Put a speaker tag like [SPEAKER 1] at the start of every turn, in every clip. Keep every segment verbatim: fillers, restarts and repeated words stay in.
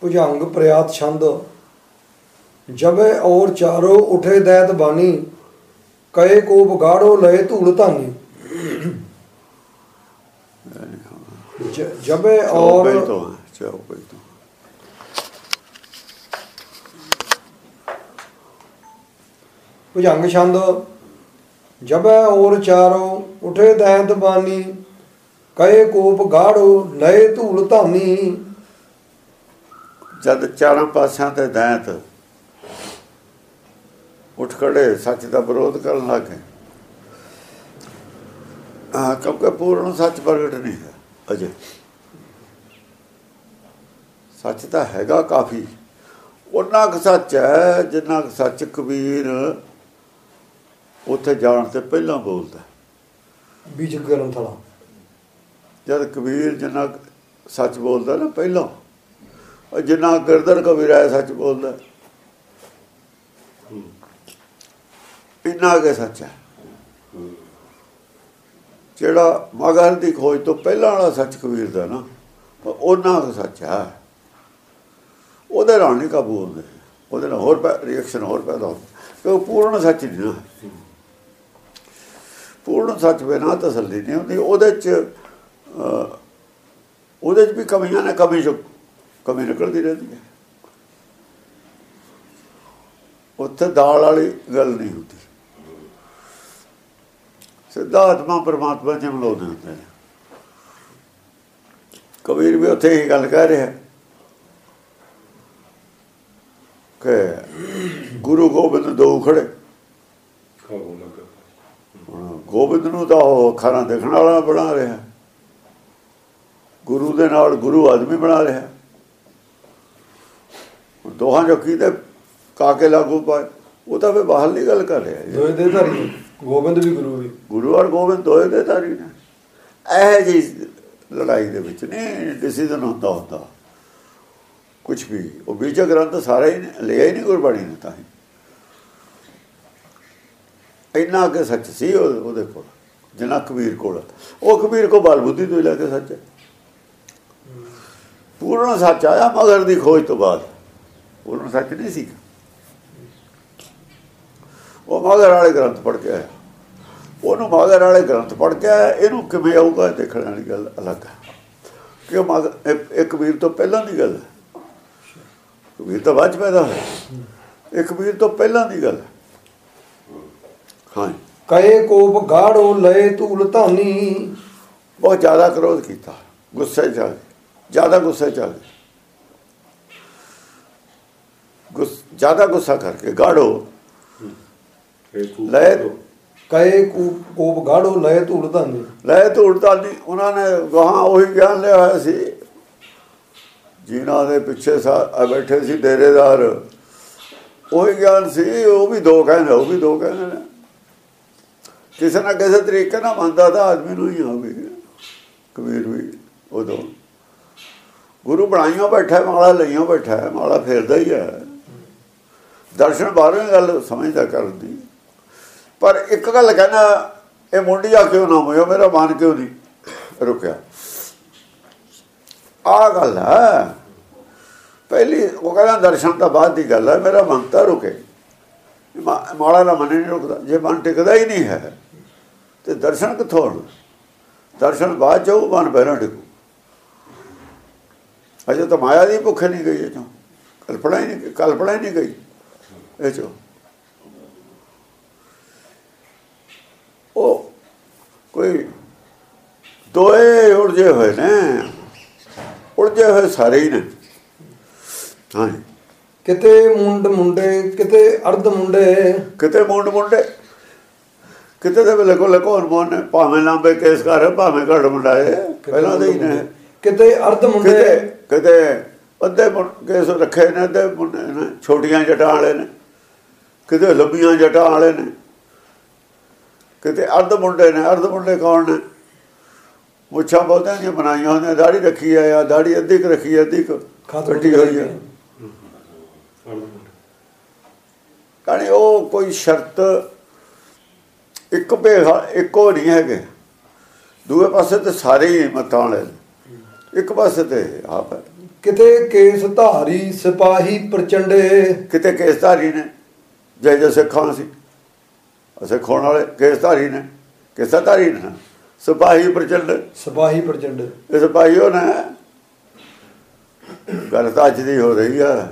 [SPEAKER 1] भुजंग प्रयात छंद जबे और चारों उठे दैत बानी कहे को बगाड़ो लय धूल धानी। जबे और भुजंग छंद जबे और चारों उठे दैत बानी कहे कोप गाड़ो लय धूल धानी।
[SPEAKER 2] जद चारों पासों ते दैत उठ खड़े सच का विरोध करन लगे, क्योंकि पूर्ण सच प्रगट नहीं है अजे। सच तो हैगा काफ़ी, उन्ना क सच है जिन्ना क सच कबीर उत्थे जाण ते पहला बोलता।
[SPEAKER 1] बीज ग्रंथ वाला
[SPEAKER 2] जद कबीर जिन्ना सच बोलता ना पहला, जिन्ना गिरधर कबीर है सच बोलता, इन्ना के सच है। ਜਿਹੜਾ ਮਗਰ ਦੀ ਖੋਜ ਤੋਂ ਪਹਿਲਾਂ ਵਾਲਾ ਸੱਚ ਕਬੀਰ ਦਾ ਨਾ, ਉਹਨਾਂ ਦਾ ਸੱਚ ਹੈ। ਉਹਦੇ ਨਾਲ ਨਹੀਂ ਕਾਬੂ ਹੁੰਦੇ, ਉਹਦੇ ਨਾਲ ਹੋਰ ਰਿਐਕਸ਼ਨ ਹੋਰ ਪੈਦਾ ਹੁੰਦਾ, ਕਿਉਂਕਿ ਪੂਰਨ ਸੱਚ ਨਹੀਂ ਨਾ। ਪੂਰਨ ਸੱਚ ਬਿਨਾਂ ਤਸੱਲੀ ਨਹੀਂ ਹੁੰਦੀ। ਉਹਦੇ 'ਚ ਉਹਦੇ 'ਚ ਵੀ ਕਮੀਆਂ ਨੇ, ਕਮੀ 'ਚੋਂ ਕਮੀ ਨਿਕਲਦੀ ਰਹਿੰਦੀ ਹੈ। ਉੱਥੇ ਦਾਲ ਵਾਲੀ ਗੱਲ ਨਹੀਂ ਹੁੰਦੀ। ਸਿੱਧਾ ਆਤਮਾ ਪਰਮਾਤਮਾ 'ਚ ਮਿਲਾਉਂਦੇ ਹੁੰਦੇ ਨੇ। ਕਬੀਰ ਵੀ ਉੱਥੇ ਹੀ ਗੱਲ ਕਹਿ ਰਿਹਾ ਕਿ ਗੁਰੂ ਗੋਬਿੰਦ ਦੋ ਖੜੇ। ਗੋਬਿੰਦ ਨੂੰ ਤਾਂ ਉਹ ਅੱਖਾਂ ਦੇਖਣ ਵਾਲਾ ਬਣਾ ਰਿਹਾ, ਗੁਰੂ ਦੇ ਨਾਲ ਗੁਰੂ ਆਦਮੀ ਬਣਾ ਰਿਹਾ। ਦੋਹਾਂ ਜੋ ਕੀਤੇ ਕਾਕੇ ਲਾਗੂ ਪਾਏ, ਉਹ ਤਾਂ ਫਿਰ ਬਾਹਰਲੀ ਗੱਲ ਕਰ ਰਿਹਾ।
[SPEAKER 1] ਦੋਏ ਦੇ ਧਾਰੀ, ਗੋਬਿੰਦ ਵੀ ਗੁਰੂ ਵੀ,
[SPEAKER 2] ਗੁਰੂ ਔਰ ਗੋਬਿੰਦ ਦੋਏ ਦੇ ਧਾਰੀ ਨੇ। ਇਹ ਜਿਹੀ ਲੜਾਈ ਦੇ ਵਿੱਚ ਨਹੀਂ ਡਿਸੀਜ਼ਨ ਹੁੰਦਾ ਹੁੰਦਾ ਕੁਛ ਵੀ। ਉਹ ਬੀਜ ਗ੍ਰੰਥ ਸਾਰਾ ਹੀ ਲਿਆ ਹੀ ਨਹੀਂ ਗੁਰਬਾਣੀ ਨੇ। ਤਾਂ ਹੀ ਇੰਨਾ ਕਿ ਸੱਚ ਸੀ ਉਹਦੇ ਕੋਲ ਜਿੰਨਾ ਕਬੀਰ ਕੋਲ। ਉਹ ਕਬੀਰ ਕੋ ਬਾਲ ਬੁੱਧੀ ਤੋਂ ਲੈ ਕੇ ਸੱਚ ਹੈ। ਪੂਰਨ ਸੱਚ ਆਇਆ ਮਗਰ ਦੀ ਖੋਜ ਤੋਂ ਬਾਅਦ। ਪੂਰਨ ਸੱਚ ਨਹੀਂ ਸੀ। ਉਹ ਮਗਰ ਵਾਲੇ ਗ੍ਰੰਥ ਪੜ੍ਹ ਕੇ ਆਇਆ। ਉਹਨੂੰ ਮਗਰ ਵਾਲੇ ਗ੍ਰੰਥ ਪੜ੍ਹ ਕੇ ਆਇਆ। ਇਹਨੂੰ ਕਿਵੇਂ ਆਊਗਾ ਦੇਖਣ ਵਾਲੀ ਗੱਲ ਅਲੱਗ ਹੈ ਕਿ ਉਹ ਮਗਰ ਇਹ ਕਬੀਰ ਤੋਂ ਪਹਿਲਾਂ ਦੀ ਗੱਲ ਹੈ। ਕਬੀਰ ਤਾਂ ਬਾਅਦ 'ਚ ਪੈਦਾ ਹੋਇਆ, ਇਹ ਕਬੀਰ ਤੋਂ ਪਹਿਲਾਂ ਦੀ ਗੱਲ ਹੈ। ਹਾਂ,
[SPEAKER 1] ਕਹੇ ਕੋਪ ਗਾੜੋ ਲਏ ਧੂਲ ਧਾਨੀ।
[SPEAKER 2] ਬਹੁਤ ਜ਼ਿਆਦਾ ਕ੍ਰੋਧ ਕੀਤਾ, ਗੁੱਸੇ 'ਚ ਆ ਗਏ, ਜ਼ਿਆਦਾ ਗੁੱਸੇ 'ਚ ਆ ਗਏ। ਗੁੱਸ ਜ਼ਿਆਦਾ ਗੁੱਸਾ ਕਰਕੇ ਗਾੜੋ ਲੈ
[SPEAKER 1] ਕਹੇ ਕੋਪ ਗਾੜੋ ਲਏ ਧੂਲ ਧਾਨੀ।
[SPEAKER 2] ਲਏ ਧੂਲ ਧਾਨੀ ਉਹਨਾਂ ਨੇ ਗਾਹਾਂ ਉਹੀ ਗਿਆਨ ਲਿਆ ਹੋਇਆ ਸੀ ਜਿਨ੍ਹਾਂ ਦੇ ਪਿੱਛੇ ਸਾ ਬੈਠੇ ਸੀ ਡੇਰੇਦਾਰ। ਉਹੀ ਗਿਆਨ ਸੀ। ਉਹ ਵੀ ਦੋ ਕਹਿੰਦੇ, ਉਹ ਵੀ ਦੋ ਕਹਿੰਦੇ ਨੇ। ਕਿਸੇ ਨਾ ਕਿਸੇ ਤਰੀਕੇ ਨਾਲ ਮੰਨਦਾ ਤਾਂ ਆਦਮੀ ਨੂੰ ਹੀ ਆ ਵੀ। ਕਬੀਰ ਵੀ ਉਦੋਂ ਗੁਰੂ ਬਣਾਈਓ ਬੈਠਾ, ਮਾਲਾ ਲਈਓ ਬੈਠਾ, ਮਾਲਾ ਫੇਰਦਾ ਹੀ ਹੈ। ਦਰਸ਼ਨ ਬਾਹਰੋਂ ਗੱਲ ਸਮਝਦਾ ਕਰਨ ਦੀ। ਪਰ ਇੱਕ ਗੱਲ ਕਹਿੰਦਾ, ਇਹ ਮੁੰਡਿਆ ਕਿਉਂ ਨਾ ਹੋਇਆ, ਮੇਰਾ ਮਨ ਕਿਉਂ ਨਹੀਂ ਰੁਕਿਆ। ਆਹ ਗੱਲ ਹੈ ਪਹਿਲੀ। ਉਹ ਕਹਿੰਦਾ ਦਰਸ਼ਨ ਤਾਂ ਬਾਅਦ ਦੀ ਗੱਲ ਹੈ, ਮੇਰਾ ਮਨ ਤਾਂ ਰੁਕੇ। ਮਾਲਾ ਦਾ ਮਨ ਨਹੀਂ ਰੁਕਦਾ। ਜੇ ਮਨ ਟਿਕਦਾ ਹੀ ਨਹੀਂ ਹੈ ਤੇ ਦਰਸ਼ਨ ਕਿੱਥੋਂ ਹੋਣਾ? ਦਰਸ਼ਨ ਬਾਅਦ 'ਚ ਉਹ ਮਨ ਪਹਿਲਾਂ ਟਿਕੂ। ਅਜੇ ਤਾਂ ਮਾਇਆ ਦੀ ਭੁੱਖ ਨਹੀਂ ਗਈ, ਇਹ 'ਚੋਂ ਕਲਪਨਾ ਹੀ ਨਹੀਂ, ਕਲਪਨਾ ਹੀ ਨਹੀਂ ਗਈ ਇਹ 'ਚੋਂ। ਉਹ ਕੋਈ ਦੋਏ ਉਲਝੇ ਹੋਏ ਨੇ, ਉਲਝੇ ਹੋਏ ਸਾਰੇ ਹੀ ਨੇ। ਹਾਂ,
[SPEAKER 1] ਕਿਤੇ ਮੁੰਡ ਮੁੰਡੇ, ਕਿਤੇ ਅਰਧ ਮੁੰਡੇ,
[SPEAKER 2] ਕਿਤੇ ਮੁੰਡ ਮੁੰਡੇ, ਕਿਤੇ ਦੇ ਵੇਲੇ ਕੋਲ ਕੋਲ ਮੋਨ ਨੇ ਭਾਵੇਂ ਲਾਂਬੇ ਕੇਸ ਕਰ, ਭਾਵੇਂ ਘੜ ਮੁੰਡਾਏ ਪਹਿਲਾਂ ਦੇ ਹੀ ਨੇ।
[SPEAKER 1] ਕਿਤੇ ਅਰਧ ਮੁੰਡੇ,
[SPEAKER 2] ਕਿਤੇ ਅੱਧੇ ਕੇਸ ਰੱਖੇ ਨੇ, ਅੱਧੇ ਮੁੰਡੇ ਨੇ ਛੋਟੀਆਂ ਜਟਾਂ ਵਾਲੇ ਨੇ, ਕਿਤੇ ਲੰਬੀਆਂ ਜਟਾਂ ਵਾਲੇ ਨੇ, ਕਿਤੇ ਅਰਧ ਮੁੰਡੇ ਨੇ। ਅਰਧ ਮੁੰਡੇ ਕੌਣ ਨੇ? ਮੁੱਛਾਂ ਬਹੁਤਿਆਂ ਦੀਆਂ ਬਣਾਈਆਂ ਹੁੰਦੀਆਂ, ਦਾੜੀ ਰੱਖੀ ਹੈ ਜਾਂ ਦਾੜੀ ਅੱਧੀ ਕੁ ਰੱਖੀ ਹੈ, ਅੱਧੀ ਕੁ ਕੱਟੀ ਹੋਈ ਹੈ। ਕਹਾਣੀ ਉਹ ਕੋਈ ਸ਼ਰਤ ਇੱਕ ਭੇਖ ਇੱਕੋ ਨਹੀਂ ਹੈਗੇ। ਦੂਏ ਪਾਸੇ ਤੇ ਸਾਰੇ ਹੀ ਮਤਾਂ ਵਾਲੇ, ਇੱਕ ਪਾਸੇ ਤੇ ਆਪ ਹੈ।
[SPEAKER 1] ਕਿਤੇ ਕੇਸ ਧਾਰੀ ਸਿਪਾਹੀ ਪ੍ਰਚੰਡੇ।
[SPEAKER 2] ਕਿਤੇ ਕੇਸ ਧਾਰੀ ਨੇ, ਜੇ ਜੇ ਸਿੱਖਾਂ ਸੀ ਸਿੱਖ ਹੋਣ ਵਾਲੇ ਕੇਸ ਧਾਰੀ ਨੇ, ਕੇਸਾ ਧਾਰੀ ਨੇ, ਸਿਪਾਹੀ ਪ੍ਰਚੰਡ,
[SPEAKER 1] ਸਿਪਾਹੀ ਪ੍ਰਚੰਡ।
[SPEAKER 2] ਇਹ ਸਿਪਾਹੀ ਉਹ ਨੇ। ਗੱਲ ਤਾਂ ਅੱਜ ਦੀ ਹੋ ਰਹੀ ਆ,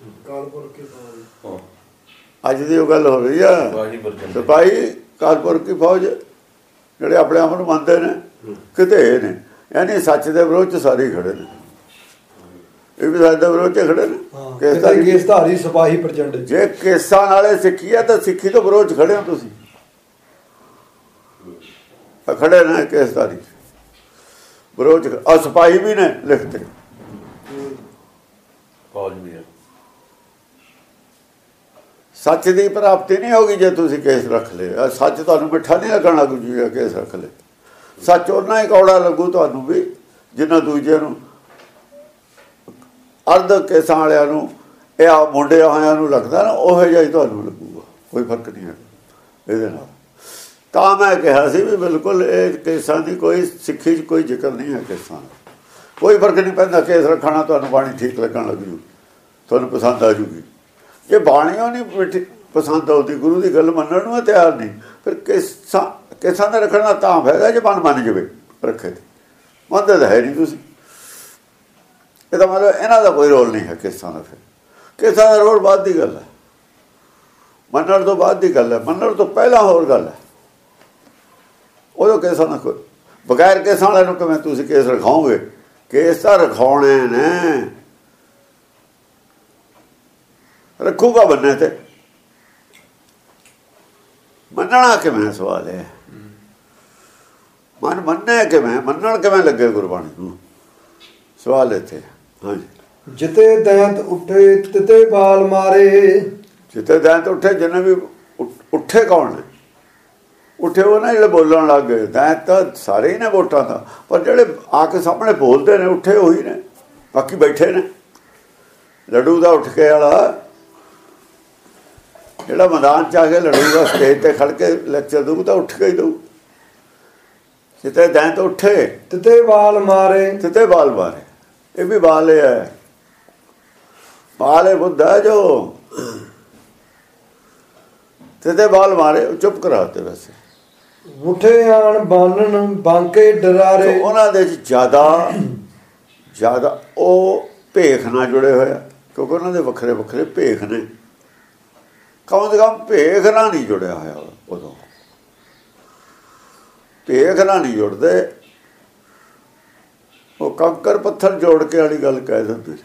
[SPEAKER 2] ਅੱਜ ਦੀ ਉਹ ਗੱਲ ਹੋ ਰਹੀ ਆ। ਸਿਪਾਹੀ ਕਾਲਪੁਰ ਕੀ ਫੌਜ, ਜਿਹੜੇ ਆਪਣੇ ਆਪ ਨੂੰ ਮੰਨਦੇ ਨੇ, ਕਿਤੇ ਨੇ ਯਾਨੀ ਸੱਚ ਦੇ ਵਿਰੋਧ ਚ ਸਾਰੇ ਖੜੇ ਨੇ। ਇਹ ਵੀ ਸੱਚ ਦੇ ਵਿਰੋਧ ਚ ਖੜੇ ਨੇ।
[SPEAKER 1] ਕੇਸ ਧਾਰੀ ਸਿਪਾਹੀ ਪ੍ਰਚੰਡ। ਜੇ
[SPEAKER 2] ਕੇਸਾਂ ਨਾਲੇ ਸਿੱਖੀ ਆ ਤਾਂ ਸਿੱਖੀ ਤੋਂ ਵਿਰੋਧ ਚ ਖੜੇ ਹੋ ਤੁਸੀਂ, ਖੜੇ ਨੇ ਕੇਸਧਾਰੀ ਵਿਰੋਧ। ਆ ਸਿਪਾਹੀ ਵੀ ਨੇ ਲਿਖਤੇ,
[SPEAKER 3] ਫੌਜ ਵੀ ਹੈ।
[SPEAKER 2] ਸੱਚ ਦੀ ਪ੍ਰਾਪਤੀ ਨਹੀਂ ਹੋਗੀ ਜੇ ਤੁਸੀਂ ਕੇਸ ਰੱਖ ਲਏ। ਸੱਚ ਤੁਹਾਨੂੰ ਮਿੱਠਾ ਨਹੀਂ ਲੱਗਣ ਲੱਗ ਜੂ ਕੇਸ ਰੱਖ ਲਏ। ਸੱਚ ਉਹਨਾਂ ਹੀ ਕੌੜਾ ਲੱਗੂ ਤੁਹਾਨੂੰ ਵੀ ਜਿੰਨਾ ਦੂਜਿਆਂ ਨੂੰ ਅਰਧ ਕੇਸਾਂ ਵਾਲਿਆਂ ਨੂੰ ਇਹ ਆ ਮੁੰਡਿਆਂ ਹੋਇਆਂ ਨੂੰ ਲੱਗਦਾ ਨਾ, ਉਹੋ ਜਿਹਾ ਹੀ ਤੁਹਾਨੂੰ ਲੱਗੂਗਾ। ਕੋਈ ਫਰਕ ਨਹੀਂ ਹੈ ਇਹਦੇ ਨਾਲ। ਤਾਂ ਮੈਂ ਕਿਹਾ ਸੀ ਵੀ ਬਿਲਕੁਲ ਇਹ ਕੇਸਾਂ ਦੀ ਕੋਈ ਸਿੱਖੀ 'ਚ ਕੋਈ ਜ਼ਿਕਰ ਨਹੀਂ ਹੈ। ਕੇਸਾਂ ਦਾ ਕੋਈ ਫਰਕ ਨਹੀਂ ਪੈਂਦਾ। ਕੇਸ ਰੱਖਣਾ ਤੁਹਾਨੂੰ ਬਾਣੀ ਠੀਕ ਲੱਗਣ ਲੱਗ ਜੂ, ਤੁਹਾਨੂੰ ਪਸੰਦ ਆ ਜੂਗੀ। ਜੇ ਬਾਣੀਓ ਨਹੀਂ ਪਸੰਦ ਆਉਂਦੀ, ਗੁਰੂ ਦੀ ਗੱਲ ਮੰਨਣ ਨੂੰ ਤਿਆਰ ਨਹੀਂ, ਫਿਰ ਕੇਸਾਂ ਕੇਸਾਂ ਦਾ ਰੱਖਣਾ ਤਾਂ ਫਾਇਦਾ ਜੇ ਮਨ ਮੰਨ ਜਾਵੇ ਰੱਖੇ। ਤੇ ਮੰਨਦੇ ਤਾਂ ਹੈ ਨਹੀਂ ਤੁਸੀਂ। ਇਹਦਾ ਮਤਲਬ ਇਹਨਾਂ ਦਾ ਕੋਈ ਰੋਲ ਨਹੀਂ ਹੈ ਕੇਸਾਂ ਦਾ। ਫਿਰ ਕੇਸਾਂ ਦਾ ਰੋਲ ਬਾਅਦ ਦੀ ਗੱਲ ਹੈ, ਮੰਨਣ ਤੋਂ ਬਾਅਦ ਦੀ ਗੱਲ ਹੈ। ਮੰਨਣ ਤੋਂ ਪਹਿਲਾਂ ਹੋਰ ਗੱਲ ਹੈ। ਉਦੋਂ ਕੇਸਾਂ ਦਾ ਕੋਈ ਬਗੈਰ ਕੇਸਾਂ ਵਾਲਿਆਂ ਨੂੰ ਕਿਵੇਂ ਤੁਸੀਂ ਕੇਸ ਰਖਾਓਗੇ? ਕੇਸ ਤਾਂ ਰਖਾਉਣੇ ਨੇ, ਰੱਖੂਗਾ ਬੰਨੇ ਤੇ। ਮੰਨਣਾ ਕਿਵੇਂ ਸਵਾਲ ਹੈ। ਮਨ ਮੰਨੇ ਕਿਵੇਂ, ਮੰਨਣ ਕਿਵੇਂ ਲੱਗੇ ਗੁਰਬਾਣੀ ਨੂੰ, ਸਵਾਲ ਇੱਥੇ। ਹਾਂਜੀ।
[SPEAKER 1] ਜਿਤੇ ਦੈਂਤ ਉੱਠੇ ਤਿਤੇ ਬਾਲ ਮਾਰੇ।
[SPEAKER 2] ਜਿਤੇ ਦੈਂਤ ਉੱਠੇ, ਜਿਹਨੇ ਵੀ ਉੱਠੇ ਕੌਣ ਨੇ? ਉੱਠੇ ਉਹ ਨਾ ਜਿਹੜੇ ਬੋਲਣ ਲੱਗ ਗਏ। ਦੈਂਤ ਤਾਂ ਸਾਰੇ ਹੀ ਨੇ ਵੋਟਾਂ ਦਾ, ਪਰ ਜਿਹੜੇ ਆ ਕੇ ਸਾਹਮਣੇ ਬੋਲਦੇ ਨੇ ਉੱਠੇ ਉਹੀ ਨੇ, ਬਾਕੀ ਬੈਠੇ ਨੇ। ਲੱਡੂ ਦਾ ਉੱਠ ਕੇ ਵਾਲਾ ਜਿਹੜਾ ਮੈਦਾਨ 'ਚ ਆ ਕੇ ਲੜੂਗਾ, ਸਟੇਜ ਤੇ ਖੜ ਕੇ ਲੈਕਚਰ ਦਊ ਤਾਂ ਉੱਠ ਕੇ ਹੀ ਦਊ। ਜਿੱਤੇ ਦੈਂਤ ਉੱਠੇ
[SPEAKER 1] ਤਿਤੇ ਬਾਲ ਮਾਰੇ।
[SPEAKER 2] ਤਿਤੇ ਬਾਲ ਮਾਰੇ, ਇਹ ਵੀ ਬਾਲ ਹੈ। ਬਾਲ ਹੈ ਬੁੱਧ ਹੈ ਜੋ ਤਿਤੇ ਬਾਲ ਮਾਰੇ, ਚੁੱਪ ਕਰਾਤੇ। ਵੈਸੇ
[SPEAKER 1] ਉੱਠੇ ਆਣ ਬਾਨਣ ਬਾਂਕੇ ਡਰਾਰੇ।
[SPEAKER 2] ਉਹਨਾਂ ਦੇ ਚ ਜ਼ਿਆਦਾ ਜ਼ਿਆਦਾ ਉਹ ਭੇਖ ਨਾਲ ਜੁੜੇ ਹੋਇਆ, ਕਿਉਂਕਿ ਉਹਨਾਂ ਦੇ ਵੱਖਰੇ ਵੱਖਰੇ ਭੇਖ ਨੇ। ਕਮ ਸੇ ਕਮ ਭੇਖ ਨਾਲ ਨਹੀਂ ਜੁੜਿਆ ਹੋਇਆ। ਉਦੋਂ ਭੇਖ ਨਾਲ ਨਹੀਂ ਜੁੜਦੇ, ਉਹ ਕੰਕਰ ਪੱਥਰ ਜੋੜ ਕੇ ਵਾਲੀ ਗੱਲ ਕਹਿ ਦਿੰਦੇ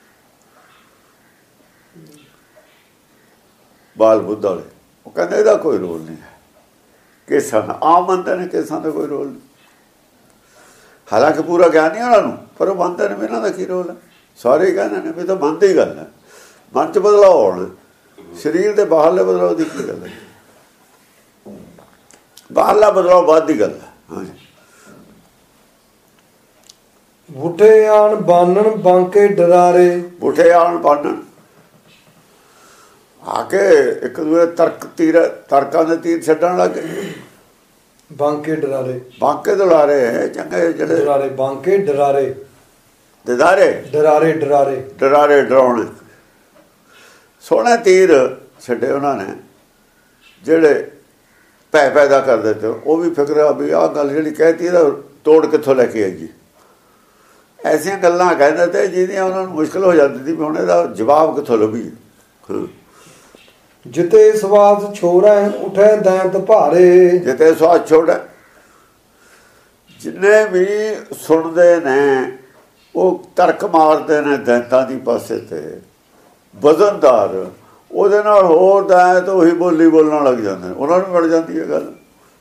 [SPEAKER 2] ਬਾਲ ਬੁੱਧ ਵਾਲੇ। ਉਹ ਕਹਿੰਦੇ ਇਹਦਾ ਕੋਈ ਰੋਲ ਨਹੀਂ ਹੈ ਕੇਸਾਂ ਦਾ। ਆਮ ਮੰਨਦੇ ਨੇ ਕੇਸਾਂ ਦਾ ਕੋਈ ਰੋਲ ਨਹੀਂ, ਹਾਲਾਂਕਿ ਪੂਰਾ ਗਿਆਨ ਨਹੀਂ ਉਹਨਾਂ ਨੂੰ, ਪਰ ਉਹ ਮੰਨਦੇ ਨੇ ਵੀ ਇਹਨਾਂ ਦਾ ਕੀ ਰੋਲ ਹੈ। ਸਾਰੇ ਹੀ ਕਹਿੰਦੇ ਨੇ ਵੀ ਤਾਂ ਮੰਨਦੇ ਹੀ ਗੱਲ ਹੈ। ਮਨ 'ਚ ਬਦਲਾਅ ਹੋਣ, ਸਰੀਰ ਦੇ ਬਾਹਰਲੇ ਬਦਲਾਅ ਦੀ ਕੀ ਗੱਲ ਹੈ? ਬਾਹਰਲਾ ਬਦਲਾਅ ਬਾਅਦ ਦੀ ਗੱਲ ਹੈ। ਹਾਂਜੀ।
[SPEAKER 1] ਬੁੱਠੇ ਆਣ ਬਾਨਣ ਬਾਂਕੇ ਡਰਾਰੇ।
[SPEAKER 2] ਬੁੱਠੇ ਆਣ ਬਾਨਣ ਆ ਕੇ ਇੱਕ ਦੂਜੇ ਤਰਕ ਤੀਰ ਤਰਕਾਂ ਦੇ ਤੀਰ ਛੱਡਣ ਲੱਗ ਗਏ।
[SPEAKER 1] ਬਾਂਕੇ ਡਰਾਰੇ,
[SPEAKER 2] ਬਾਂਕੇ ਦੁਲਾਰੇ ਚੰਗੇ ਜਿਹੜੇ
[SPEAKER 1] ਡਰਾਰੇ, ਬਾਂਕੇ ਡਰਾਰੇ,
[SPEAKER 2] ਦਿਦਾਰੇ
[SPEAKER 1] ਡਰਾਰੇ ਡਰਾਰੇ
[SPEAKER 2] ਡਰਾਰੇ ਡਰਾਉਣੇ। ਸੋਹਣੇ ਤੀਰ ਛੱਡੇ ਉਹਨਾਂ ਨੇ ਜਿਹੜੇ ਪੈ ਪੈਦਾ ਕਰ ਦਿੱਤੇ। ਉਹ ਵੀ ਫਿਕਰ ਆ ਵੀ ਆਹ ਗੱਲ ਜਿਹੜੀ ਕਹਿਤੀ ਇਹਦਾ ਤੋੜ ਕਿੱਥੋਂ ਲੈ ਕੇ ਆਈਏ। ਐਸੀਆਂ ਗੱਲਾਂ ਕਹਿੰਦੇ ਤੇ ਜਿਹਦੀਆਂ ਉਹਨਾਂ ਨੂੰ ਮੁਸ਼ਕਿਲ ਹੋ ਜਾਂਦੀ ਸੀ ਵੀ ਹੁਣ ਇਹਦਾ ਜਵਾਬ ਕਿੱਥੋਂ ਲੱਭੀਏ।
[SPEAKER 1] ਜਿਤੇ ਸਵਾਦ ਛੋੜਾ ਉਠੇ ਦੈਂਤ ਭਾਰੇ। ਜਿਤੇ
[SPEAKER 2] ਸਵਾਦ ਛੋੜਾ, ਜਿੰਨੇ ਵੀ ਸੁਣਦੇ ਨੇ ਉਹ ਤਰਕ ਮਾਰਦੇ ਨੇ ਦੈਂਤਾਂ ਦੀ ਪਾਸੇ ਤੇ ਵਜ਼ਨਦਾਰ। ਉਹਦੇ ਨਾਲ ਹੋਰ ਦੈਂਤ ਉਹੀ ਬੋਲੀ ਬੋਲਣ ਲੱਗ ਜਾਂਦੇ ਨੇ, ਉਹਨਾਂ ਨੂੰ ਮਿਲ ਜਾਂਦੀ ਹੈ ਗੱਲ।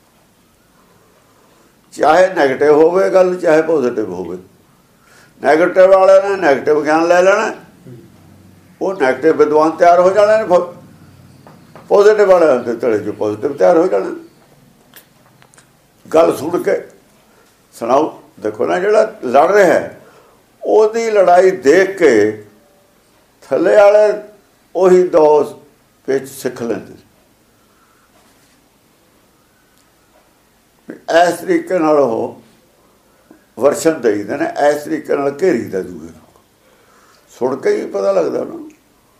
[SPEAKER 2] ਚਾਹੇ ਨੈਗੇਟਿਵ ਹੋਵੇ ਗੱਲ, ਚਾਹੇ ਪੋਜ਼ੀਟਿਵ ਹੋਵੇ। ਨੈਗੇਟਿਵ ਵਾਲਿਆਂ ਨੇ ਨੈਗੇਟਿਵ ਗਿਆਨ ਲੈ ਲੈਣਾ, ਉਹ ਨੈਗੇਟਿਵ ਵਿਦਵਾਨ ਤਿਆਰ ਹੋ ਜਾਣੇ ਨੇ। ਪੋਜ਼ੀਟਿਵ ਵਾਲਿਆਂ ਦੇ ਤਲੇ 'ਚ ਪੋਜ਼ੀਟਿਵ ਤਿਆਰ ਹੋ ਜਾਣਾ। ਗੱਲ ਸੁਣ ਕੇ ਸੁਣਾਓ। ਦੇਖੋ ਨਾ, ਜਿਹੜਾ ਲੜ ਰਿਹਾ ਉਹਦੀ ਲੜਾਈ ਦੇਖ ਕੇ ਥੱਲੇ ਵਾਲੇ ਉਹੀ ਦੋਸ ਵਿੱਚ ਸਿੱਖ ਲੈਂਦੇ। ਇਸ ਤਰੀਕੇ ਨਾਲ ਉਹ ਵਰਸ਼ਨ ਦੇਈਦੇ ਨੇ, ਇਸ ਤਰੀਕੇ ਨਾਲ ਘੇਰੀ ਦਾ ਦੂਏ ਨੂੰ। ਸੁਣ ਕੇ ਹੀ ਪਤਾ ਲੱਗਦਾ ਉਹਨਾਂ ਨੂੰ।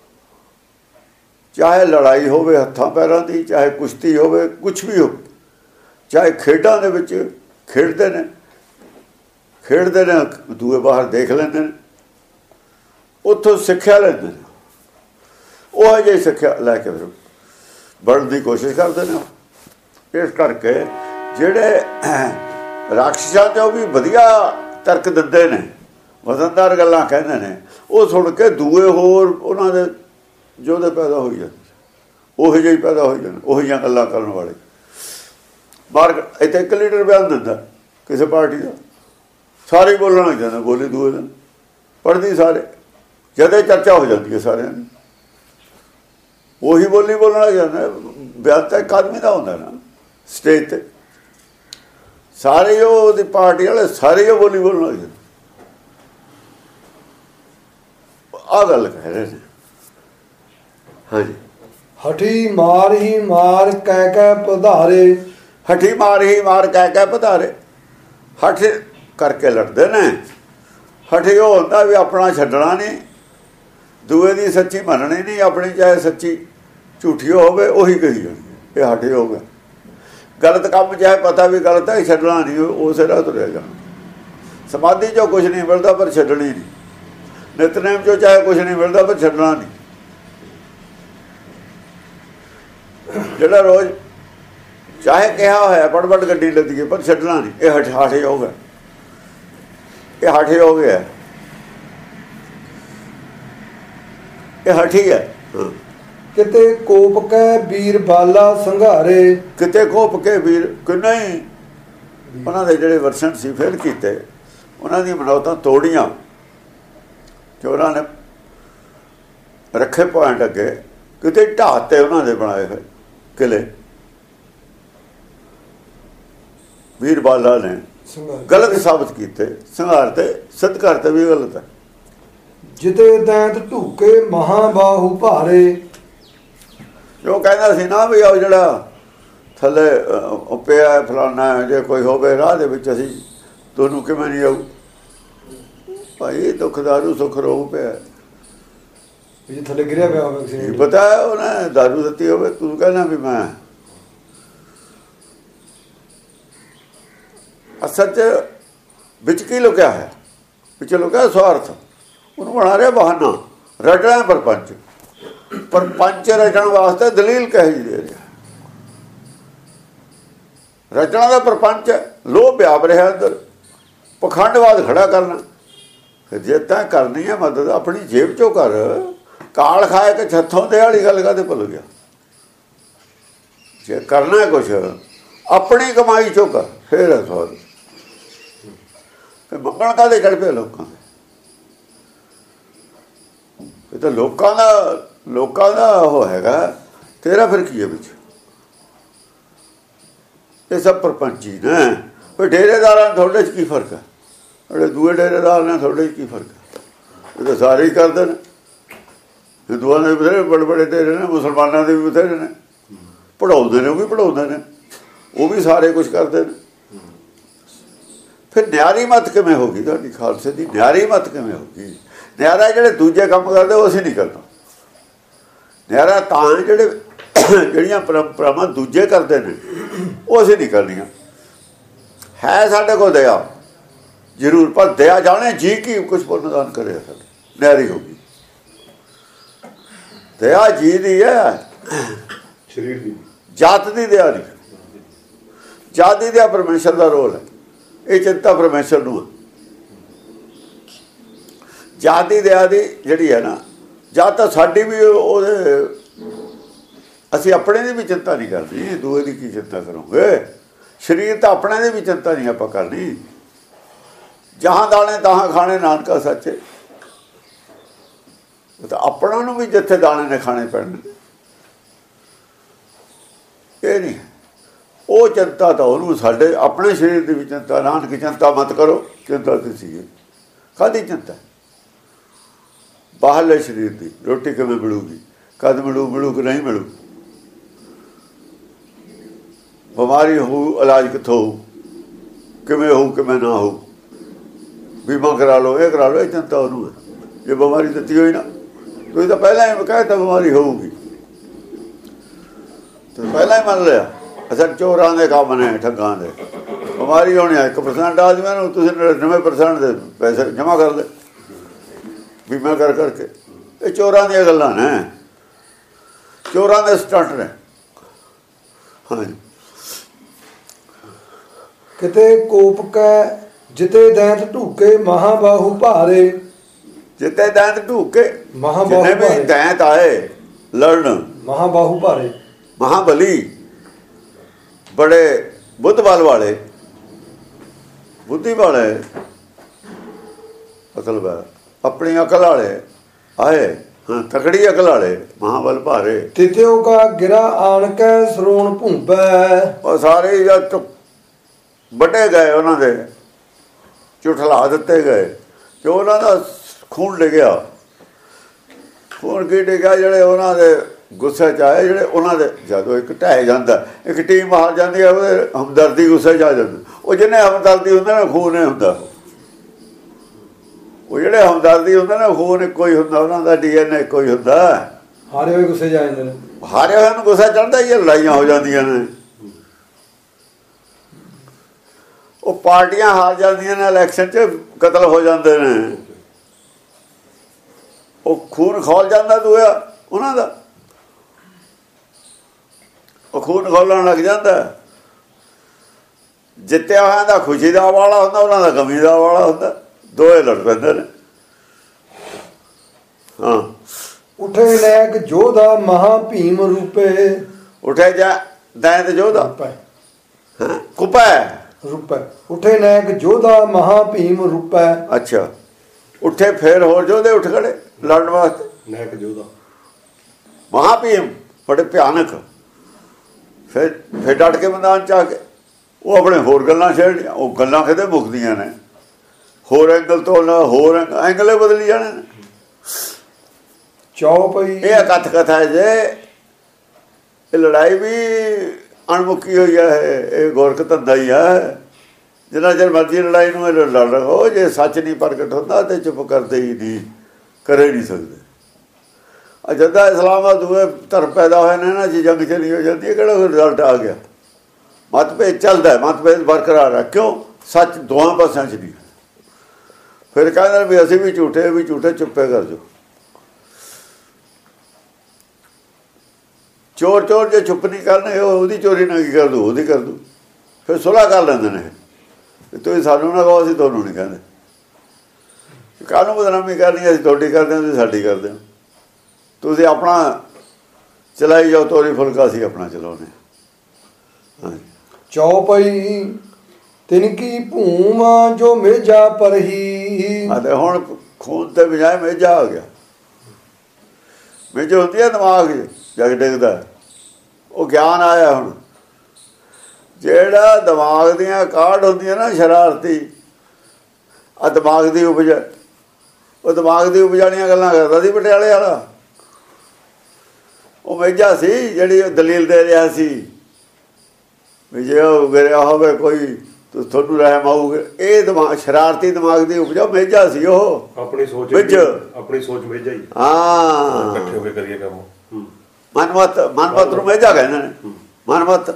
[SPEAKER 2] ਚਾਹੇ ਲੜਾਈ ਹੋਵੇ ਹੱਥਾਂ ਪੈਰਾਂ ਦੀ, ਚਾਹੇ ਕੁਸ਼ਤੀ ਹੋਵੇ, ਕੁਛ ਵੀ ਹੋਵੇ, ਚਾਹੇ ਖੇਡਾਂ ਦੇ ਵਿੱਚ ਖੇਡਦੇ ਨੇ ਖੇਡਦੇ ਨੇ ਦੂਏ ਬਾਹਰ ਦੇਖ ਲੈਂਦੇ ਨੇ, ਉੱਥੋਂ ਸਿੱਖਿਆ ਲੈਂਦੇ ਨੇ। ਉਹ ਜਿਹੀ ਸਿੱਖਿਆ ਲੈ ਕੇ ਫਿਰ ਬਣਨ ਦੀ ਕੋਸ਼ਿਸ਼ ਕਰਦੇ ਨੇ। ਇਸ ਕਰਕੇ ਜਿਹੜੇ ਰਾਖਸ਼ਾਂ ਤੇ ਉਹ ਵੀ ਵਧੀਆ ਤਰਕ ਦਿੰਦੇ ਨੇ, ਵਜ਼ਨਦਾਰ ਗੱਲਾਂ ਕਹਿੰਦੇ ਨੇ, ਉਹ ਸੁਣ ਕੇ ਦੂਏ ਹੋਰ ਉਹਨਾਂ ਦੇ ਯੋਧੇ ਪੈਦਾ ਹੋਈ ਜਾਂਦੇ, ਉਹੋ ਜਿਹੇ ਪੈਦਾ ਹੋਈ ਜਾਂਦੇ, ਉਹੋ ਜਿਹੀਆਂ ਗੱਲਾਂ ਕਰਨ ਵਾਲੇ। ਮਾਰ ਇੱਥੇ ਇੱਕ ਲੀਡਰ ਬਿਆਨ ਦਿੰਦਾ ਕਿਸੇ ਪਾਰਟੀ ਦਾ, ਸਾਰੇ ਬੋਲਣ ਲੱਗ ਜਾਂਦੇ, ਬੋਲੀ ਦੂਏ ਦਿਨ ਪੜ੍ਹਦੀ ਸਾਰੇ, ਜਦੇ ਚਰਚਾ ਹੋ ਜਾਂਦੀ ਹੈ ਸਾਰਿਆਂ ਦੀ, ਉਹੀ ਬੋਲੀ ਬੋਲਣ ਲੱਗ ਜਾਂਦਾ। ਬਿਆਨ ਤਾਂ ਇੱਕ ਆਦਮੀ ਦਾ ਹੁੰਦਾ ਨਾ ਸਟੇਜ ਤੇ, ਸਾਰੇ ਉਹਦੀ ਪਾਰਟੀ ਵਾਲੇ ਸਾਰੇ ਉਹ ਬੋਲੀ ਬੋਲਣ ਲੱਗ ਜਾਂਦੇ। ਆਹ ਗੱਲ ਕਹਿ ਰਹੇ ਨੇ। ਹਾਂਜੀ,
[SPEAKER 1] ਹਠੀ ਮਾਰ ਹੀ ਮਾਰ ਕਹਿ ਕਹਿ ਪਧਾਰੇ।
[SPEAKER 2] ਹਠੀ ਮਾਰ ਹੀ ਮਾਰ ਕਹਿ ਕਹਿ ਪਧਾਰੇ। ਹਠ ਕਰਕੇ ਲੜਦੇ ਨੇ। ਹਠੀ ਉਹ ਹੁੰਦਾ ਵੀ ਆਪਣਾ ਛੱਡਣਾ ਨਹੀਂ, ਦੂਏ ਦੀ ਸੱਚੀ ਮੰਨਣੀ ਨਹੀਂ, ਆਪਣੀ ਚਾਹੇ ਸੱਚੀ ਝੂਠੀ ਹੋਵੇ ਉਹੀ ਕਹੀ ਜਾਣੀ। ਇਹ ਹਠੀ ਹੋ ਗਿਆ। ਗਲਤ ਕੰਮ ਚਾਹੇ ਪਤਾ ਵੀ ਗਲਤ ਹੈ, ਛੱਡਣਾ ਨਹੀਂ, ਉਸੇ ਰਾਹ ਤੁਰਿਆ ਜਾਣਾ। ਸਮਾਧੀ 'ਚੋਂ ਕੁਛ ਨਹੀਂ ਮਿਲਦਾ ਪਰ ਛੱਡਣੀ ਨਹੀਂ, ਨਿਤਨੇਮ 'ਚੋਂ ਚਾਹੇ ਕੁਛ ਨਹੀਂ ਮਿਲਦਾ ਪਰ ਛੱਡਣਾ ਨਹੀਂ। ਜਿਹੜਾ ਰੋਜ਼ ਚਾਹੇ ਕਿਹਾ ਹੋਇਆ ਪੜ ਪੜ ਗੱਡੀ ਲੱਦੀਏ ਪਰ ਛੱਡਣਾ ਨਹੀਂ, ਇਹ ਹਠ ਹਾਠੇ ਹੋ ਗਿਆ। ਇਹ ਹਾਠੇ ਹੋ ਗਿਆ, ਇਹ ਹਠੀ ਹੈ।
[SPEAKER 1] ਕਿਤੇ ਕੋਪ ਕੇ ਵੀਰ ਬਾਲਾ ਸੰਘਾਰੇ।
[SPEAKER 2] ਕਿਤੇ ਕੋਪ ਕੇ ਵੀਰ ਕਿ ਨਹੀਂ, ਉਹਨਾਂ ਦੇ ਜਿਹੜੇ ਵਰਸ਼ਨ ਸੀ ਫੇਲ ਕੀਤੇ, ਉਹਨਾਂ ਦੀ ਮਨੌਤਾਂ ਤੋੜੀਆਂ ਕਿ ਉਹਨਾਂ ਨੇ ਰੱਖੇ ਪੁਆਇੰਟ ਅੱਗੇ, ਕਿਤੇ ਢਾਹ ਤੇ ਉਹਨਾਂ ਦੇ ਬਣਾਏ ਹੋਏ ਕਿਲੇ। ਵੀਰ ਬਾਲਾ ਨੇ ਗਲਤ ਸਾਬਤ ਕੀਤੇ, ਸੰਘਾਰ ਤੇ ਸਤਿਕਾਰ ਤੇ ਵੀ ਗਲਤ ਹੈ।
[SPEAKER 1] ਜਿਤੇ ਦੈਂਤ ਢੂਕੇ ਮਹਾਬਾਹੂ ਭਾਰੇ।
[SPEAKER 2] ਜੋ ਕਹਿੰਦਾ ਸੀ ਨਾ ਵੀ ਉਹ ਜਿਹੜਾ ਥੱਲੇ ਪਿਆ ਫਲਾਣਾ, ਜੇ ਕੋਈ ਹੋਵੇ ਰਾਹ ਦੇ ਵਿੱਚ ਅਸੀਂ ਤੁਹਾਨੂੰ ਕਿਵੇਂ ਨਹੀਂ ਆਊ ਭਾਈ, ਦੁੱਖਦਾਰੂ ਸੁੱਖ ਰੋਗ ਪਿਆ
[SPEAKER 1] ਜੇ ਥੱਲੇ ਗਿਰਿਆ ਪਿਆ ਹੋਵੇ,
[SPEAKER 2] ਪਤਾ ਉਹਨੇ ਦਾਰੂ ਦਿੱਤੀ ਹੋਵੇ, ਤੂੰ ਕਹਿਣਾ ਵੀ ਮੈਂ। ਅਸਲ 'ਚ ਵਿੱਚ ਕੀ ਲੁਕਿਆ ਹੈ? ਵਿੱਚ ਲੁਕਿਆ ਸਵਾਰਥ। ਉਹਨੂੰ ਬਣਾ ਰਿਹਾ ਬਹਾਨਾ, ਰਟਣਾ ਪਰਪੰਚ। ਪਰਪੰਚ ਰਚਣ ਵਾਸਤੇ ਦਲੀਲ ਕਹੀ ਦੇ ਰਿਹਾ, ਰਚਣਾ ਦਾ ਪਰਪੰਚ ਲੋਭ ਪਿਆਪ ਰਿਹਾ ਅੰਦਰ, ਪਖੰਡਵਾਦ ਖੜਾ ਕਰਨਾ। ਜੇ ਤਾਂ ਕਰਨੀ ਹੈ ਮਦਦ ਆਪਣੀ ਜੇਬ 'ਚੋਂ ਕਰ, ਕਾਲ ਖਾਏ ਕਿ ਛੱਥੋਂ ਦੇ ਵਾਲੀ ਗੱਲ ਕਾਹਦੇ ਭੁੱਲ ਗਿਆ। ਜੇ ਕਰਨਾ ਕੁਛ ਆਪਣੀ ਕਮਾਈ 'ਚੋਂ ਕਰ, ਫੇਰ ਹੈ ਸਵਾਦ। ਮੰਗਣ ਕਾਹਦੇ ਚੜ ਪਏ ਲੋਕਾਂ ਦੇ? ਇਹ ਤਾਂ ਲੋਕਾਂ ਦਾ ਲੋਕਾਂ ਦਾ ਉਹ ਹੈਗਾ, ਤੇਰਾ ਫਿਰ ਕੀ ਹੈ ਵਿੱਚ? ਇਹ ਸਭ ਪਰਪੰਚੀ ਨੇ। ਫਿਰ ਡੇਰੇਦਾਰਾਂ ਤੁਹਾਡੇ 'ਚ ਕੀ ਫਰਕ ਹੈ? ਜਿਹੜੇ ਦੂਏ ਡੇਰੇਦਾਰ ਨੇ ਤੁਹਾਡੇ 'ਚ ਕੀ ਫਰਕ ਹੈ? ਇਹ ਤਾਂ ਸਾਰੇ ਹੀ ਕਰਦੇ ਨੇ। ਹਿੰਦੂਆਂ ਦੇ ਵੀ ਬਥੇਰੇ ਬੜੇ ਬੜੇ ਡੇਰੇ ਨੇ, ਮੁਸਲਮਾਨਾਂ ਦੇ ਵੀ ਬਥੇਰੇ ਨੇ, ਪੜ੍ਹਾਉਂਦੇ ਨੇ ਉਹ ਵੀ ਪੜ੍ਹਾਉਂਦੇ ਨੇ, ਉਹ ਵੀ ਸਾਰੇ ਕੁਛ ਕਰਦੇ ਨੇ। ਫਿਰ ਨਿਆਰੀ ਮਤ ਕਿਵੇਂ ਹੋ ਗਈ ਤੁਹਾਡੀ ਖਾਲਸੇ ਦੀ? ਨਿਆਰੀ ਮਤ ਕਿਵੇਂ ਹੋ ਗਈ? ਨਿਆਰਾ ਜਿਹੜੇ ਦੂਜੇ ਕੰਮ ਕਰਦੇ ਉਹ ਅਸੀਂ ਨਹੀਂ ਕਰਨਾ। ਨਿਆਰਾ ਤਾਂ ਜਿਹੜੇ ਜਿਹੜੀਆਂ ਪਰੰਪਰਾਵਾਂ ਦੂਜੇ ਕਰਦੇ ਨੇ ਉਹ ਅਸੀਂ ਨਹੀਂ ਕਰਨੀਆਂ। ਹੈ ਸਾਡੇ ਕੋਲ ਦਇਆ ਜ਼ਰੂਰ, ਪਰ ਦਇਆ ਜਾਣੇ ਜੀ ਕੀ ਕੁਛ ਪੁੰਨਦਾਨ ਕਰੇ ਸਾਡੇ, ਨਿਆਰੀ ਹੋ ਗਈ। ਦਇਆ ਜੀ ਦੀ ਹੈ,
[SPEAKER 1] ਸਰੀਰ ਦੀ,
[SPEAKER 2] ਜਾਤ ਦੀ ਦਇਆ ਨਹੀਂ। ਜਾਤ ਦੀ ਦਇਆ ਪਰਮੇਸ਼ਰ ਦਾ ਰੋਲ ਹੈ। ਇਹ ਚਿੰਤਾ ਪਰਮੇਸ਼ਰ ਨੂੰ ਹੈ। ਜਾਤ ਦੀ ਦਇਆ ਦੀ ਜਿਹੜੀ ਹੈ ਨਾ, ਜਾਤ ਤਾਂ ਸਾਡੀ ਵੀ ਉਹਦੇ, ਅਸੀਂ ਆਪਣੇ ਦੀ ਵੀ ਚਿੰਤਾ ਨਹੀਂ ਕਰਨੀ, ਦੂਏ ਦੀ ਕੀ ਚਿੰਤਾ ਕਰੋਗੇ? ਸਰੀਰ ਤਾਂ ਆਪਣੇ ਦੀ ਵੀ ਚਿੰਤਾ ਨਹੀਂ ਆਪਾਂ ਕਰਨੀ। ਜਹਾਂ ਦਾਣੇ ਤਹਾਂ ਖਾਣੇ, ਨਾਨਕਾ ਸੱਚੇ। ਤਾਂ ਆਪਣਾ ਨੂੰ ਵੀ ਜਿੱਥੇ ਦਾਣੇ ਨੇ ਖਾਣੇ ਪੈਣੇ, ਇਹ ਨਹੀਂ। ਉਹ ਚਿੰਤਾ ਤਾਂ ਉਹਨੂੰ, ਸਾਡੇ ਆਪਣੇ ਸਰੀਰ ਦੀ ਵੀ ਚਿੰਤਾ। ਨਾਨਕ ਚਿੰਤਾ ਮਤ ਕਰੋ, ਚਿੰਤਾ ਤੁਸੀਂ ਕਾਹਦੀ ਚਿੰਤਾ? ਬਾਹਰਲੇ ਸਰੀਰ ਦੀ ਰੋਟੀ ਕਿਵੇਂ ਮਿਲੂਗੀ, ਕਦ ਮਿਲੂ, ਮਿਲੂ ਕਿ ਨਹੀਂ ਮਿਲੂ, ਬਿਮਾਰੀ ਹੋਊ, ਇਲਾਜ ਕਿੱਥੋਂ ਹੋਊ, ਕਿਵੇਂ ਹੋਊ, ਕਿਵੇਂ ਨਾ ਹੋਊ, ਬੀਮਾ ਕਰਾ ਲਓ, ਇਹ ਕਰਾ ਲਓ, ਇਹ ਚਿੰਤਾ ਉਹਨੂੰ ਹੈ। ਜੇ ਬਿਮਾਰੀ ਦਿੱਤੀ ਹੋਈ ਨਾ, ਤੁਸੀਂ ਤਾਂ ਪਹਿਲਾਂ ਹੀ ਕਹਿਤਾ ਬਿਮਾਰੀ ਹੋਊਗੀ, ਤੁਸੀਂ ਪਹਿਲਾਂ ਹੀ ਮੰਨ ਲਿਆ ਅਸਲ ਚੋਰਾਂ ਦੇ ਕੰਮ ਨੇ, ਠੱਗਾਂ ਦੇ। ਬਿਮਾਰੀ ਹੋਣੀ ਆ ਇੱਕ ਪਰਸੈਂਟ ਆਦਮੀਆਂ ਨੂੰ, ਤੁਸੀਂ ਨੜਿਨਵੇਂ ਪਰਸੈਂਟ ਦੇ ਪੈਸੇ ਜਮ੍ਹਾਂ ਕਰ ਲਏ ਬੀਮਾ ਕਰ ਕਰਕੇ। ਇਹ ਚੋਰਾਂ ਦੀਆਂ ਗੱਲਾਂ ਨੇ, ਚੋਰਾਂ ਦੇ ਸਟੰਟ ਨੇ। ਹਾਂਜੀ,
[SPEAKER 1] ਕਿਤੇ ਕੋਪ ਕੈ ਜਿਤੇ ਦੈਂਤ ਢੂਕੇ ਮਹਾਬਾਹੂ ਭਾਰੇ।
[SPEAKER 2] ਜਿੱਤੇ ਦੈਂਤ ਢੂਕੇ,
[SPEAKER 1] ਮਹਾਬਾਹੂ
[SPEAKER 2] ਜਿੰਨੇ ਵੀ ਦੈਂਤ ਆਏ ਲੜਨ,
[SPEAKER 1] ਮਹਾਬਾਹੂ ਭਾਰੇ,
[SPEAKER 2] ਮਹਾਬਲੀ, ਬੜੇ ਬੁੱਧ ਬਲ ਵਾਲੇ, ਬੁੱਧੀ ਵਾਲੇ, ਅਕਲ ਵਾਲੇ, ਆਪਣੀ ਅਕਲ ਵਾਲੇ ਆਏ, ਹਾਂ ਤਕੜੀ ਅਕਲ ਵਾਲੇ, ਮਹਾਬਲ ਭਾਰੇ।
[SPEAKER 1] ਤਿਤਿਓ ਕਾ ਗਿਰਾ ਆਣ ਕੇ ਸਰੋਣ ਭੂੰਬੈ।
[SPEAKER 2] ਉਹ ਸਾਰੇ ਜਦ ਵੱਡੇ ਗਏ, ਉਹਨਾਂ ਦੇ ਝੁਠਲਾ ਦਿੱਤੇ ਗਏ, ਕਿ ਉਹਨਾਂ ਦਾ ਖੂਨ ਡਿੱਗਿਆ। ਖੂਨ ਕੀ ਡਿੱਗਿਆ? ਜਿਹੜੇ ਉਹਨਾਂ ਦੇ ਗੁੱਸੇ 'ਚ ਆਏ, ਜਿਹੜੇ ਉਹਨਾਂ ਦੇ ਜਦੋਂ ਇੱਕ ਢਹਿ ਜਾਂਦਾ, ਇੱਕ ਟੀਮ ਹਾਰ ਜਾਂਦੀ ਹੈ, ਉਹਦੇ ਹਮਦਰਦੀ ਗੁੱਸੇ 'ਚ ਆ ਜਾਂਦੀ। ਉਹ ਜਿਹਨੇ ਹਮਦਰਦੀ ਹੁੰਦਾ ਨਾ, ਖੂਨ ਨਹੀਂ ਹੁੰਦਾ। ਉਹ ਜਿਹੜੇ ਹਮਦਰਦੀ ਹੁੰਦੇ ਨਾ, ਖੂਨ ਇੱਕੋ ਹੀ ਹੁੰਦਾ, ਉਹਨਾਂ ਦਾ ਡੀ ਐਨ ਏ ਇੱਕੋ ਹੀ ਹੁੰਦਾ।
[SPEAKER 1] ਹਾਰੇ ਹੋਏ ਗੁੱਸੇ 'ਚ ਆ ਜਾਂਦੇ ਨੇ,
[SPEAKER 2] ਹਾਰੇ ਹੋਏ ਨੂੰ ਗੁੱਸਾ ਚੜ੍ਹਦਾ ਹੀ, ਲੜਾਈਆਂ ਹੋ ਜਾਂਦੀਆਂ ਨੇ। ਉਹ ਪਾਰਟੀਆਂ ਹਾਰ ਜਾਂਦੀਆਂ ਨੇ, ਇਲੈਕਸ਼ਨ 'ਚ ਕਤਲ ਹੋ ਜਾਂਦੇ ਨੇ, ਉਹ ਖੂਨ ਖੋਲ ਜਾਂਦਾ ਦੂਆ ਉਹਨਾਂ ਦਾ, ਉਹ ਖੂਨ ਖੋਲਣ ਲੱਗ ਜਾਂਦਾ। ਜਿੱਤਿਆ ਹੋਇਆ ਦਾ ਖੁਸ਼ੀ ਦਾ ਵਾਲਾ ਹੁੰਦਾ, ਉਹਨਾਂ ਦਾ ਗਮੀ ਦਾ ਵਾਲਾ ਹੁੰਦਾ, ਦੋਏ ਲੜ ਪੈਂਦੇ ਨੇ। ਹਾਂ,
[SPEAKER 1] ਉਠੇ ਨੈਕ ਜੋਧਾ ਮਹਾ ਭੀਮ ਰੂਪੇ।
[SPEAKER 2] ਉਠੇ ਜਾ ਦੈਂਤ ਜੋਧਾ, ਹਾਂ ਕੁਪੈ
[SPEAKER 1] ਰੂਪੈ। ਉਠੇ ਨੈਕ ਜੋਧਾ ਮਹਾ ਭੀਮ ਰੂਪੈ।
[SPEAKER 2] ਅੱਛਾ, ਉੱਠੇ ਫੇਰ ਹੋਰ ਜੋਧੇ ਉੱਠ ਖੜੇ ਲੜਨ ਵਾਸਤੇ।
[SPEAKER 1] ਨੈਕ ਜੋਧਾ
[SPEAKER 2] ਮਹਾ ਭੀਮ ਬੜੇ ਭਿਆਨਕ। ਫਿਰ ਫਿਰ ਡਟ ਕੇ ਮੈਦਾਨ 'ਚ ਆ ਕੇ ਉਹ ਆਪਣੇ ਹੋਰ ਗੱਲਾਂ ਛੇੜੀਆਂ। ਉਹ ਗੱਲਾਂ ਕਿਤੇ ਮੁੱਕਦੀਆਂ ਨੇ, ਹੋਰ ਐਂਗਲ ਤੋਂ ਨਾ ਹੋਰ ਐਂਗਲੇ ਬਦਲੀ ਜਾਣੇ ਨੇ।
[SPEAKER 1] ਚੌਪਈ
[SPEAKER 2] ਇਹ ਕਥ ਕਥਾ ਹੈ ਜੇ, ਇਹ ਲੜਾਈ ਵੀ ਅਣਮੁੱਕੀ ਹੋਈ ਹੈ। ਇਹ ਗੋਰਖ ਧੰਦਾ ਹੀ ਹੈ। ਜਿੰਨਾ ਚਿਰ ਮਰਜ਼ੀ ਲੜਾਈ ਨੂੰ ਇਹ ਲੜ ਰਹੋ, ਜੇ ਸੱਚ ਨਹੀਂ ਪ੍ਰਗਟ ਹੁੰਦਾ ਤੇ ਚੁੱਪ ਕਰਦੇ ਹੀ ਨਹੀਂ, ਕਰੇ ਨਹੀਂ ਸਕਦੇ। ਆ ਜਦਾਂ ਇਸਲਾਮਾਬਾਦ ਦੂਏ ਧਰਮ ਪੈਦਾ ਹੋਏ ਨੇ ਨਾ ਜੀ, ਜੰਗ ਚਲੀ ਹੋ ਜਾਂਦੀ ਹੈ, ਕਿਹੜਾ ਰਿਜ਼ਲਟ ਆ ਗਿਆ? ਮਤਭੇਦ ਚੱਲਦਾ, ਮਤਭੇਦ ਬਰਕਰਾਰ ਹੈ। ਕਿਉਂ? ਸੱਚ ਦੋਵਾਂ ਪਾਸਿਆਂ 'ਚ ਨਹੀਂ। ਫਿਰ ਕਹਿੰਦੇ ਵੀ ਅਸੀਂ ਵੀ ਝੂਠੇ ਵੀ ਝੂਠੇ, ਚੁੱਪੇ ਕਰ ਜਾਓ। ਚੋਰ ਚੋਰ ਜੇ ਚੁੱਪ ਨਹੀਂ ਕਰਨੇ, ਉਹਦੀ ਚੋਰੀ ਨਾ ਕੀ ਕਰ ਦੂ, ਉਹਦੀ ਕਰ ਦੂ। ਫਿਰ ਸੁਲ੍ਹਾ ਕਰ ਲੈਂਦੇ ਨੇ, ਤੁਸੀਂ ਸਾਨੂੰ ਨਾ ਕਹੋ, ਅਸੀਂ ਤੁਹਾਨੂੰ ਨਹੀਂ ਕਹਿੰਦੇ। ਕਾਹਨੂੰ ਬਦਨਾਮੀ ਕਰਨੀ? ਅਸੀਂ ਤੁਹਾਡੀ ਕਰਦੇ ਹਾਂ, ਤੁਸੀਂ ਸਾਡੀ ਕਰਦੇ ਹੋ। ਤੁਸੀਂ ਆਪਣਾ ਚਲਾਈ ਜਾਓ ਤੋਰੀ ਫੁਲਕਾ, ਅਸੀਂ ਆਪਣਾ ਚਲਾਉਂਦੇ ਹਾਂ।
[SPEAKER 1] ਚੌਪਈ ਤਿਨਕੀ ਭੂਮ ਜੋ ਮੇਜਾ ਪਰਹੀ।
[SPEAKER 2] ਅਤੇ ਹੁਣ ਖੂਨ ਤੇ ਬਜਾਏ ਮੇਜਾ ਆ ਗਿਆ। ਮੇਜਾ ਹੁੰਦੀ ਹੈ ਦਿਮਾਗ ਜਗ ਡਿੱਗਦਾ, ਉਹ ਗਿਆਨ ਆਇਆ। ਹੁਣ ਜਿਹੜਾ ਦਿਮਾਗ ਦੀਆਂ ਕਾਢ ਹੁੰਦੀਆਂ ਨਾ ਸ਼ਰਾਰਤੀ, ਆ ਦਿਮਾਗ ਦੀ ਉਪਜ, ਉਹ ਦਿਮਾਗ ਦੀ ਉਪਜ ਵਾਲੀਆਂ ਗੱਲਾਂ ਕਰਦਾ ਸੀ ਪਟਿਆਲੇ ਵਾਲਾ। ਉਹ ਮੇਜਾ ਸੀ ਜਿਹੜੀ ਦਲੀਲ ਦੇ ਰਿਹਾ ਸੀ ਵੀ ਜੇ ਉਹ ਗਿਰਿਆ ਹੋਵੇ ਕੋਈ ਤੁਹਾਨੂੰ ਰਹਿਮ ਆਊਗੇ। ਇਹ ਦਿਮਾਗ ਸ਼ਰਾਰਤੀ ਦਿਮਾਗ ਦੀ ਉਪਜਾ ਮੇਜਾ ਸੀ। ਉਹ
[SPEAKER 3] ਆਪਣੀ ਸੋਚ
[SPEAKER 2] ਵਿੱਚ
[SPEAKER 3] ਆਪਣੀ ਸੋਚ ਮੇਜਾ ਹੀ,
[SPEAKER 2] ਹਾਂ
[SPEAKER 3] ਇਕੱਠੇ ਹੋ ਕੇ ਕਰੀਏ ਕੰਮ।
[SPEAKER 2] ਮਨਮਤ, ਮਨਮਤ ਨੂੰ ਮੇਜਾ ਕਹਿੰਦੇ ਨੇ। ਮਨਮਤ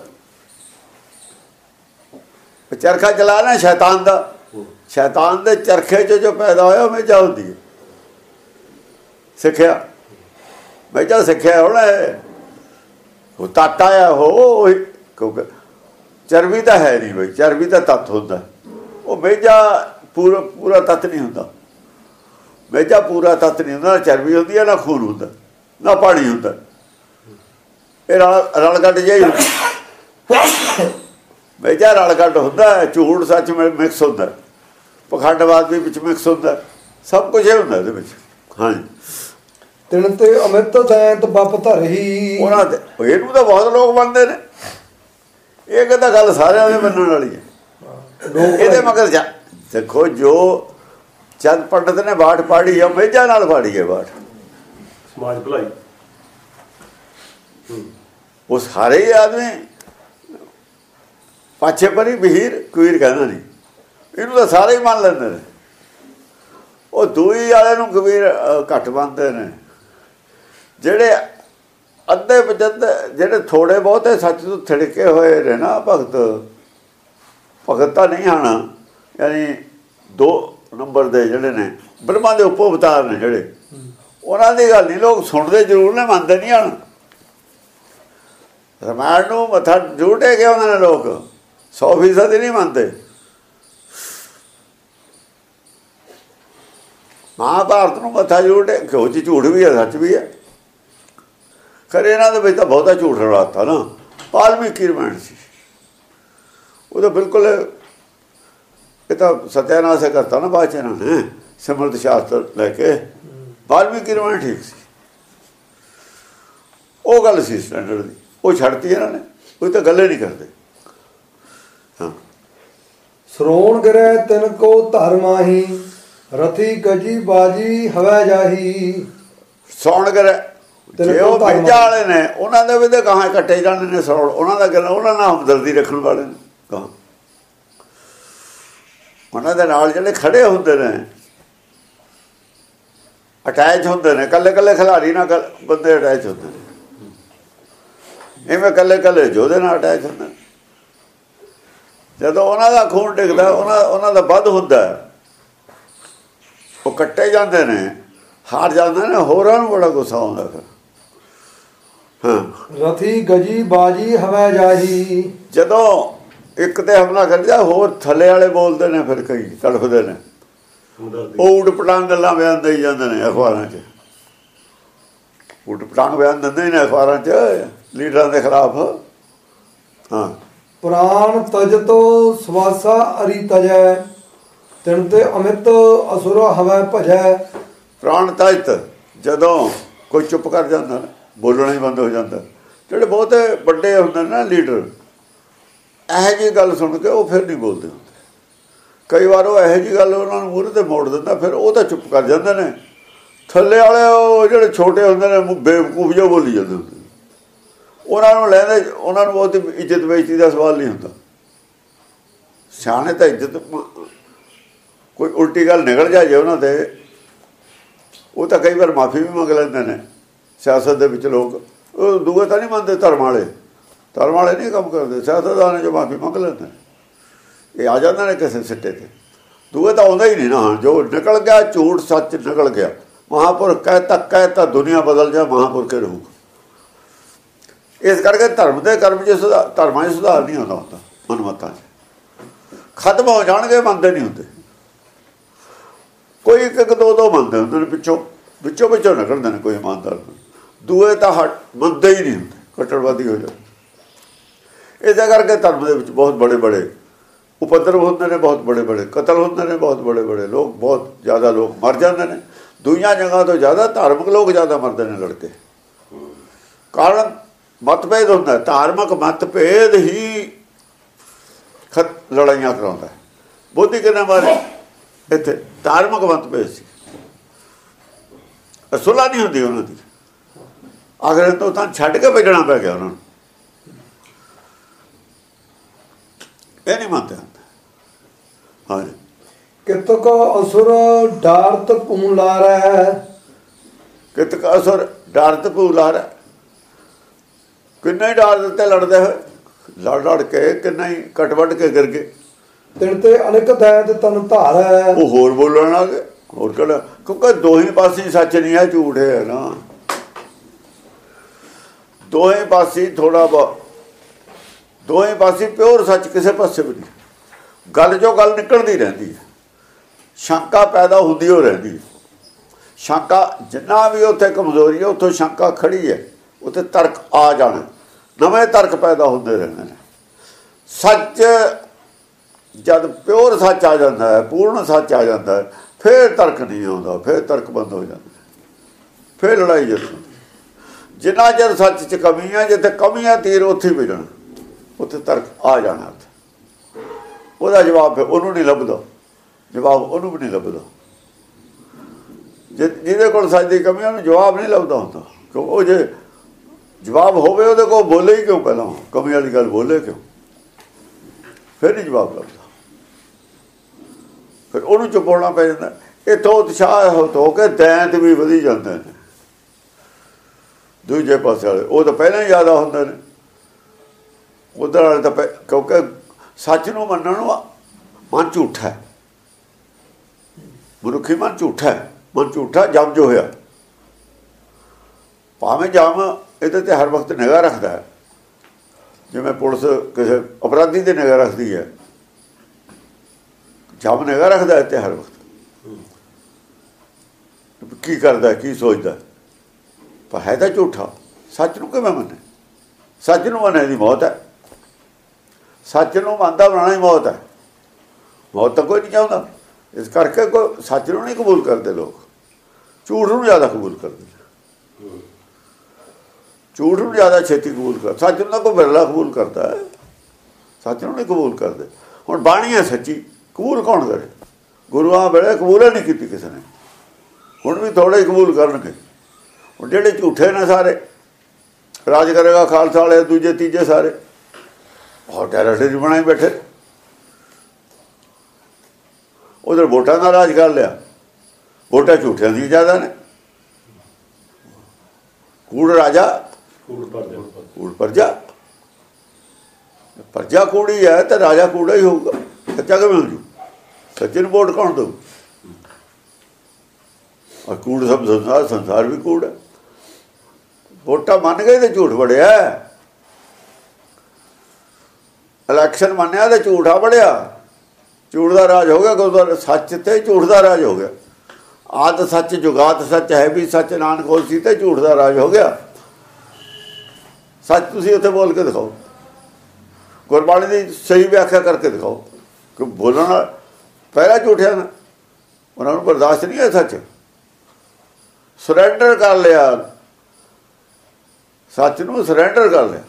[SPEAKER 2] ਚਰਖਾ ਚਲਾ ਨਾ ਸ਼ੈਤਾਨ ਦਾ, ਸ਼ੈਤਾਨ ਦੇ ਚਰਖੇ 'ਚ ਜੋ ਪੈਦਾ ਹੋਇਆ ਮੇਜਾ ਹੁੰਦੀ ਹੈ। ਸਿੱਖਿਆ ਮੇਜਾ ਸਿੱਖਿਆ ਹੁਣ ਉਹ ਤੱਤ ਆਇਆ ਹੋ, ਕਿਉਂਕਿ ਚਰਬੀ ਤਾਂ ਹੈ ਨਹੀਂ ਬਈ, ਚਰਬੀ ਤਾਂ ਤੱਤ ਹੁੰਦਾ। ਉਹ ਮੇਜਾ ਪੂਰਾ ਪੂਰਾ ਤੱਤ ਨਹੀਂ ਹੁੰਦਾ। ਮੇਜਾ ਪੂਰਾ ਤੱਤ ਨਹੀਂ ਹੁੰਦਾ। ਨਾ ਚਰਬੀ ਹੁੰਦੀ ਹੈ, ਨਾ ਖੂਨ ਹੁੰਦਾ, ਨਾ ਪਾਣੀ ਹੁੰਦਾ। ਇਹ ਰਲ ਰਲ ਕੱਢ ਜਾਈ ਮੇਜਾ ਰਲ ਕੱਢ ਹੁੰਦਾ। ਝੂਠ ਸੱਚ ਮਿਕਸ ਹੁੰਦਾ, ਪਖੰਡਵਾਦ ਵੀ ਵਿੱਚ ਮਿਕਸ ਹੁੰਦਾ, ਸਭ ਕੁਝ ਇਹ ਹੁੰਦਾ ਇਹਦੇ ਵਿੱਚ। ਹਾਂਜੀ,
[SPEAKER 1] ਤਿਣ ਤੇ ਅਮਿਤ ਦੈਂਤ ਬੱਪ ਧਰਹੀ। ਉਹਨਾਂ
[SPEAKER 2] ਤੇ ਇਹਨੂੰ ਤਾਂ ਬਹੁਤ ਲੋਕ ਮੰਨਦੇ ਨੇ। ਇਹ ਕਹਿੰਦਾ ਗੱਲ ਸਾਰਿਆਂ ਦੇ ਮੰਨਣ ਵਾਲੀ ਹੈ। ਇਹਦੇ ਮਗਰ ਜਾ ਦੇਖੋ, ਜੋ ਚੰਦ ਪੰਡਤ ਨੇ ਬਾਠ ਪਾੜੀ ਆ, ਮੇਜਾ ਨਾਲ ਪਾੜੀ ਹੈ ਬਾਠ।
[SPEAKER 3] ਸਮਾਜ ਭਲਾਈ,
[SPEAKER 2] ਉਹ ਸਾਰੇ ਹੀ ਆਦਮੀ ਪਾਛੇ ਪਰੀ ਬਹੀਰ ਕੁਈਰ ਕਹਿੰਦਾ ਨਹੀਂ, ਇਹਨੂੰ ਤਾਂ ਸਾਰੇ ਹੀ ਮੰਨ ਲੈਂਦੇ ਨੇ। ਉਹ ਦੂਈ ਵਾਲੇ ਨੂੰ ਕਬੀਰ ਘੱਟ ਮੰਨਦੇ ਨੇ। ਜਿਹੜੇ ਅੱਧੇ ਪਚੱਧੇ ਜਿਹੜੇ ਥੋੜੇ ਬਹੁਤੇ ਸੱਚ ਤੋਂ ਥਿੜਕੇ ਹੋਏ ਨੇ ਨਾ ਭਗਤ, ਭਗਤ ਤਾਂ ਨਹੀਂ ਹਨ, ਯਾਨੀ ਦੋ ਨੰਬਰ ਦੇ ਜਿਹੜੇ ਨੇ ਬ੍ਰਹਮਾ ਦੇ ਉਪ ਅਵਤਾਰ ਨੇ ਜਿਹੜੇ, ਉਹਨਾਂ ਦੀ ਗੱਲ ਨਹੀਂ ਲੋਕ ਸੁਣਦੇ ਜ਼ਰੂਰ ਨੇ, ਮੰਨਦੇ ਨਹੀਂ ਹਨ। ਰਾਮਾਇਣ ਨੂੰ ਮੱਥਾ ਜ਼ਰੂਰ ਟੇਕਿਆ ਉਹਨਾਂ ਨੇ ਲੋਕ, ਸੌ ਫੀਸਦ ਹੀ ਨਹੀਂ ਮੰਨਦੇ। ਮਹਾਭਾਰਤ ਨੂੰ ਮੱਥਾ ਜ਼ਰੂਰ ਟੇਕ, ਉਹ 'ਚ ਝੂਠ ਵੀ ਹੈ ਸੱਚ ਵੀ ਹੈ, ਖਰੇ ਇਹਨਾਂ ਦੇ ਵਿੱਚ ਤਾਂ ਬਹੁਤਾ ਝੂਠ ਰਲਾਤਾ ਨਾ। ਵਾਲਮੀਕੀ ਰਾਮਾਇਣ ਸੀ, ਉਹ ਤਾਂ ਬਿਲਕੁਲ ਇਹ ਤਾਂ ਸਤਿਆਨਾਸ਼ ਕਰਤਾ ਨਾ ਬਾਅਦ 'ਚ ਇਹਨਾਂ ਨੇ ਸਿਮਰਤ ਸ਼ਾਸਤਰ ਲੈ ਕੇ। ਵਾਲਮੀਕੀ ਰਾਮਾਇਣ ਠੀਕ ਸੀ, ਉਹ ਗੱਲ ਸੀ ਸਟੈਂਡਰਡ ਦੀ, ਉਹ ਛੱਡਤੀ ਇਹਨਾਂ ਨੇ, ਉਹ ਤਾਂ ਗੱਲੇ ਨਹੀਂ ਕਰਦੇ। ਹਾਂ,
[SPEAKER 1] ਸਰੋਣ ਗਿਰੇ ਤਿਨ ਕੋ ਧਰਮਾਹੀ, ਰਥੀ ਗਜੀ ਬਾਜੀ ਹਵੈ ਜਾਹੀ।
[SPEAKER 2] ਸੌਣ ਗਿਰੇ ਜੇ ਉਹ ਪਿੰਜਾ ਵਾਲੇ ਨੇ, ਉਹਨਾਂ ਦੇ ਵੀ ਤਾਂ ਗਾਹਾਂ ਕੱਟੇ ਜਾਂਦੇ ਨੇ ਸੌਣ, ਉਹਨਾਂ ਦਾ ਗੱਲ, ਉਹਨਾਂ ਨਾਲ ਹਮਦਰਦੀ ਰੱਖਣ ਵਾਲੇ ਨੇ ਗਾਹਾਂ, ਉਹਨਾਂ ਦੇ ਨਾਲ ਜਿਹੜੇ ਖੜੇ ਹੁੰਦੇ ਨੇ, ਅਟੈਚ ਹੁੰਦੇ ਨੇ, ਕੱਲੇ ਕੱਲੇ ਖਿਲਾੜੀ ਨਾਲ ਬੰਦੇ ਅਟੈਚ ਹੁੰਦੇ ਨੇ, ਇਵੇਂ ਕੱਲੇ ਕੱਲੇ ਯੋਧੇ ਨਾਲ ਅਟੈਚ ਹੁੰਦੇ ਨੇ। ਜਦੋਂ ਉਹਨਾਂ ਦਾ ਖੂਨ ਡਿੱਗਦਾ, ਉਹਨਾਂ ਉਹਨਾਂ ਦਾ ਵੱਧ ਹੁੰਦਾ, ਉਹ ਕੱਟੇ ਜਾਂਦੇ ਨੇ, ਹਾਰ ਜਾਂਦੇ ਨੇ, ਹੋਰਾਂ ਨੂੰ ਬੜਾ ਗੁੱਸਾ ਆਉਂਦਾ ਫਿਰ। ਹਾਂ,
[SPEAKER 1] ਰਥੀ ਗਜੀ ਬਾਜੀ ਹਵੈ ਜਾਹੀ।
[SPEAKER 2] ਜਦੋਂ ਇੱਕ ਤੇ ਹਮਲਾ ਕਰਦਾ, ਹੋਰ ਥੱਲੇ ਵਾਲੇ ਬੋਲਦੇ ਨੇ, ਫਿਰ ਕਈ ਤੜਫਦੇ ਨੇ, ਉਹ ਉਡ ਪਟਾਂਗ ਗੱਲਾਂ ਬਿਆਨ ਦੇਈ ਜਾਂਦੇ ਨੇ ਅਖਬਾਰਾਂ 'ਚ, ਉਡ ਪਟਾਂਗ ਬਿਆਨ ਦਿੰਦੇ ਨੇ ਅਖਬਾਰਾਂ 'ਚ ਲੀਡਰਾਂ ਦੇ ਖਿਲਾਫ। ਹਾਂ,
[SPEAKER 1] ਪ੍ਰਾਣ ਤਜ ਤੋ ਸਵਾਸਾ ਅਰੀ ਤਜੈ, ਤਿਨ ਤੇ ਅਮਿਤ ਅਸੁਰ ਹਵੈ ਭਜੈ।
[SPEAKER 2] ਪ੍ਰਾਣ ਤਜਤ, ਜਦੋਂ ਕੋਈ ਚੁੱਪ ਕਰ ਜਾਂਦਾ, ਬੋਲਣਾ ਹੀ ਬੰਦ ਹੋ ਜਾਂਦਾ। ਜਿਹੜੇ ਬਹੁਤੇ ਵੱਡੇ ਹੁੰਦੇ ਨੇ ਨਾ ਲੀਡਰ, ਇਹੋ ਜਿਹੀ ਗੱਲ ਸੁਣ ਕੇ ਉਹ ਫਿਰ ਨਹੀਂ ਬੋਲਦੇ ਹੁੰਦੇ। ਕਈ ਵਾਰ ਉਹ ਇਹੋ ਜਿਹੀ ਗੱਲ ਉਹਨਾਂ ਨੂੰ ਮੂਹਰੇ 'ਤੇ ਮੋੜ ਦਿੰਦਾ, ਫਿਰ ਉਹ ਤਾਂ ਚੁੱਪ ਕਰ ਜਾਂਦੇ ਨੇ। ਥੱਲੇ ਵਾਲੇ ਉਹ ਜਿਹੜੇ ਛੋਟੇ ਹੁੰਦੇ ਨੇ, ਬੇਵਕੂਫ ਜਿਹਾ ਬੋਲੀ ਜਾਂਦੇ ਹੁੰਦੇ, ਉਹਨਾਂ ਨੂੰ ਲੈਂਦੇ, ਉਹਨਾਂ ਨੂੰ ਬਹੁਤੀ ਇੱਜ਼ਤ ਬੇਇੱਜ਼ਤੀ ਦਾ ਸਵਾਲ ਨਹੀਂ ਹੁੰਦਾ। ਸਿਆਣੇ ਤਾਂ ਇੱਜ਼ਤ, ਕੋਈ ਉਲਟੀ ਗੱਲ ਨਿਕਲ ਜਾਏ ਉਹਨਾਂ 'ਤੇ, ਉਹ ਤਾਂ ਕਈ ਵਾਰ ਮਾਫੀ ਵੀ ਮੰਗ ਲੈਂਦੇ ਨੇ। ਸਿਆਸਤ ਦੇ ਵਿੱਚ ਲੋਕ ਉਹ ਦੂਏ ਤਾਂ ਨਹੀਂ ਮੰਨਦੇ, ਧਰਮ ਵਾਲੇ ਧਰਮ ਵਾਲੇ ਨਹੀਂ ਕੰਮ ਕਰਦੇ, ਸਿਆਸਤਦਾਨ ਜੋ ਮਾਫੀ ਮੰਗ ਲੈਂਦੇ ਨੇ, ਇਹ ਆ ਜਾਂਦੇ ਨੇ ਕਿਸੇ ਸਿੱਟੇ 'ਤੇ। ਦੂਏ ਤਾਂ ਆਉਂਦਾ ਹੀ ਨਹੀਂ ਨਾ, ਜੋ ਨਿਕਲ ਗਿਆ ਝੂਠ ਸੱਚ ਨਿਕਲ ਗਿਆ। ਮਹਾਂਪੁਰਖ ਕਹਿਤਾ ਕਹਿਤਾ ਦੁਨੀਆ ਬਦਲ ਜਾ, ਮਹਾਂਪੁਰਖ ਕੇ ਰਹੂਗਾ। ਇਸ ਕਰਕੇ ਧਰਮ ਦੇ ਕਰਮ 'ਚ ਸੁਧਾਰ, ਧਰਮਾਂ 'ਚ ਸੁਧਾਰ ਨਹੀਂ ਆਉਂਦਾ ਹੁੰਦਾ, ਮਨਮਤਾਂ 'ਚ ਖਤਮ ਹੋ ਜਾਣਗੇ, ਮੰਨਦੇ ਨਹੀਂ ਹੁੰਦੇ। ਕੋਈ ਇੱਕ ਇੱਕ ਦੋ ਦੋ ਮੰਨਦੇ ਹੁੰਦੇ ਨੇ, ਪਿੱਛੋਂ ਵਿੱਚੋਂ ਵਿੱਚੋਂ ਨਿਕਲਦੇ ਨੇ ਕੋਈ ਇਮਾਨਦਾਰ। ਦੂਏ ਤਾਂ ਹਟ ਮੰਨਦੇ ਹੀ ਨਹੀਂ ਹੁੰਦੇ, ਕੱਟੜਵਾਦੀ ਹੋ ਜਾਂਦੇ। ਇਸੇ ਕਰਕੇ ਧਰਮ ਦੇ ਵਿੱਚ ਬਹੁਤ ਬੜੇ ਬੜੇ ਉਪਦਰਵ ਹੁੰਦੇ ਨੇ, ਬਹੁਤ ਬੜੇ ਬੜੇ ਕਤਲ ਹੁੰਦੇ ਨੇ, ਬਹੁਤ ਬੜੇ ਬੜੇ ਲੋਕ, ਬਹੁਤ ਜ਼ਿਆਦਾ ਲੋਕ ਮਰ ਜਾਂਦੇ ਨੇ। ਦੁਨੀਆਂ ਜਗ੍ਹਾ ਤੋਂ ਜ਼ਿਆਦਾ ਧਾਰਮਿਕ ਲੋਕ ਜ਼ਿਆਦਾ ਮਰਦੇ ਨੇ ਲੜਕੇ। ਕਾਰਨ ਮਤਭੇਦ ਹੁੰਦਾ, ਧਾਰਮਿਕ ਮਤਭੇਦ ਹੀ ਖਤ ਲੜਾਈਆਂ ਕਰਾਉਂਦਾ। ਬੋਧੀ ਕਿਹਨੇ ਮਾਰੇ? ਇੱਥੇ ਧਾਰਮਿਕ ਮਤਭੇਦ ਸੀ, ਸੁਲ੍ਹਾ ਨਹੀਂ ਹੁੰਦੀ ਉਹਨਾਂ ਦੀ। ਆਖਰ ਤੋਂ ਤਾਂ ਛੱਡ ਕੇ ਭੇਜਣਾ ਪੈ ਗਿਆ ਉਹਨਾਂ ਨੂੰ, ਇਹ ਨਹੀਂ ਮੰਨਦੇ ਹੁੰਦੇ। ਹਾਂਜੀ,
[SPEAKER 1] ਕਿਤਕ ਅਸੁਰ ਡਾਰਤ ਭੂ ਲਾਰੈ।
[SPEAKER 2] ਕਿਤਕ ਅਸੁਰ ਡਾਰਤ ਭੂ ਲਾਰੈ, ਕਿੰਨੇ ਡਾਰ ਦਿੱਤੇ ਲੜਦੇ ਹੋਏ, ਲੜ ਲੜ ਕੇ ਕਿੰਨਾ ਹੀ ਕਟ ਵੱਢ ਕੇ ਗਿਰ ਗਏ।
[SPEAKER 1] ਤਿਨ ਤੇ ਅਨੇਕ ਦੈਤ ਤਨ ਧਾਰੈ। ਉਹ
[SPEAKER 2] ਹੋਰ ਬੋਲਣ ਲੱਗ ਗਏ, ਹੋਰ ਕਿਹੜਾ, ਕਿਉਂਕਿ ਦੋਹੀ ਪਾਸੇ ਸੱਚ ਨਹੀਂ ਹੈ, ਝੂਠ ਹੈ ਨਾ। ਦੋਹੇ ਪਾਸੇ ਥੋੜਾ ਬਹੁਤ, ਦੋਹੇ ਪਾਸੇ ਪਿਓਰ ਸੱਚ ਕਿਸੇ ਪਾਸੇ ਵੀ ਨਹੀਂ। ਗੱਲ ਚੋਂ ਗੱਲ ਨਿਕਲਦੀ ਰਹਿੰਦੀ ਹੈ, ਸ਼ੰਕਾ ਪੈਦਾ ਹੁੰਦੀ ਹੋ ਰਹਿੰਦੀ ਹੈ। ਸ਼ੰਕਾ ਜਿੰਨਾ ਵੀ ਉੱਥੇ ਕਮਜ਼ੋਰੀ ਹੈ, ਉੱਥੋਂ ਸ਼ੰਕਾ ਖੜੀ ਹੈ, ਉੱਥੇ ਤਰਕ ਆ ਜਾਣਾ, ਨਵੇਂ ਤਰਕ ਪੈਦਾ ਹੁੰਦੇ ਰਹਿੰਦੇ ਨੇ। ਸੱਚ ਜਦ ਪਿਓਰ ਸੱਚ ਆ ਜਾਂਦਾ ਹੈ, ਪੂਰਨ ਸੱਚ ਆ ਜਾਂਦਾ ਹੈ, ਫਿਰ ਤਰਕ ਨਹੀਂ ਆਉਂਦਾ, ਫਿਰ ਤਰਕ ਬੰਦ ਹੋ ਜਾਂਦਾ, ਫਿਰ ਲੜਾਈ ਜਿੱਤਦੀ। ਜਿੰਨਾ ਚਿਰ ਸੱਚ 'ਚ ਕਮੀ ਹੈ, ਜਿੱਥੇ ਕਮੀਆਂ ਤੀਰ ਉੱਥੇ ਵੱਜਣਾ, ਉੱਥੇ ਤਰਕ ਆ ਜਾਣਾ। ਉੱਥੇ ਉਹਦਾ ਜਵਾਬ ਫਿਰ ਉਹਨੂੰ ਨਹੀਂ ਲੱਭਦਾ, ਜਵਾਬ ਉਹਨੂੰ ਵੀ ਨਹੀਂ ਲੱਭਦਾ। ਜਿ ਜਿਹਦੇ ਕੋਲ ਸੱਚ ਦੀ ਕਮੀ, ਉਹਨੂੰ ਜਵਾਬ ਨਹੀਂ ਲੱਭਦਾ ਹੁੰਦਾ। ਕਿਉਂ? ਉਹ ਜੇ ਜਵਾਬ ਹੋਵੇ ਉਹਦੇ ਕੋਲ, ਬੋਲੇ ਹੀ ਕਿਉਂ ਪਹਿਲਾਂ, ਕਮੀ ਵਾਲੀ ਗੱਲ ਬੋਲੇ ਕਿਉਂ, ਫਿਰ ਨਹੀਂ ਜਵਾਬ ਲੱਭਦਾ। ਫਿਰ ਉਹਨੂੰ ਚੁੱਪ ਹੋਣਾ ਪੈ ਜਾਂਦਾ। ਇੱਥੋਂ ਉਤਸ਼ਾਹ ਹੋ ਕੇ ਦੈਂਤ ਵੀ ਵਧੀ ਜਾਂਦੇ ਨੇ। ਦੂਜੇ ਪਾਸੇ ਵਾਲੇ ਉਹ ਤਾਂ ਪਹਿਲਾਂ ਹੀ ਜ਼ਿਆਦਾ ਹੁੰਦੇ ਨੇ। ਉਧਰ ਵਾਲੇ ਤਾਂ ਕਿਉਂਕਿ ਸੱਚ ਨੂੰ ਮੰਨਣ ਨੂੰ ਮਨ ਝੂਠਾ ਹੈ, ਮਨੁੱਖੀ ਮਨ ਝੂਠਾ ਹੈ। ਮਨ ਝੂਠਾ ਜਮ ਜੋ ਹੋਇਆ, ਭਾਵੇਂ ਜਮ ਇਹਦੇ ਤੇ ਹਰ ਵਕਤ ਨਿਗਾਹ ਰੱਖਦਾ ਹੈ, ਜਿਵੇਂ ਪੁਲਿਸ ਕਿਸੇ ਅਪਰਾਧੀ ਦੀ ਨਿਗਾਹ ਰੱਖਦੀ ਹੈ, ਜਮ ਨਿਗਾਹ ਰੱਖਦਾ ਇੱਥੇ ਹਰ ਵਕਤ ਕੀ ਕਰਦਾ ਕੀ ਸੋਚਦਾ, ਪਰ ਹੈ ਤਾਂ ਝੂਠਾ। ਸੱਚ ਨੂੰ ਕਿਵੇਂ ਮੰਨੇ? ਸੱਚ ਨੂੰ ਮੰਨਣ ਦੀ ਮੌਤ ਹੈ। ਸੱਚ ਨੂੰ ਮੰਨਦਾ ਬਣਾਉਣਾ ਹੀ ਮੌਤ ਹੈ। ਮੌਤ ਤਾਂ ਕੋਈ ਨਹੀਂ ਚਾਹੁੰਦਾ, ਇਸ ਕਰਕੇ ਕੋਈ ਸੱਚ ਨੂੰ ਨਹੀਂ ਕਬੂਲ ਕਰਦੇ ਲੋਕ, ਝੂਠ ਨੂੰ ਜ਼ਿਆਦਾ ਕਬੂਲ ਕਰਦੇ। ਝੂਠ ਨੂੰ ਜ਼ਿਆਦਾ ਛੇਤੀ ਕਬੂਲ ਕਰ, ਸੱਚ ਨੂੰ ਤਾਂ ਕੋਈ ਬਿਰਲਾ ਕਬੂਲ ਕਰਦਾ ਹੈ, ਸੱਚ ਨੂੰ ਨਹੀਂ ਕਬੂਲ ਕਰਦੇ। ਹੁਣ ਬਾਣੀ ਹੈ ਸੱਚੀ, ਕਬੂਲ ਕੌਣ ਕਰੇ? ਗੁਰੂਆਂ ਵੇਲੇ ਕਬੂਲ ਨਹੀਂ ਕੀਤੀ ਕਿਸੇ ਨੇ, ਹੁਣ ਵੀ ਥੋੜ੍ਹੇ ਕਬੂਲ ਕਰਨਗੇ। ਹੁਣ ਜਿਹੜੇ ਝੂਠੇ ਨੇ ਸਾਰੇ, ਰਾਜ ਕਰੇਗਾ ਖਾਲਸਾ ਵਾਲੇ, ਦੂਜੇ ਤੀਜੇ ਸਾਰੇ ਬਹੁਤ ਟੈਰਰਿਸਟ ਬਣਾਈ ਬੈਠੇ। ਉਧਰ ਵੋਟਾਂ ਦਾ ਰਾਜ ਕਰ ਲਿਆ, ਵੋਟਾਂ ਝੂਠਿਆਂ ਦੀ ਜ਼ਿਆਦਾ ਨੇ। ਕੂੜ ਰਾਜਾ ਕੂੜ ਪਰਜਾ, ਪਰਜਾ ਕੂੜੀ ਹੈ ਤਾਂ ਰਾਜਾ ਕੂੜਾ ਹੀ ਹੋਊਗਾ। ਸੱਚਾ ਕਿਵੇਂ ਹੋ ਜੂ? ਸੱਚੇ ਨੂੰ ਵੋਟ ਕੌਣ ਦਊ? ਔਰ ਕੂੜ ਸਭ ਸੰਸਾਰ, ਸੰਸਾਰ ਵੀ ਕੂੜ ਹੈ। ਵੋਟਾਂ ਮੰਨ ਗਏ ਤੇ ਝੂਠ ਬੜਿਆ। ਇਲੈਕਸ਼ਨ ਮੰਨਿਆ ਤੇ ਝੂਠਾ ਬੜਿਆ। ਝੂਠ ਦਾ ਰਾਜ ਹੋ ਗਿਆ ਗੁਰਦੁਆਰਾ, ਸੱਚ ਤੇ ਝੂਠ ਦਾ ਰਾਜ ਹੋ ਗਿਆ। ਆਦ ਸੱਚ ਜੁਗਾਤ ਸੱਚ ਹੈ ਵੀ ਸੱਚ, ਨਾਨਕ ਹੋਸੀ ਤੇ ਝੂਠ ਦਾ ਰਾਜ ਹੋ ਗਿਆ। ਸੱਚ ਤੁਸੀਂ ਉੱਥੇ ਬੋਲ ਕੇ ਦਿਖਾਓ, ਗੁਰਬਾਣੀ ਦੀ ਸਹੀ ਵਿਆਖਿਆ ਕਰਕੇ ਦਿਖਾਓ। ਕਿ ਬੋਲਣ ਨਾਲ ਪਹਿਲਾਂ ਝੂਠਿਆ ਨਾ, ਉਹਨਾਂ ਨੂੰ ਬਰਦਾਸ਼ਤ ਨਹੀਂ ਹੈ ਸੱਚ। ਸਰੈਂਡਰ ਕਰ ਲਿਆ, ਸੱਚ ਨੂੰ ਸਰੈਂਡਰ ਕਰ ਲਿਆ,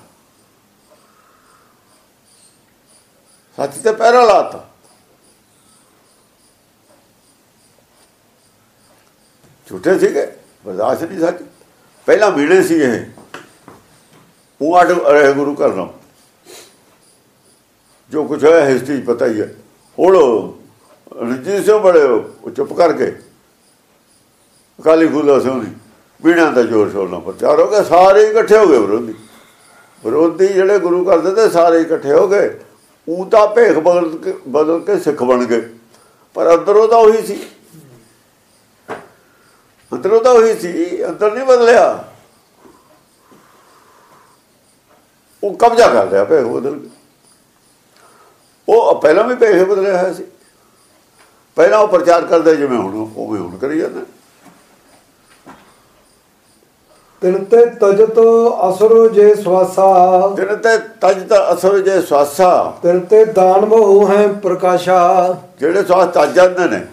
[SPEAKER 2] ਸੱਚ ਤੇ ਪਹਿਰਾ ਲਾਤਾ। ਝੂਠੇ ਸੀਗੇ, ਬਰਦਾਸ਼ਤ ਨਹੀਂ ਸੱਚ। ਪਹਿਲਾਂ ਮੀਣੇ ਸੀ ਇਹ, ਉਹ ਅੱਡ ਰਹੇ ਗੁਰੂ ਘਰ ਨਾਲ। ਜੋ ਕੁਛ ਹੋਇਆ ਹਿਸਟਰੀ ਪਤਾ ਹੀ ਹੈ। ਹੁਣ ਰਣਜੀਤ ਸਿੰਘ ਬੜੇ ਉਹ ਚੁੱਪ ਕਰਕੇ, ਅਕਾਲੀ ਫੂਲਾ ਸਿੰਘ ਨਹੀਂ, ਮੀਣਿਆਂ ਦਾ ਜ਼ੋਰ ਸ਼ੋਰ ਨਾਲ ਪ੍ਰਚਾਰ ਹੋ ਗਿਆ। ਸਾਰੇ ਇਕੱਠੇ ਹੋ ਗਏ ਵਿਰੋਧੀ, ਵਿਰੋਧੀ ਜਿਹੜੇ ਗੁਰੂ ਘਰ ਦੇ ਤੇ ਸਾਰੇ ਇਕੱਠੇ ਹੋ ਗਏ। ਉਹ ਤਾਂ ਭੇਖ ਬਦਲ ਕੇ ਬਦਲ ਕੇ ਸਿੱਖ ਬਣ ਗਏ, ਪਰ ਅੰਦਰੋਂ ਤਾਂ ਉਹੀ ਸੀ, ਅੰਦਰੋਂ ਤਾਂ ਉਹੀ ਸੀ, ਅੰਦਰ ਨਹੀਂ ਬਦਲਿਆ। ਉਹ ਕਬਜ਼ਾ ਕਰ ਲਿਆ ਭੇਖ ਬਦਲ ਕੇ। ਉਹ ਪਹਿਲਾਂ ਵੀ ਭੇਖ ਬਦਲਿਆ ਹੋਇਆ ਸੀ। ਪਹਿਲਾਂ ਉਹ ਪ੍ਰਚਾਰ ਕਰਦੇ ਜਿਵੇਂ ਹੁਣ ਉਵੇਂ ਹੁਣ ਕਰੀ ਜਾਂਦੇ।
[SPEAKER 1] ਤਿਨ ਤੇ ਤਜਤ ਅਸੁਰ ਜੇ ਸਵਾਸਾ,
[SPEAKER 2] ਤਿਨ ਤੇ ਤਜਤ ਅਸੁਰ ਜੇ ਸਵਾਸਾ,
[SPEAKER 1] ਤਿਨ ਤੇ ਦਾਨਵ ਹੋ ਹੈ ਪ੍ਰਕਾਸ਼ਾ। ਜਿਹੜੇ
[SPEAKER 2] ਸਵਾਸ ਤਜ ਜਾਂਦੇ ਨੇ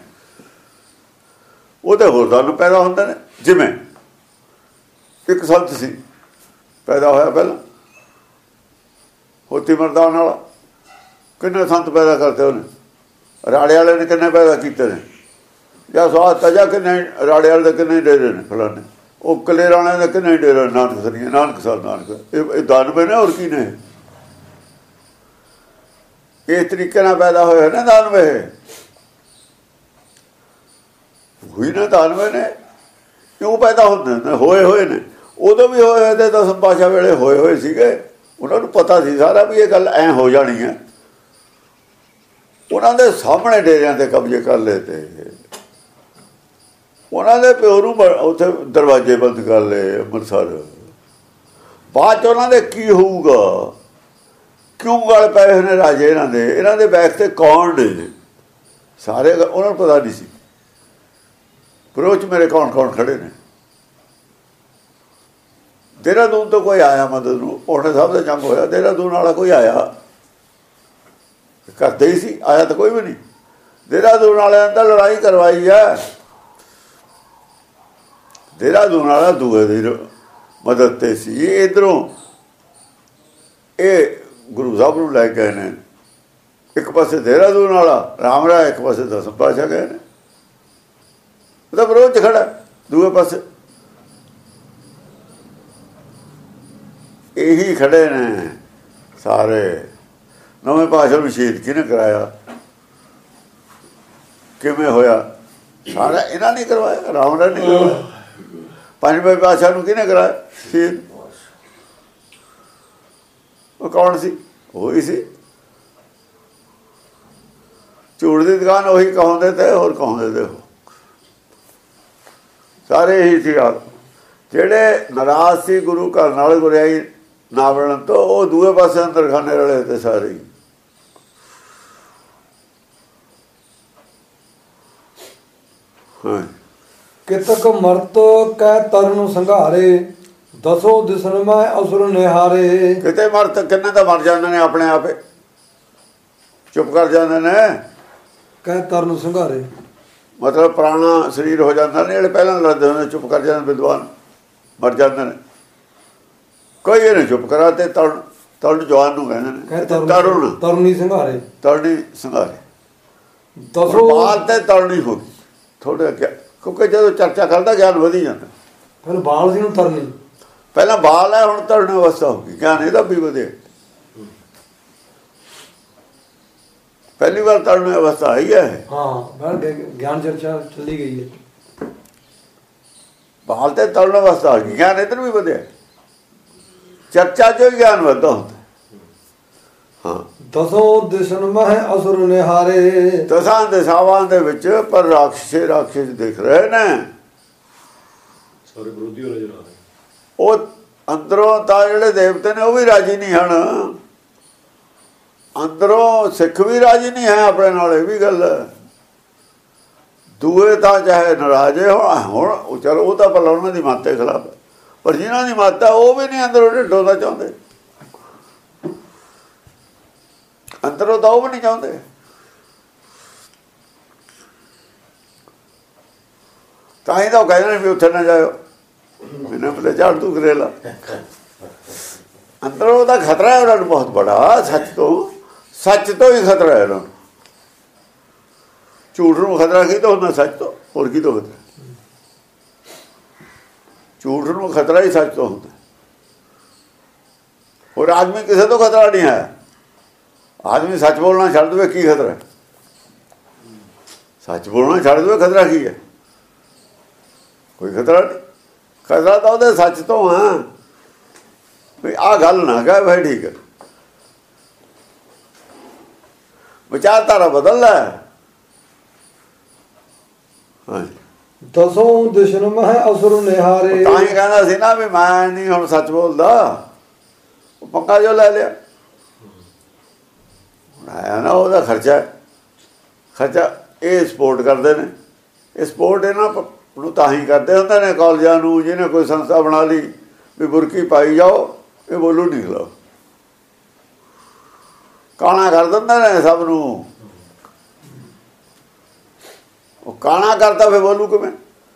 [SPEAKER 2] ਉਹ ਤੇ ਹੋਰ ਦਾਨ ਪੈਦਾ ਹੁੰਦੇ ਨੇ। ਜਿਵੇਂ ਇੱਕ ਸੰਤ ਸੀ ਪੈਦਾ ਹੋਇਆ ਪਹਿਲਾਂ, ਹੋਤੀ ਮਰਦਾਨ ਵਾਲਾ। ਕਿੰਨੇ ਸੰਤ ਪੈਦਾ ਕਰਤੇ ਉਹਨੇ, ਰਾੜੇ ਵਾਲੇ ਨੇ ਕਿੰਨੇ ਪੈਦਾ ਕੀਤੇ ਨੇ। ਜਾਂ ਸਵਾਸ ਤਜਾ ਕਿੰਨੇ, ਰਾੜੇ ਵਾਲੇ ਦੇ ਕਿੰਨੇ ਡੇਰੇ ਨੇ ਫਲਾਣੇ, ਉਹ ਕਲੇਰ ਵਾਲਿਆਂ ਦੇ ਕਿੰਨੇ ਡੇਰੇ, ਨਾਨਕ ਸਰੀਆਂ, ਨਾਨਕ ਸਰ ਨਾਨਕ। ਇਹ ਦਾਨਵੇ ਨੇ, ਹੋਰ ਕੀ ਨੇ? ਇਸ ਤਰੀਕੇ ਨਾਲ ਪੈਦਾ ਹੋਏ ਨੇ ਦਾਨਵੇ। ਹੋਈ ਨਾ ਦਾਨਵੇ ਨੇ, ਕਿਉਂ ਪੈਦਾ ਹੁੰਦੇ ਨੇ? ਹੋਏ ਹੋਏ ਨੇ। ਉਦੋਂ ਵੀ ਹੋਏ ਹੋਏ ਤੇ ਦਸਮ ਪਾਤਸ਼ਾਹ ਵੇਲੇ ਹੋਏ ਹੋਏ ਸੀਗੇ। ਉਹਨਾਂ ਨੂੰ ਪਤਾ ਸੀ ਸਾਰਾ ਵੀ ਇਹ ਗੱਲ ਐਂ ਹੋ ਜਾਣੀ ਹੈ। ਉਹਨਾਂ ਦੇ ਸਾਹਮਣੇ ਡੇਰਿਆਂ ਤੇ ਕਬਜ਼ੇ ਕਰ ਲਏ ਤੇ ਉਹਨਾਂ ਦੇ ਪਿਓ ਨੂੰ ਉੱਥੇ ਦਰਵਾਜ਼ੇ ਬੰਦ ਕਰ ਲਏ ਅੰਮ੍ਰਿਤਸਰ। ਬਾਅਦ 'ਚ ਉਹਨਾਂ ਦੇ ਕੀ ਹੋਊਗਾ? ਕਿਉਂ ਗਲ ਪਏ ਹੋਏ ਨੇ ਰਾਜੇ ਇਹਨਾਂ ਦੇ? ਇਹਨਾਂ ਦੇ ਬੈਕ ਤੇ ਕੌਣ ਨੇ? ਸਾਰੇ ਉਹਨਾਂ ਨੂੰ ਪਤਾ ਨਹੀਂ ਸੀ। ਵਿਰੋਧ ਮੇਰੇ ਕੌਣ ਕੌਣ ਖੜੇ ਨੇ। ਦੇਹਰਾਦੂਨ ਤੋਂ ਕੋਈ ਆਇਆ ਮਦਦ ਨੂੰ, ਪੌਣੇ ਸਾਹਿਬ ਦਾ ਜੰਗ ਹੋਇਆ, ਦੇਹਰਾਦੂਨ ਵਾਲਾ ਕੋਈ ਆਇਆ? ਕਰਦੇ ਹੀ ਸੀ, ਆਇਆ ਤਾਂ ਕੋਈ ਵੀ ਨਹੀਂ। ਦੇਹਰਾਦੂਨ ਵਾਲਿਆਂ ਨੇ ਤਾਂ ਲੜਾਈ ਕਰਵਾਈ ਹੈ। ਦੇਹਰਾਦੂਨ ਵਾਲਾ ਦੂਏ ਦੀ ਮਦਦ ਤੇ ਸੀ। ਇੱਧਰੋਂ ਇਹ ਗੁਰੂ ਸਾਹਿਬ ਨੂੰ ਲੈ ਗਏ ਨੇ। ਇੱਕ ਪਾਸੇ ਦੇਹਰਾਦੂਨ ਵਾਲਾ ਰਾਮ ਰਾਏ, ਇੱਕ ਪਾਸੇ ਦਸਮ ਪਾਤਸ਼ਾਹ ਗਏ ਨੇ। ਉਹਦਾ ਵਿਰੋਧ 'ਚ ਖੜਾ ਦੂਏ ਪਾਸੇ। ਇਹੀ ਖੜੇ ਨੇ ਸਾਰੇ। ਨਵੇਂ ਪਾਤਸ਼ਾਹ ਨੂੰ ਸ਼ਹੀਦ ਕਿਹਨੇ ਕਰਾਇਆ? ਕਿਵੇਂ ਹੋਇਆ? ਸਾਰਾ ਇਹਨਾਂ ਨੇ ਕਰਵਾਇਆ, ਰਾਮ ਰਾਏ ਨੇ ਕਰਵਾਇਆ। ਪੰਜਵੇਂ ਪਾਤਸ਼ਾਹ ਨੂੰ ਕਿਹਨੇ ਕਰਾਇਆ? ਸ਼ਹੀਦ। ਉਹ ਕੌਣ ਸੀ? ਉਹੀ ਸੀ। ਝੂਠ ਦੀ ਦੁਕਾਨ ਉਹੀ ਕਹਾਉਂਦੇ ਤੇ ਹੋਰ ਕਹਾਉਂਦੇ ਤੇ ਉਹ ਸਾਰੇ ਇਹੀ ਸੀ। ਜਿਹੜੇ ਨਾਰਾਜ਼ ਸੀ ਗੁਰੂ ਘਰ ਨਾਲ ਗੁਰਿਆਈ ਨਾ ਬਣਨ ਤੋਂ, ਉਹ ਦੂਏ ਪਾਸੇ ਅੰਦਰ ਖਾਨੇ ਰਲੇ ਤੇ ਸਾਰੇ ਹੀ। ਹਾਂ,
[SPEAKER 1] ਕਿਤਕ ਮਰਤ ਕੈ ਤਰਨ ਸੰਘਾਰੇ, ਦਸੋ ਦਿਸਨ ਮੈਂ ਅਸੁਰ ਨਿਹਾਰੇ।
[SPEAKER 2] ਕਿਤੇ ਮਰਤ ਕਿੰਨੇ ਤਾਂ ਮਰ ਜਾਂਦੇ ਨੇ ਆਪਣੇ ਆਪੇ, ਚੁੱਪ ਕਰ ਜਾਂਦੇ ਨੇ।
[SPEAKER 1] ਕੈ ਤਰਨ ਸੰਘਾਰੇ
[SPEAKER 2] ਮਤਲਬ ਪੁਰਾਣਾ ਸਰੀਰ ਹੋ ਜਾਂਦਾ ਨੇ, ਜਿਹੜੇ ਪਹਿਲਾਂ ਲੜਦੇ ਹੁੰਦੇ ਚੁੱਪ ਕਰ ਜਾਂਦੇ, ਵਿਦਵਾਨ ਮਰ ਜਾਂਦੇ ਨੇ। ਕੋਈ ਇਹਨੇ ਚੁੱਪ ਕਰਾ ਤੇ ਤਰਨ ਤਰਨ ਜਵਾਨ ਨੂੰ ਕਹਿੰਦੇ ਨੇ, ਤਰਨ
[SPEAKER 1] ਤਰਨੀ ਸੰਘਾਰੇ,
[SPEAKER 2] ਤਰਨੀ ਸੰਘਾਰੇ।
[SPEAKER 1] ਦਸੋ
[SPEAKER 2] ਬਾਲ ਤੇ ਤਰਨੀ ਹੋ ਗਈ ਥੋੜੇ ਅੱਗੇ, ਕਿਉਂਕਿ ਜਦੋਂ ਚਰਚਾ ਕਰਦਾ ਗਿਆਨ ਵਧੀ ਜਾਂਦਾ।
[SPEAKER 1] ਫਿਰ ਬਾਲ ਸੀ ਨੂੰ ਤਰਨੀ,
[SPEAKER 2] ਪਹਿਲਾਂ ਬਾਲ ਹੈ, ਹੁਣ ਤਰਨ ਅਵਸਥਾ ਹੋ ਗਈ, ਗਿਆਨ ਇਹਦਾ ਵੀ ਵਧੇ। ਪਹਿਲੀ ਵਾਰ ਤਰਨ ਅਵਸਥਾ ਆਈ ਹੈ।
[SPEAKER 1] ਹਾਂ, ਗਿਆਨ ਚਰਚਾ ਚੱਲੀ ਗਈ ਹੈ।
[SPEAKER 2] ਬਾਲ ਤੇ ਤਰਨ ਅਵਸਥਾ ਆ ਗਈ, ਗਿਆਨ ਇੱਧਰ ਵੀ ਵਧਿਆ। ਚਰਚਾ ਚੋਂ ਹੀ ਗਿਆਨ ਵੱਧਦਾ ਹੁੰਦਾ। ਹਾਂ,
[SPEAKER 1] ਦਸੋ ਦਿਸਨ ਮਹਿ ਅਸੁਰ ਨਿਹਾਰੇ।
[SPEAKER 2] ਦਸਾਂ ਦਿਸ਼ਾਵਾਂ ਦੇ ਵਿੱਚ ਪਰ ਰਾਖਸ਼ੇ ਰਾਖਸ਼ ਦਿਖ ਰਹੇ ਨੇ,
[SPEAKER 3] ਸਾਰੇ ਵਿਰੋਧੀ ਹੋ ਨਜ਼ਰ ਆ ਰਹੇ।
[SPEAKER 2] ਉਹ ਅੰਦਰੋਂ ਤਾਂ ਜਿਹੜੇ ਦੇਵਤੇ ਨੇ ਉਹ ਵੀ ਰਾਜੀ ਨਹੀਂ ਹਨ, ਅੰਦਰੋਂ ਸਿੱਖ ਵੀ ਰਾਜੀ ਨਹੀਂ ਹੈ ਆਪਣੇ ਨਾਲ। ਇਹ ਵੀ ਗੱਲ ਹੈ। ਦੂਏ ਤਾਂ ਚਾਹੇ ਨਾਰਾਜ਼ੇ ਹੋਣ, ਹੁਣ ਚਲੋ ਉਹ ਤਾਂ ਭਲਾ ਉਹਨਾਂ ਦੀ ਮੱਤ ਦੇ ਖਿਲਾਫ ਹੈ, ਪਰ ਜਿਹਨਾਂ ਦੀ ਮੱਤ ਹੈ ਉਹ ਵੀ ਨਹੀਂ ਅੰਦਰੋਂ ਢਿੱਡੋਂ ਚਾਹੁੰਦੇ, ਅੰਦਰੋਂ ਤਾਂ ਉਹ ਵੀ ਨਹੀਂ ਚਾਹੁੰਦੇ। ਤਾਂ ਹੀ ਤਾਂ ਉਹ ਕਹਿੰਦੇ ਨੇ ਵੀ ਉੱਥੇ ਨਾ ਜਾਇਓ, ਮੈਨੂੰ ਬਲੇ ਝਾੜ ਤੂੰ ਕਰੇਲਾ। ਅੰਦਰੋਂ ਉਹਦਾ ਖਤਰਾ ਹੈ ਉਹਨਾਂ ਨੂੰ ਬਹੁਤ ਬੜਾ, ਸੱਚ ਤੋਂ ਸੱਚ ਤੋਂ ਹੀ ਖਤਰਾ ਹੈ ਉਹਨਾਂ ਨੂੰ। ਝੂਠ ਨੂੰ ਖਤਰਾ ਕੀ ਤਾਂ ਹੁੰਦਾ? ਸੱਚ ਤੋਂ। ਹੋਰ ਕੀ ਤੋਂ ਖਤਰਾ? ਝੂਠ ਨੂੰ ਖਤਰਾ ਹੀ ਸੱਚ ਤੋਂ ਹੁੰਦਾ। ਹੋਰ ਆਦਮੀ ਕਿਸੇ ਤੋਂ ਖਤਰਾ ਨਹੀਂ ਹੈ। ਆਦਮੀ ਸੱਚ ਬੋਲਣਾ ਛੱਡ ਦੇਵੇ, ਕੀ ਖਤਰਾ? ਸੱਚ ਬੋਲਣਾ ਛੱਡ ਦੇਵੇ, ਖਤਰਾ ਕੀ ਹੈ? ਕੋਈ ਖਤਰਾ ਨਹੀਂ। ਖਤਰਾ ਤਾਂ ਉਹਦੇ ਸੱਚ ਤੋਂ ਹੈ ਵੀ ਆਹ ਗੱਲ ਨਾ ਕਹੇ, ਭਾਈ ਠੀਕ ਹੈ, ਵਿਚਾਰਧਾਰਾ ਬਦਲ ਲੈ। ਹਾਂਜੀ,
[SPEAKER 1] ਦਸੋ ਦਿਸਨ ਮਹਿ ਅਸੁਰ ਨਿਹਾਰੇ।
[SPEAKER 2] ਤਾਂ ਹੀ ਕਹਿੰਦਾ ਸੀ ਨਾ ਵੀ ਮੈਂ ਨਹੀਂ ਹੁਣ ਸੱਚ ਬੋਲਦਾ, ਉਹ ਪੱਕਾ ਜੋ ਲੈ ਲਿਆ ਆਇਆ ਨਾ, ਉਹਦਾ ਖਰਚਾ ਖਰਚਾ ਇਹ ਸਪੋਰਟ ਕਰਦੇ ਨੇ। ਇਹ ਸਪੋਰਟ ਇਹਨਾਂ ਨੂੰ ਤਾਂ ਹੀ ਕਰਦੇ ਹੁੰਦੇ ਨੇ ਕਾਲਜਾਂ ਨੂੰ, ਜਿਹਨੇ ਕੋਈ ਸੰਸਥਾ ਬਣਾ ਲਈ ਵੀ ਬੁਰਕੀ ਪਾਈ ਜਾਓ, ਇਹ ਬੋਲੂ ਨਹੀਂ ਖਿਲਾਓ, ਕਾਣਾ ਕਰ ਦਿੰਦੇ ਨੇ ਸਭ ਨੂੰ। ਉਹ ਕਾਣਾ ਕਰਦਾ ਫਿਰ ਬੋਲੂ ਕਿਵੇਂ?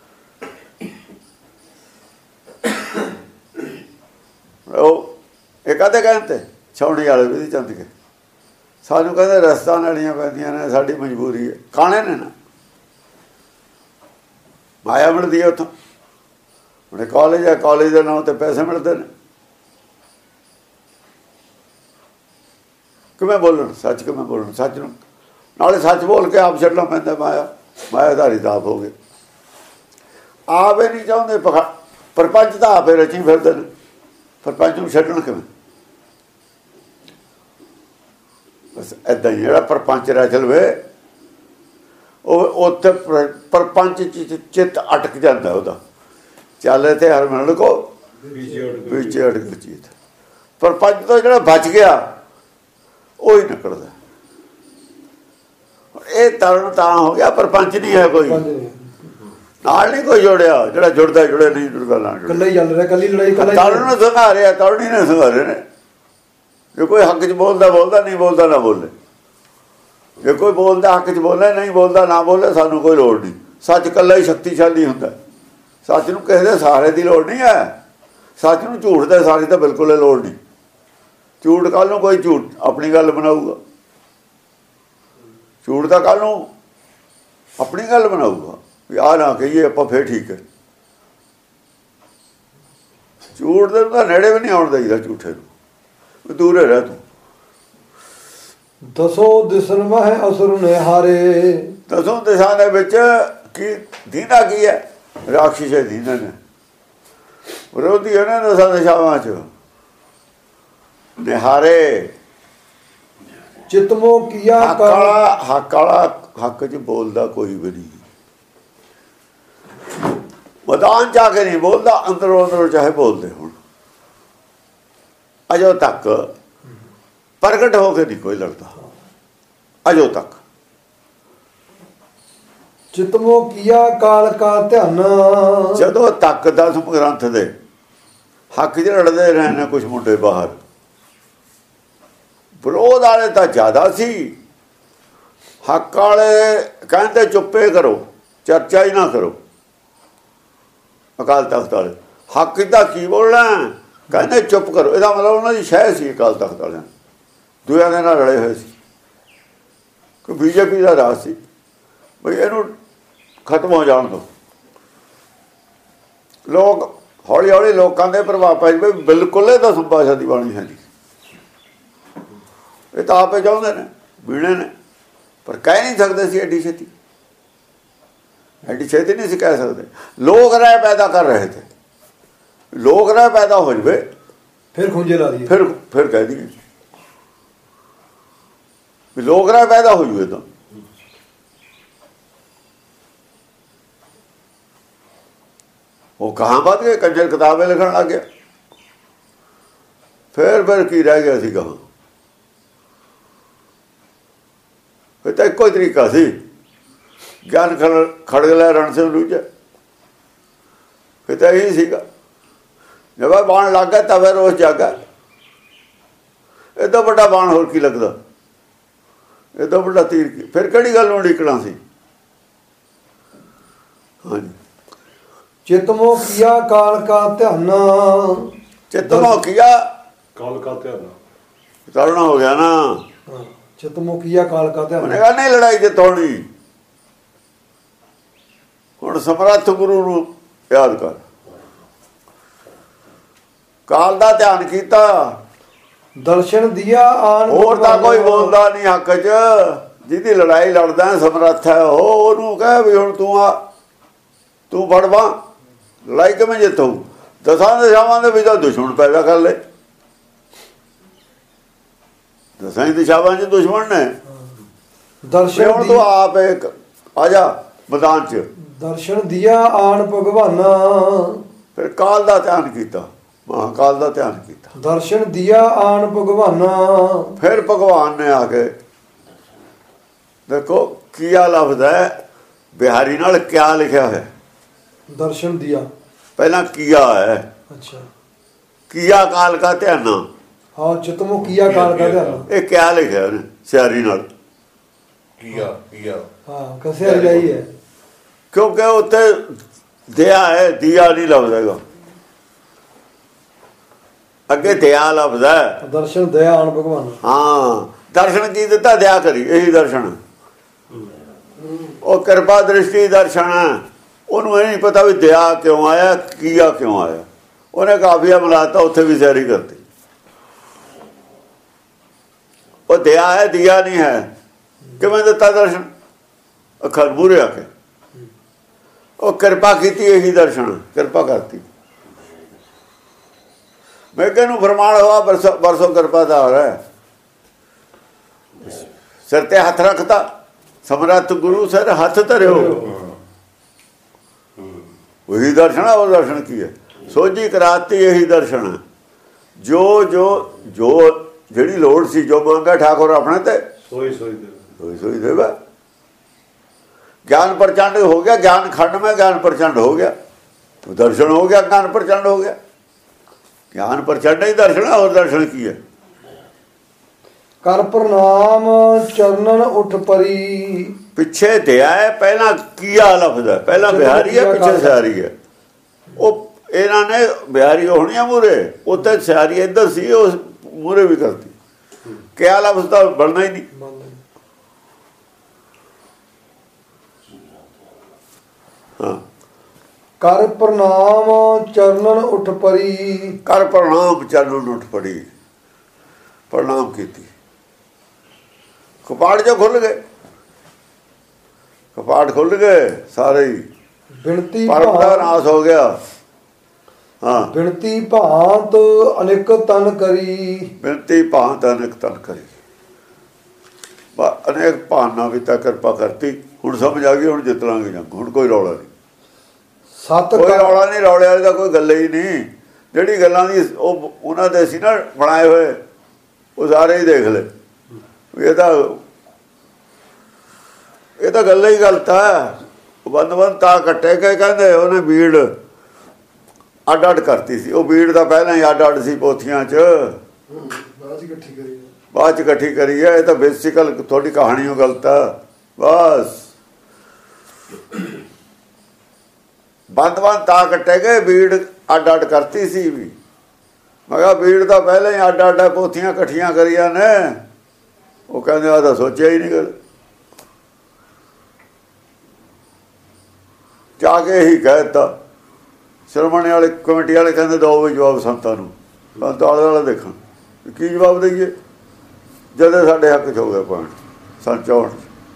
[SPEAKER 2] ਉਹ ਇਹ ਕਦੇ ਕਹਿੰਦੇ ਛਾਉਣੀ ਵਾਲੇ ਵੀ ਚੰਦ ਕੇ ਸਾਨੂੰ ਕਹਿੰਦੇ ਰਸਤਾ ਨਾਲੀਆਂ ਪੈਂਦੀਆਂ ਨੇ, ਸਾਡੀ ਮਜਬੂਰੀ ਹੈ। ਕਾਣੇ ਨੇ ਨਾ, ਮਾਇਆ ਮਿਲਦੀ ਹੈ ਉੱਥੋਂ। ਹੁਣ ਕਾਲਜ ਹੈ, ਕਾਲਜ ਦੇ ਨਾਂ ਤੇ ਪੈਸੇ ਮਿਲਦੇ ਨੇ। ਕਿਵੇਂ ਬੋਲਣ? ਸੱਚ ਕਿਵੇਂ ਬੋਲਣ? ਸੱਚ ਨੂੰ ਨਾਲੇ ਸੱਚ ਬੋਲ ਕੇ ਆਪ ਛੱਡਣਾ ਪੈਂਦਾ। ਮਾਇਆ ਮਾਇਆਧਾਰੀ ਤਾਂ ਆਪ ਹੋ ਗਏ, ਆਪ ਇਹ ਨਹੀਂ ਚਾਹੁੰਦੇ। ਪ੍ਰਪੰਚ ਤਾਂ ਆਪੇ ਰਚੀ ਫਿਰਦੇ ਨੇ, ਪ੍ਰਪੰਚ ਨੂੰ ਛੱਡਣ ਕਿਵੇਂ? ਬਸ ਏਦਾਂ ਹੀ ਜਿਹੜਾ ਪ੍ਰਪੰਚ ਰਚ ਲਵੇ ਉਹ ਉੱਥੇ ਪ੍ਰਪੰਚ ਚਿੱਤ ਅਟਕ ਜਾਂਦਾ ਉਹਦਾ। ਚੱਲ ਤੇ ਹਰ ਮਿਲਣ ਕੋ ਵਿੱਚ ਅਟਕ ਚੀਤ। ਪ੍ਰਪੰਚ ਤੋਂ ਜਿਹੜਾ ਬਚ ਗਿਆ ਉਹੀ ਨਿਕਲਦਾ। ਇਹ ਤਰਨ ਤਾਂ ਹੋ ਗਿਆ, ਪ੍ਰਪੰਚ ਨਹੀਂ ਹੈ ਕੋਈ ਨਾਲ, ਨਹੀਂ ਕੋਈ ਜੋੜਿਆ। ਜਿਹੜਾ ਜੁੜਦਾ ਜੁੜੇ, ਨਹੀਂ ਜੁੜਦਾ ਨਾ ਜੁੜੇ।
[SPEAKER 1] ਇਕੱਲਾ ਹੀ ਚੱਲ ਰਿਹਾ, ਇਕੱਲੀ ਲੜਾਈ।
[SPEAKER 2] ਤਰਨ ਨੂੰ ਸੰਘਾਰਿਆ, ਤਰਣੀ ਨੇ ਸੰਘਾਰੇ ਨੇ। ਜੇ ਕੋਈ ਹੱਕ 'ਚ ਬੋਲਦਾ ਬੋਲਦਾ, ਨਹੀਂ ਬੋਲਦਾ ਨਾ ਬੋਲੇ। ਜੇ ਕੋਈ ਬੋਲਦਾ ਹੱਕ 'ਚ ਬੋਲੇ, ਨਹੀਂ ਬੋਲਦਾ ਨਾ ਬੋਲੇ, ਸਾਨੂੰ ਕੋਈ ਲੋੜ ਨਹੀਂ। ਸੱਚ ਇਕੱਲਾ ਹੀ ਸ਼ਕਤੀਸ਼ਾਲੀ ਹੁੰਦਾ। ਸੱਚ ਨੂੰ ਕਿਸੇ ਦੇ ਸਹਾਰੇ ਦੀ ਲੋੜ ਨਹੀਂ ਹੈ। ਸੱਚ ਨੂੰ ਝੂਠ ਦੇ ਸਹਾਰੇ ਤਾਂ ਬਿਲਕੁਲ ਲੋੜ ਨਹੀਂ। ਝੂਠ ਕੱਲ੍ਹ ਨੂੰ ਕੋਈ ਝੂਠ ਆਪਣੀ ਗੱਲ ਬਣਾਊਗਾ, ਝੂਠ ਦਾ ਕੱਲ੍ਹ ਨੂੰ ਆਪਣੀ ਗੱਲ ਬਣਾਊਗਾ ਵੀ ਆਹ ਨਾ ਕਹੀਏ ਆਪਾਂ, ਫਿਰ ਠੀਕ ਹੈ। ਝੂਠ ਦੇ ਤਾਂ ਨੇੜੇ ਵੀ ਨਹੀਂ ਆਉਣ ਦੇਈਦਾ, ਝੂਠੇ ਨੂੰ ਦੂਰੇ ਰਹਿ ਤੂੰ।
[SPEAKER 1] ਦਸੋ ਦਿਸਨ ਮਹਿ ਅਸੁਰ ਨਿਹਾਰੇ।
[SPEAKER 2] ਦਸੋਂ ਦਿਸ਼ਾ ਦੇ ਵਿੱਚ ਕੀ ਦੀਨਾ ਕੀ ਹੈ? ਰਾਖਸ਼ ਦੀਨਾ ਨੇ ਵਿਰੋਧੀ ਉਹਨਾਂ ਨੇ ਦਸਾਂ ਦਿਸ਼ਾਵਾਂ ਚ ਨਿਹਾਰੇ।
[SPEAKER 1] ਚਿਤਮੋ ਕੀਆ
[SPEAKER 2] ਹੱਕ ਵਾਲਾ ਹੱਕ ਵਾਲਾ ਹੱਕ ਚ ਬੋਲਦਾ ਕੋਈ ਵੀ ਨਹੀਂ, ਮੈਦਾਨ ਜਾ ਕੇ ਨਹੀਂ ਬੋਲਦਾ, ਅੰਦਰੋਂ ਅੰਦਰੋਂ ਚਾਹੇ ਬੋਲਦੇ ਹੁਣ, ਅਜੋ ਤੱਕ ਪ੍ਰਗਟ ਹੋ ਕੇ ਨਹੀਂ ਕੋਈ ਲੜਦਾ, ਅਜੋ ਤੱਕ।
[SPEAKER 1] ਚਿਤਮੋ ਕੀਆ ਕਾਲ ਕਾ ਧਿਆਨ,
[SPEAKER 2] ਜਦੋਂ ਤੱਕ ਦਸਮ ਗ੍ਰੰਥ ਦੇ ਹੱਕ 'ਚ ਲੜਦੇ ਰਹੇ ਨੇ ਕੁਛ ਮੁੰਡੇ ਬਾਹਰ, ਵਿਰੋਧ ਵਾਲੇ ਤਾਂ ਜ਼ਿਆਦਾ ਸੀ, ਹੱਕ ਵਾਲੇ ਕਹਿੰਦੇ ਚੁੱਪੇ ਕਰੋ, ਚਰਚਾ ਹੀ ਨਾ ਕਰੋ। ਅਕਾਲ ਤਖਤ ਵਾਲੇ ਹੱਕ ਦਾ ਕੀ ਬੋਲਣਾ, ਕਹਿੰਦੇ ਚੁੱਪ ਕਰੋ, ਇਹਦਾ ਮਤਲਬ ਉਹਨਾਂ ਦੀ ਸ਼ਹਿ ਸੀ ਅਕਾਲ ਤਖਤ ਵਾਲਿਆਂ, ਦੂਜਿਆਂ ਦੇ ਨਾਲ ਰਲੇ ਹੋਏ ਸੀ, ਕਿ ਬੀਜੇਪੀ ਦਾ ਰਾਜ ਸੀ ਬਈ ਇਹਨੂੰ ਖਤਮ ਹੋ ਜਾਣ ਦਿਓ। ਲੋਕ ਹੌਲੀ ਹੌਲੀ ਲੋਕਾਂ ਦੇ ਪ੍ਰਭਾਵ ਪੈ ਜਾਵੇ, ਬਿਲਕੁਲ ਇਹ ਤਾਂ ਸੰਭਾਸ਼ਾ ਦੀ ਬਾਣੀ ਹੈ ਜੀ, ਇਹ ਤਾਂ ਆਪੇ ਚਾਹੁੰਦੇ ਨੇ ਬੀਣੇ ਨੇ, ਪਰ ਕਹਿ ਨਹੀਂ ਸਕਦੇ ਸੀ ਐਡੀ ਛੇਤੀ, ਐਡੀ ਛੇਤੀ ਨਹੀਂ ਸੀ ਕਹਿ ਸਕਦੇ। ਲੋਕ ਰਾਏ ਪੈਦਾ ਕਰ ਰਹੇ ਥੇ, ਲੋਕ ਰਾਏ ਪੈਦਾ ਹੋ ਜਾਵੇ
[SPEAKER 1] ਫਿਰ ਖੁੰਝੇ ਲਾ ਦਈਏ,
[SPEAKER 2] ਫਿਰ ਫਿਰ ਕਹਿ ਦਈਏ ਵੀ ਲੋਕ ਰਾਏ ਪੈਦਾ ਹੋ ਜਾਵੇ ਤਾਂ ਉਹ ਕਹਾਂ ਵੱਧ ਗਏ, ਕੰਜਰ ਕਿਤਾਬੇ ਲਿਖਣ ਲੱਗ ਗਿਆ, ਫਿਰ ਫਿਰ ਕੀ ਰਹਿ ਗਿਆ ਸੀ ਕਹਾਂ। ਫਿਰ ਤਾਂ ਇੱਕੋ ਹੀ ਤਰੀਕਾ ਸੀ, ਗਿਆਨ ਖੜਗ ਲੈ ਰਣ ਸੇ ਲੂਜਾ, ਫਿਰ ਤਾਂ ਇਹੀ ਸੀਗਾ, ਜਦ ਬਾਣ ਲੱਗ ਗਿਆ ਤਾਂ ਫਿਰ ਰੋਜ਼ ਜਾਗਾ। ਏਦਾਂ ਵੱਡਾ ਬਾਣ ਹੋਰ ਕੀ ਲੱਗਦਾ, ਏਦਾਂ ਵੱਡਾ ਤੀਰ ਕੀ, ਫਿਰ ਕਿਹੜੀ ਗੱਲ ਨੂੰ ਉਡੀਕਣਾ ਸੀ। ਹਾਂਜੀ,
[SPEAKER 1] ਚਿਤਮੋ ਕੀਆ ਕਾਲ ਕਾ ਧਿਆਨ,
[SPEAKER 2] ਚਿਤਮੋ ਕੀਆ
[SPEAKER 3] ਕਾਲ ਕਾ ਧਿਆਨ
[SPEAKER 2] ਕਰਨਾ ਹੋ ਗਿਆ ਨਾ,
[SPEAKER 1] ਚਿਤਮੋ ਕੀਆ ਕਾਲ ਕਾ ਧਿਆਨ।
[SPEAKER 2] ਉਹਨੇ ਕਹਾ ਨਹੀਂ ਲੜਾਈ ਜਿੱਤਣੀ, ਹੁਣ ਸਮਰੱਥ ਗੁਰੂ ਨੂੰ ਯਾਦ ਕਰ, ਕਾਲ ਦਾ ਧਿਆਨ ਕੀਤਾ,
[SPEAKER 1] ਦਰਸ਼ਨ ਦਿਆ ਆਣ,
[SPEAKER 2] ਹੋਰ ਤਾਂ ਕੋਈ ਬੋਲਦਾ ਨਹੀਂ ਹੱਕ 'ਚ, ਜਿਹਦੀ ਲੜਾਈ ਲੜਦਾ ਸਮਰੱਥ ਹੈ ਉਹ, ਉਹਨੂੰ ਕਹਿ ਵੀ ਹੁਣ ਤੂੰ ਆ, ਤੂੰ ਫੜਵਾ, ਲੜਾਈ ਕਿਵੇਂ ਜਿੱਤੂ? ਦਸਾਂ ਦਿਸ਼ਾਵਾਂ ਦੇ ਵਿੱਚ ਤਾਂ ਦੁਸ਼ਮਣ ਪੈਦਾ ਕਰ ਲਏ, ਦਸਾਂ ਦਿਸ਼ਾਵਾਂ 'ਚ ਦੁਸ਼ਮਣ ਨੇ।
[SPEAKER 1] ਦਰਸ਼ਨ
[SPEAKER 2] ਹੁਣ ਤੂੰ ਆਪ ਇੱਕ ਆ ਜਾ ਮੈਦਾਨ 'ਚ,
[SPEAKER 1] ਦਰਸ਼ਨ ਦਿਆ ਆਣ ਭਗਵਾਨਾ,
[SPEAKER 2] ਫਿਰ ਕਾਲ ਦਾ ਧਿਆਨ ਕੀਤਾ, ਮਹਾਕਾਲ ਦਾ ਧਿਆਨ ਕੀਤਾ,
[SPEAKER 1] ਦਰਸ਼ਨ ਦਿਆ ਆਣ ਭਗਵਾਨਾ।
[SPEAKER 2] ਫਿਰ ਭਗਵਾਨ ਨੇ ਆ ਕੇ ਦੇਖੋ ਕੀਆ ਲਫ਼ਜ਼ ਹੈ, ਬਿਹਾਰੀ ਨਾਲ ਕਿਆ ਲਿਖਿਆ ਹੋਇਆ,
[SPEAKER 1] ਦਰਸ਼ਨ ਦਿਆ
[SPEAKER 2] ਪਹਿਲਾਂ ਕੀਆ ਹੈ,
[SPEAKER 1] ਅੱਛਾ,
[SPEAKER 2] ਕੀਆ ਕਾਲ ਕਾ ਧਿਆਨ,
[SPEAKER 1] ਹਾਂ ਚਿਤਮੋ ਕੀਆ ਕਾਲ ਕਾ ਧਿਆਨ,
[SPEAKER 2] ਇਹ ਕਿਆ ਲਿਖਿਆ ਉਹਨੇ ਸਿਆਰੀ ਨਾਲ,
[SPEAKER 3] ਕੀਆ ਕੀਆ
[SPEAKER 1] ਹਾਂ ਕਸੇ ਜਾਈ ਹੈ,
[SPEAKER 2] ਕਿਉਂਕਿ ਉੱਥੇ ਦਿਆ ਹੈ, ਦੀਆ ਨਹੀਂ ਲਫ਼ਜ਼ ਹੈਗਾ, ਅੱਗੇ ਦਿਆ ਲਫ਼ਜ਼ ਹੈ।
[SPEAKER 1] ਦਰਸ਼ਨ ਦਇਆ ਆਣ ਭਗਵਾਨ,
[SPEAKER 2] ਹਾਂ ਦਰਸ਼ਨ ਕੀ ਦਿੱਤਾ, ਦਿਆ ਕਰੀ, ਇਹੀ ਦਰਸ਼ਨ, ਉਹ ਕਿਰਪਾ ਦ੍ਰਿਸ਼ਟੀ ਦਰਸ਼ਨ, ਉਹਨੂੰ ਇਹ ਨਹੀਂ ਪਤਾ ਵੀ ਦਿਆ ਕਿਉਂ ਆਇਆ, ਕੀਆ ਕਿਉਂ ਆਇਆ, ਉਹਨੇ ਕਾਫੀਆ ਮਿਲਾਤਾ, ਉੱਥੇ ਵੀ ਸਿਆਰੀ ਕਰਤੀ, ਉਹ ਦਿਆ ਹੈ ਦੀਆ ਨਹੀਂ ਹੈ। ਕਿਵੇਂ ਦਿੱਤਾ ਦਰਸ਼ਨ? ਅੱਖਰ ਮੂਹਰੇ ਆ ਕੇ, ਉਹ ਕਿਰਪਾ ਕੀਤੀ, ਇਹੀ ਦਰਸ਼ਨ, ਕਿਰਪਾ ਕਰਤੀ। ਮੈਂ ਕਹਿੰਨੂੰ ਫਰਮਾਨ ਹੋਆ ਬਰਸੋ ਬਰਸੋ ਕਿਰਪਾ ਦਾ ਹੋ ਰਿਹਾ, ਸਿਰ ਤੇ ਹੱਥ ਰੱਖਤਾ, ਸਮਰੱਥ ਗੁਰੂ ਸਿਰ ਹੱਥ ਧਰਿਓ, ਉਹੀ ਦਰਸ਼ਨ ਆ। ਉਹ ਦਰਸ਼ਨ ਕੀ ਹੈ? ਸੋਝੀ ਕਰਾਤੀ, ਇਹੀ ਦਰਸ਼ਨ। ਜੋ ਜੋ ਜੋ ਜਿਹੜੀ ਲੋੜ ਸੀ, ਜੋ ਮੰਗਾ ਠਾਕੁਰ ਆਪਣੇ ਤੇ
[SPEAKER 3] ਸੋਈ ਸੋਈ ਦੇ
[SPEAKER 2] ਸੋਈ ਸੋਈ ਦੇਵਾ। ਗਿਆਨ ਪ੍ਰਚੰਡ ਹੋ ਗਿਆ, ਗਿਆਨ ਖੰਡ में ਗਿਆਨ ਪ੍ਰਚੰਡ ਹੋ ਗਿਆ, तो दर्शन हो गया, ज्ञान प्रचंड हो गया। ज्ञान प्रचंड ही दर्शन है, और दर्शन की है।
[SPEAKER 1] कर प्रणाम चरणन उठ परी,
[SPEAKER 2] पिछे दिया है, पहला किया लफ्ज है, पहला बिहारी है, पिछे सियारी है। वो इन्हों ने बिहारी होनी है मूरे, उत्तर सियारी इधर सी, मूरे भी करती। क्या लफ्ज तो बनना ही नहीं। हाँ,
[SPEAKER 1] कर प्रणाम चरणन उठ परी,
[SPEAKER 2] कर प्रणाम चरणन उठ पड़ी, प्रणाम की। कपाड़ जो खुल गए, ਕਪਾਟ ਖੁੱਲ ਗਏ ਸਾਰੇ ਹੀ,
[SPEAKER 1] ਬਿਨਤੀ
[SPEAKER 2] ਪਰਮ ਦਾ ਨਾਸ ਹੋ ਗਿਆ। ਹਾਂ,
[SPEAKER 1] ਬਿਨਤੀ ਭਾਂਤ ਅਨੇਕ ਤਨ ਕਰੀ,
[SPEAKER 2] ਬਿਨਤੀ ਭਾਂਤ ਅਨੇਕ ਤਨ ਕਰੀ, ਅਨੇਕ ਭਾਨਾ ਵੀ ਤਾਂ ਕਿਰਪਾ ਕਰਤੀ। ਹੁਣ ਸਮਝ ਆ ਗਈ, ਹੁਣ ਜਿੱਤ ਲਾਂਗੇ ਜੰਗ, ਹੁਣ ਕੋਈ ਰੌਲਾ ਨਹੀਂ,
[SPEAKER 1] ਸਤ
[SPEAKER 2] ਕੋਈ ਰੌਲਾ ਨਹੀਂ, ਰੌਲੇ ਵਾਲੀ ਦਾ ਕੋਈ ਗੱਲ ਹੀ ਨਹੀਂ। ਜਿਹੜੀ ਗੱਲਾਂ ਦੀ ਉਹ ਉਹਨਾਂ ਦੇ ਸੀ ਨਾ ਬਣਾਏ ਹੋਏ, ਉਹ ਸਾਰੇ ਹੀ ਦੇਖ ਲੈ। ਇਹ ਤਾਂ ਇਹ ਤਾਂ ਗੱਲ ਹੀ ਗਲਤ ਹੈ। ਬੰਦ ਬੰਦ ਤਾਂ ਕੱਟੇ ਕੇ ਕਹਿੰਦੇ ਉਹਨੇ ਬੀੜ ਅੱਡ ਅੱਡ ਕਰਤੀ ਸੀ। ਉਹ ਬੀੜ ਦਾ ਪਹਿਲਾਂ ਹੀ ਅੱਡ ਅੱਡ ਸੀ ਪੋਥੀਆਂ 'ਚ,
[SPEAKER 1] ਬਾਅਦ ਇਕੱਠੀ ਕਰੀ,
[SPEAKER 2] ਬਾਅਦ 'ਚ ਇਕੱਠੀ ਕਰੀ ਹੈ। ਇਹ ਤਾਂ ਬੇਸਿਕਲ ਤੁਹਾਡੀ ਕਹਾਣੀ ਉਹ ਗਲਤ ਆ। ਬਸ ਬੰਦ ਬੰਦ ਤਾਂ ਕੱਟੇ ਗਏ, ਬੀੜ ਅੱਡ ਅੱਡ ਕਰਤੀ ਸੀ ਵੀ। ਮੈਂ ਕਿਹਾ ਬੀੜ ਦਾ ਪਹਿਲਾਂ ਹੀ ਅੱਡ ਅੱਡ ਪੋਥੀਆਂ ਇਕੱਠੀਆਂ ਕਰੀਆਂ ਨੇ। ਉਹ ਕਹਿੰਦੇ ਆ ਤਾਂ ਸੋਚਿਆ ਹੀ ਨਹੀਂ ਗੱਲ। ਜਾ ਕੇ ਇਹੀ ਕਹਿ ਦਿੱਤਾ। ਸ਼੍ਰੋਮਣੀ ਵਾਲੇ ਕਮੇਟੀ ਵਾਲੇ ਕਹਿੰਦੇ ਦਿਓ ਵੀ ਜਵਾਬ ਸੰਤਾਂ ਨੂੰ, ਸੰਤ ਆਲੇ ਵਾਲੇ ਦੇਖਣ ਕੀ ਜਵਾਬ ਦੇਈਏ। ਜਦੋਂ ਸਾਡੇ ਹੱਕ 'ਚ ਹੋ ਗਿਆ ਪੁਆਇੰਟ ਸੰਨ ਚੌਂਹਠ,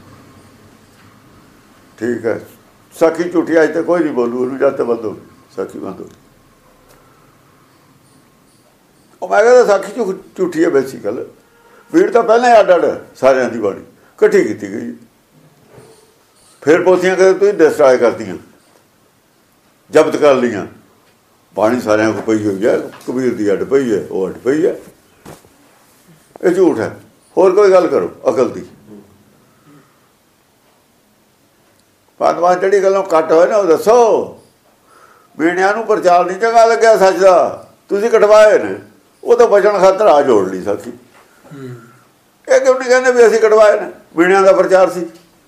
[SPEAKER 2] ਠੀਕ ਹੈ। ਸਾਖੀ ਝੂਠੀ ਅੱਜ ਤੇ ਕੋਈ ਨਹੀਂ ਬੋਲੂ, ਉਹਨੂੰ ਜਦ ਤੇ ਬੰਦ ਹੋ ਸਾਖੀ ਬੰਦ ਹੋ। ਉਹ ਮੈਂ ਕਹਿੰਦਾ ਸਾਖੀ ਝੂ ਝੂਠੀ ਹੈ ਬੇਸਿਕਲ। ਭੀੜ ਤਾਂ ਪਹਿਲਾਂ ਹੀ ਅੱਡ ਅੱਡ ਸਾਰਿਆਂ ਦੀ ਬਾਣੀ ਇਕੱਠੀ ਕੀਤੀ ਗਈ। ਫਿਰ ਪੋਥੀਆਂ ਕਦੇ ਤੁਸੀਂ ਡਿਸਟਰਾਏ ਕਰਤੀਆਂ, ਜ਼ਬਤ ਕਰ ਲਈਆਂ। ਬਾਣੀ ਸਾਰਿਆਂ ਕੋਲ ਪਈ ਹੋਈ ਹੈ, ਕਬੀਰ ਦੀ ਅੱਡ ਪਈ ਹੈ, ਉਹ ਅੱਡ ਪਈ ਹੈ। ਇਹ ਝੂਠ ਹੈ। ਹੋਰ ਕੋਈ ਗੱਲ ਕਰੋ ਅਕਲ ਦੀ। ਪੰਜਵਾਂ ਜਿਹੜੀ ਗੱਲੋਂ ਕੱਟ ਹੋਏ ਨਾ ਉਹ ਦੱਸੋ। ਮੀਣਿਆਂ ਨੂੰ ਪ੍ਰਚਾਰ ਨਹੀਂ ਚੰਗਾ ਲੱਗਿਆ ਸੱਚ ਦਾ, ਤੁਸੀਂ ਕਟਵਾਏ ਨੇ। ਉਹ ਤਾਂ ਬਚਣ ਖਾਤਰ ਆ ਜੋੜ ਲਈ ਸਾਖੀ। ਇਹ ਕਿਉਂ ਨਹੀਂ ਕਹਿੰਦੇ ਵੀ ਅਸੀਂ ਕਟਵਾਏ ਨੇ? ਮੀਣਿਆਂ ਦਾ ਪ੍ਰਚਾਰ ਸੀ,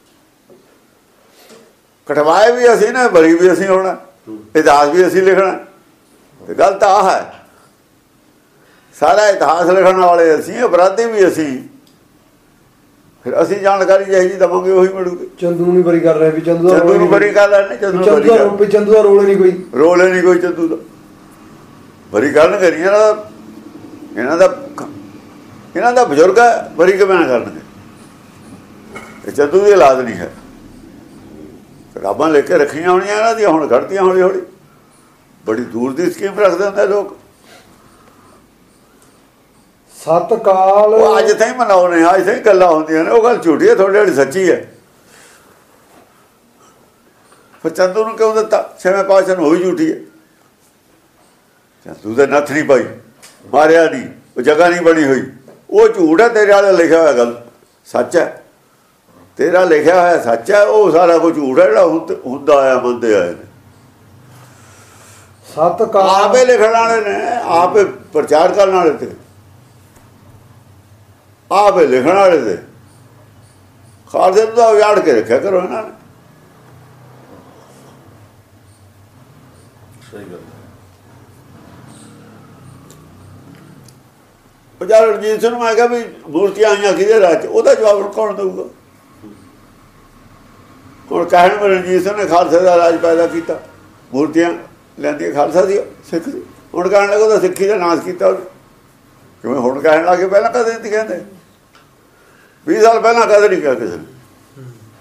[SPEAKER 2] ਕਟਵਾਏ ਵੀ ਅਸੀਂ ਨੇ, ਬਰੀ ਵੀ ਅਸੀਂ ਹੋਣਾ, ਇਤਿਹਾਸ ਵੀ ਅਸੀਂ ਲਿਖਣਾ। ਤੇ ਗੱਲ ਤਾਂ ਆਹ ਹੈ, ਸਾਰਾ ਇਤਿਹਾਸ ਲਿਖਣ ਵਾਲੇ ਅਸੀਂ, ਅਪਰਾਧੀ ਵੀ ਅਸੀਂ। ਫਿਰ ਅਸੀਂ ਜਾਣਕਾਰੀ ਜਿਹੀ ਜੀ ਦੇਵਾਂਗੇ ਉਹੀ ਮਿਲੂਗੀ।
[SPEAKER 1] ਚੰਦੂ ਨੂੰ ਬਰੀ ਕਰ ਰਹੇ ਵੀ, ਚੰਦੂ ਦਾ
[SPEAKER 2] ਚੰਦੂ ਨੂੰ ਬਰੀ ਕਰ ਲੈਣੇ, ਚੰਦੂ
[SPEAKER 1] ਚੰਦੂ ਦਾ ਚੰਦੂ ਦਾ ਰੋਲ ਨਹੀਂ ਕੋਈ, ਰੋਲ
[SPEAKER 2] ਨਹੀਂ ਕੋਈ ਚੰਦੂ ਦਾ। ਬਰੀ ਕਰਨਗੇ ਨਹੀਂ ਇਹਨਾਂ ਦਾ, ਇਹਨਾਂ ਦਾ ਇਹਨਾਂ ਦਾ ਬਜ਼ੁਰਗ ਹੈ, ਬਰੀ ਕਿਵੇਂ ਨਾ ਕਰਨਗੇ? ਇਹ ਚੰਦੂ ਦੀ ਔਲਾਦ ਨਹੀਂ ਹੈ। ਕਿਤਾਬਾਂ ਲੈ ਕੇ ਰੱਖੀਆਂ ਹੋਣੀਆਂ ਇਹਨਾਂ ਦੀਆਂ, ਹੁਣ ਘੜਤੀਆਂ ਹੌਲੀ ਹੌਲੀ। ਬੜੀ ਦੂਰ ਦੀ ਸਕੀਮ ਰੱਖਦੇ ਹੁੰਦੇ ਲੋਕ।
[SPEAKER 1] ਸਤ ਕਾਲ
[SPEAKER 2] ਉਹ ਅੱਜ ਤਾਈਂ ਮਨਾਉਣੇ, ਅੱਜ ਤਾਈਂ ਗੱਲਾਂ ਹੁੰਦੀਆਂ ਨੇ। ਉਹ ਗੱਲ ਝੂਠੀ ਹੈ, ਤੁਹਾਡੇ ਵਾਲੀ ਸੱਚੀ ਹੈ। ਫਿਰ ਚੰਦੂ ਨੂੰ ਕਿਉਂ ਦਿੱਤਾ? ਛੇਵੇਂ ਪਾਤਸ਼ਾਹ ਨੂੰ ਹੋਈ ਝੂਠੀ ਹੈ। ਚੰਦੂ ਦੇ ਨੱਥ ਨਹੀਂ ਪਾਈ, ਮਾਰਿਆ ਨਹੀਂ, ਉਹ ਜਗ੍ਹਾ ਨਹੀਂ ਬਣੀ ਹੋਈ। ਉਹ ਝੂਠ ਹੈ। ਤੇਰੇ ਵਾਲੇ ਲਿਖਿਆ ਹੋਇਆ ਗੱਲ ਸੱਚ ਹੈ, ਤੇਰਾ ਲਿਖਿਆ ਹੋਇਆ ਸੱਚ ਹੈ। ਉਹ ਸਾਰਾ ਕੁਝ ਝੂਠ ਹੈ ਜਿਹੜਾ ਹੁੰਦਾ ਆਇਆ, ਮੰਨਦੇ ਆਏ ਨੇ।
[SPEAKER 1] ਸਤ ਕਾਲ
[SPEAKER 2] ਆਪੇ ਲਿਖਣ ਵਾਲੇ ਨੇ, ਆਪੇ ਪ੍ਰਚਾਰ ਕਰਨ ਵਾਲੇ ਤੇ, ਆਪੇ ਲਿਖਣ ਵਾਲੇ ਤੇ। ਖਾਲਸੇ ਨੂੰ ਤਾਂ ਉਜਾੜ ਕੇ ਰੱਖਿਆ ਕਰੋ ਇਹਨਾਂ ਨੇ।
[SPEAKER 3] ਸਹੀ ਗੱਲ।
[SPEAKER 2] ਵਿਚਾਰ ਰਣਜੀਤ ਸਿੰਘ ਨੂੰ ਮੈਂ ਕਿਹਾ ਵੀ ਮੂਰਤੀਆਂ ਆਈਆਂ ਕਿਹਦੇ ਰਾਜ 'ਚ? ਉਹਦਾ ਜਵਾਬ ਕੌਣ ਦੇਊਗਾ? ਹੁਣ ਕਹਿਣ ਨੂੰ ਰਣਜੀਤ ਸਿੰਘ ਨੇ ਖਾਲਸੇ ਦਾ ਰਾਜ ਪੈਦਾ ਕੀਤਾ, ਮੂਰਤੀਆਂ ਲੈਂਦੀਆਂ ਖਾਲਸਾ ਸੀ, ਸਿੱਖ ਸੀ। ਹੁਣ ਕਹਿਣ ਲੱਗੇ ਉਹਦਾ ਸਿੱਖੀ ਦਾ ਨਾਸ਼ ਕੀਤਾ ਉਹਨੇ। ਕਿਵੇਂ ਹੁਣ ਕਹਿਣ ਲੱਗੇ? ਪਹਿਲਾਂ ਕਦੇ ਨਹੀਂ ਕਹਿੰਦੇ, ਵੀਹ ਸਾਲ ਪਹਿਲਾਂ ਕਦੇ ਨਹੀਂ ਕਿਹਾ ਕਿਸੇ ਨੇ।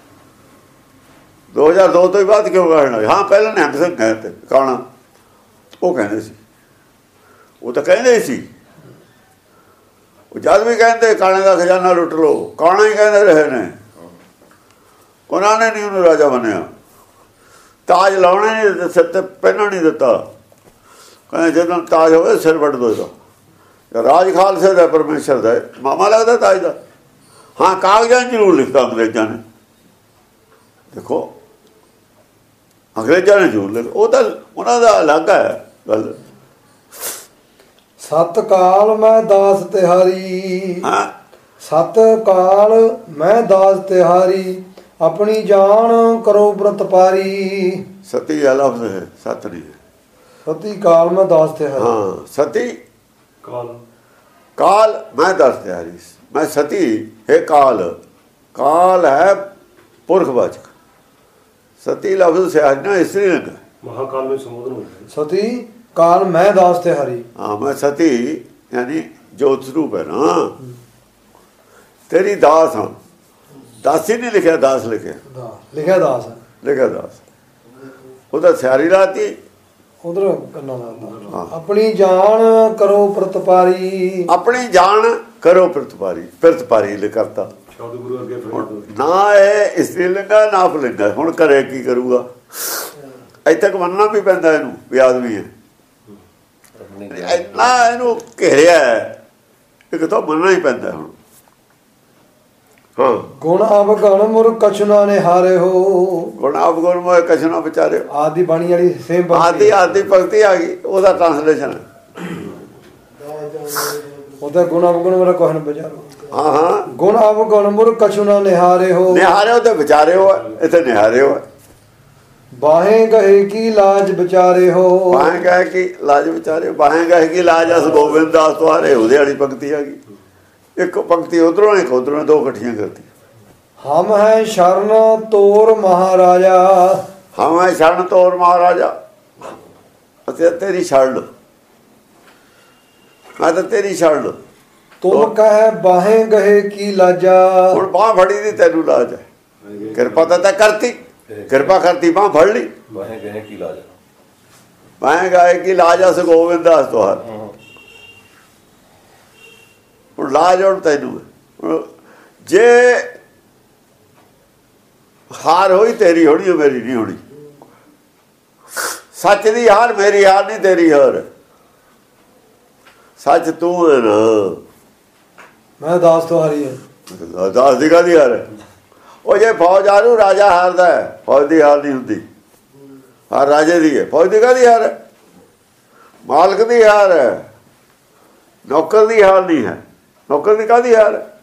[SPEAKER 2] ਦੋ ਹਜ਼ਾਰ ਦੋ ਤੋਂ ਹੀ ਬਾਅਦ ਕਿਉਂ ਕਹਿਣ ਲੱਗੇ? ਹਾਂ ਪਹਿਲਾਂ ਨਿਹੰਗ ਸਿੰਘ ਕਹਿੰਦੇ ਕਾਣਾ, ਉਹ ਕਹਿੰਦੇ ਸੀ, ਉਹ ਤਾਂ ਕਹਿੰਦੇ ਸੀ। ਉਹ ਜਦ ਵੀ ਕਹਿੰਦੇ ਕਾਣੇ ਦਾ ਖਜ਼ਾਨਾ ਲੁੱਟ ਲਓ, ਕਾਣਾ ਹੀ ਕਹਿੰਦੇ ਰਹੇ ਨੇ। ਉਹਨਾਂ ਨੇ ਨਹੀਂ ਉਹਨੂੰ ਰਾਜਾ ਬਣਿਆ। ਤਾਜ ਲਾਉਣਾ ਨਹੀਂ ਦਿੱਤਾ, ਸਿਰ ਤੇ ਪਹਿਨਣ ਨਹੀਂ ਦਿੱਤਾ। ਕਹਿੰਦੇ ਜਦੋਂ ਤਾਜ ਹੋਵੇ ਸਿਰ ਵੱਢ ਦੋ ਇਹਦਾ। ਰਾਜ ਖਾਲਸੇ ਦਾ, ਪਰਮੇਸ਼ਰ ਦਾ ਮਾਮਾ ਲੱਗਦਾ ਤਾਜ ਦਾ। ਹਾਂ ਕਾਗਜ਼ਾਂ ਜ਼ਰੂਰ ਲਿਖਤਾ ਅੰਗਰੇਜ਼ਾਂ ਨੇ। ਦੇਖੋ ਅੰਗਰੇਜ਼ਾਂ ਨੇ ਜ਼ਰੂਰ ਲਿਖ, ਉਹ ਤਾਂ ਉਹਨਾਂ ਦਾ ਅਲੱਗ ਹੈ ਗੱਲ।
[SPEAKER 1] ਸਤ ਕਾਲ ਮੈਂ ਦਾਸ ਤਿਹਾਰੀ,
[SPEAKER 2] ਹਾਂ
[SPEAKER 1] ਸਤ ਕਾਲ ਮੈਂ ਦਾਸ ਤਿਹਾਰੀ, ਆਪਣੀ ਜਾਨ ਕਰੋ ਪ੍ਰਤਪਾਰੀ।
[SPEAKER 2] ਸਤੀ ਦਾ ਲਫ਼ਜ਼ ਹੈ, ਸਤ ਨਹੀਂ ਹੈ।
[SPEAKER 1] ਸਤੀ ਕਾਲ ਮੈਂ ਦਾਸ ਤਿਹਾਰੀ।
[SPEAKER 2] ਹਾਂ ਸਤੀ
[SPEAKER 3] ਕਾਲ,
[SPEAKER 2] ਕਾਲ ਮੈਂ ਦਾਸ ਤਿਹਾਰੀ। ਮੈਂ ਸਤੀ ਹੈ ਕਾਲ, ਕਾਲ ਹੈ ਪੁਰਖਵਾਚਕ। ਸਤੀ ਲਫ਼ਜ਼ ਸਿਆਜਨਾ ਇਸਤਰੀ ਲਿੰਗ ਹੈ।
[SPEAKER 3] ਮਹਾਕਾਲ ਵਿੱਚ ਸੰਬੋਧਨ ਹੋਇਆ।
[SPEAKER 1] ਸਤੀ ਕਾਲ ਮੈਂ ਦਾਸ ਤਿਹਾਰੀ।
[SPEAKER 2] ਹਾਂ ਮੈਂ ਸਤੀ ਯਾਨੀ ਜੋਤ ਸਰੂਪ ਹੈ ਨਾ, ਤੇਰੀ ਦਾਸ ਹਾਂ। ਦਾਸੀ ਨਹੀਂ ਲਿਖਿਆ, ਦਾਸ ਲਿਖਿਆ,
[SPEAKER 1] ਲਿਖਿਆ ਦਾਸ ਹੈ,
[SPEAKER 2] ਲਿਖਿਆ ਦਾਸ। ਉਹਦਾ ਸਿਆਰੀ ਲਾਤੀ
[SPEAKER 1] ਉਧਰ ਕੰਨਾਂ ਦਾ। ਆਪਣੀ ਜਾਨ ਕਰੋ ਪ੍ਰਤਪਾਰੀ,
[SPEAKER 2] ਆਪਣੀ ਜਾਨ ਕਰੋ ਪ੍ਰਤਪਾਰੀ, ਪ੍ਰਤਪਾਰੀ ਲਿ ਕਰਤਾ
[SPEAKER 3] ਸ਼ਬਦ ਗੁਰੂ ਅੱਗੇ ਫਿਰ
[SPEAKER 2] ਨਾ। ਇਹ ਇਸਤਰੀ ਲਿੰਗਾ ਨਾ ਪੁਲਿੰਗਾ। ਹੁਣ ਕਰੇ ਕੀ ਕਰੂਗਾ? ਇੱਥੇ ਤੱਕ ਮੰਨਣਾ ਵੀ ਪੈਂਦਾ ਇਹਨੂੰ ਵੀ ਆਦਮੀ ਹੈ। ਇੰਨਾ ਇਹਨੂੰ ਘੇਰਿਆ ਇੱਕ ਤਾਂ ਮੰਨਣਾ ਹੀ ਪੈਂਦਾ ਹੁਣ। ਹਾਂ,
[SPEAKER 1] ਗੁਣ ਅਵਗਣ ਮੁਰ ਕਛੁ ਨਾ ਨਿਹਾਰੇ ਹੋ,
[SPEAKER 2] ਗੁਣ ਅਵਗੁਣ ਮੋਇ ਕਛੁ ਨਾ ਵਿਚਾਰੇ।
[SPEAKER 1] ਆਦੀ ਬਾਣੀ ਵਾਲੀ ਸੇਮ
[SPEAKER 2] ਆਦੀ ਆਦੀ ਭਗਤੀ ਆ ਗਈ, ਉਹਦਾ ਟ੍ਰਾਂਸਲੇਸ਼ਨ।
[SPEAKER 1] ਉਹਦਾ ਗੁਣ ਅਵਗੁਣ ਮੁਰ ਕਛੁ ਨਾ ਵਿਚਾਰੋ।
[SPEAKER 2] ਹਾਂ ਹਾਂ,
[SPEAKER 1] ਗੁਣ ਅਵਗੁਣ ਮੁਰ ਕਛੁ ਨਾ ਨਿਹਾਰੇ ਹੋ,
[SPEAKER 2] ਨਿਹਾਰੇ ਉਹਦੇ ਵਿਚਾਰੇ ਹੋ, ਇੱਥੇ ਨਿਹਾਰੇ ਹੋ।
[SPEAKER 1] ਬਾਹੇ ਗਏ ਕੀ ਲਾਜ ਵਿਚਾਰੇ ਹੋ,
[SPEAKER 2] ਬਾਹੇ ਗਏ ਕੀ ਲਾਜ ਵਿਚਾਰੇ, ਬਾਹੇ ਗਏ ਕੀ ਲਾਜ ਅਸ ਗੋਬਿੰਦ ਦਾਸ ਤੁਹਾਰੇ। ਉਹਦੇ ਵਾਲੀ ਪੰਕਤੀ ਆ ਗਈ। ਇੱਕ ਪੰਕਤੀ ਉਧਰੋਂ ਇੱਕ ਉਧਰੋਂ, ਦੋ ਇਕੱਠੀਆਂ ਕਰਤੀ।
[SPEAKER 1] ਹਮ ਹੈ ਸ਼ਰਨ ਤੋਰ ਮਹਾਰਾਜਾ,
[SPEAKER 2] ਹਮ ਹੈ ਸ਼ਰਨ ਤੋਰ ਮਹਾਰਾਜਾ। ਅਤੇ ਤੇਰੀ ਛੜ, ਮੈਂ ਤਾਂ ਤੇਰੀ ਛੜ।
[SPEAKER 1] ਤੁਮ ਕਹੇ ਬਾਹੇ ਗਏ ਕੀ ਲਾਜਾ,
[SPEAKER 2] ਹੁਣ ਬਾਂਹ ਫੜੀ ਦੀ ਤੈਨੂੰ ਲਾਜ ਹੈ। ਕਿਰਪਾ ਤਾਂ ਕਰਤੀ, ਕਿਰਪਾ ਕਰਤੀ, ਬਾਂਹ ਫੜ ਲਈ।
[SPEAKER 3] ਬਾਹੇ ਗਏ ਕੀ ਲਾਜ,
[SPEAKER 2] ਬਾਹੇ ਗਏ ਕੀ ਲਾਜ ਅਸ ਗੋਬਿੰਦ ਦਾਸ ਤੁਹਾਰ। ਹੁਣ ਲਾਜ ਹੁਣ ਤੈਨੂੰ। ਜੇ ਹਾਰ ਹੋਈ ਤੇਰੀ ਹੋਣੀ, ਮੇਰੀ ਨਹੀਂ ਹੋਣੀ। ਸੱਚ ਦੀ ਹਾਰ ਮੇਰੀ ਹਾਰ ਨਹੀਂ, ਤੇਰੀ ਹਾਰ। ਸੱਚ ਤੂੰ ਹੈ ਨਾ,
[SPEAKER 1] ਮੈਂ ਦਾਸ ਤੁਹਾਰੀ ਹੈ।
[SPEAKER 2] ਦਾਸ ਦੀ ਕਾਹਦੀ ਹਾਰ ਹੈ? ਉਹ ਜੇ ਫੌਜ ਆ ਰੂ ਰਾਜਾ ਹਾਰਦਾ ਹੈ, ਫੌਜ ਦੀ ਹਾਰ ਨਹੀਂ ਹੁੰਦੀ। ਹਾਰ ਰਾਜੇ ਦੀ ਹੈ, ਫੌਜ ਦੀ ਕਾਹਦੀ ਹਾਰ ਹੈ? ਮਾਲਕ ਦੀ ਹਾਰ ਹੈ, ਨੌਕਰ ਦੀ ਹਾਰ ਨਹੀਂ ਹੈ। ਨੌਕਰ ਦੀ ਕਾਹਦੀ ਹਾਰ ਹੈ?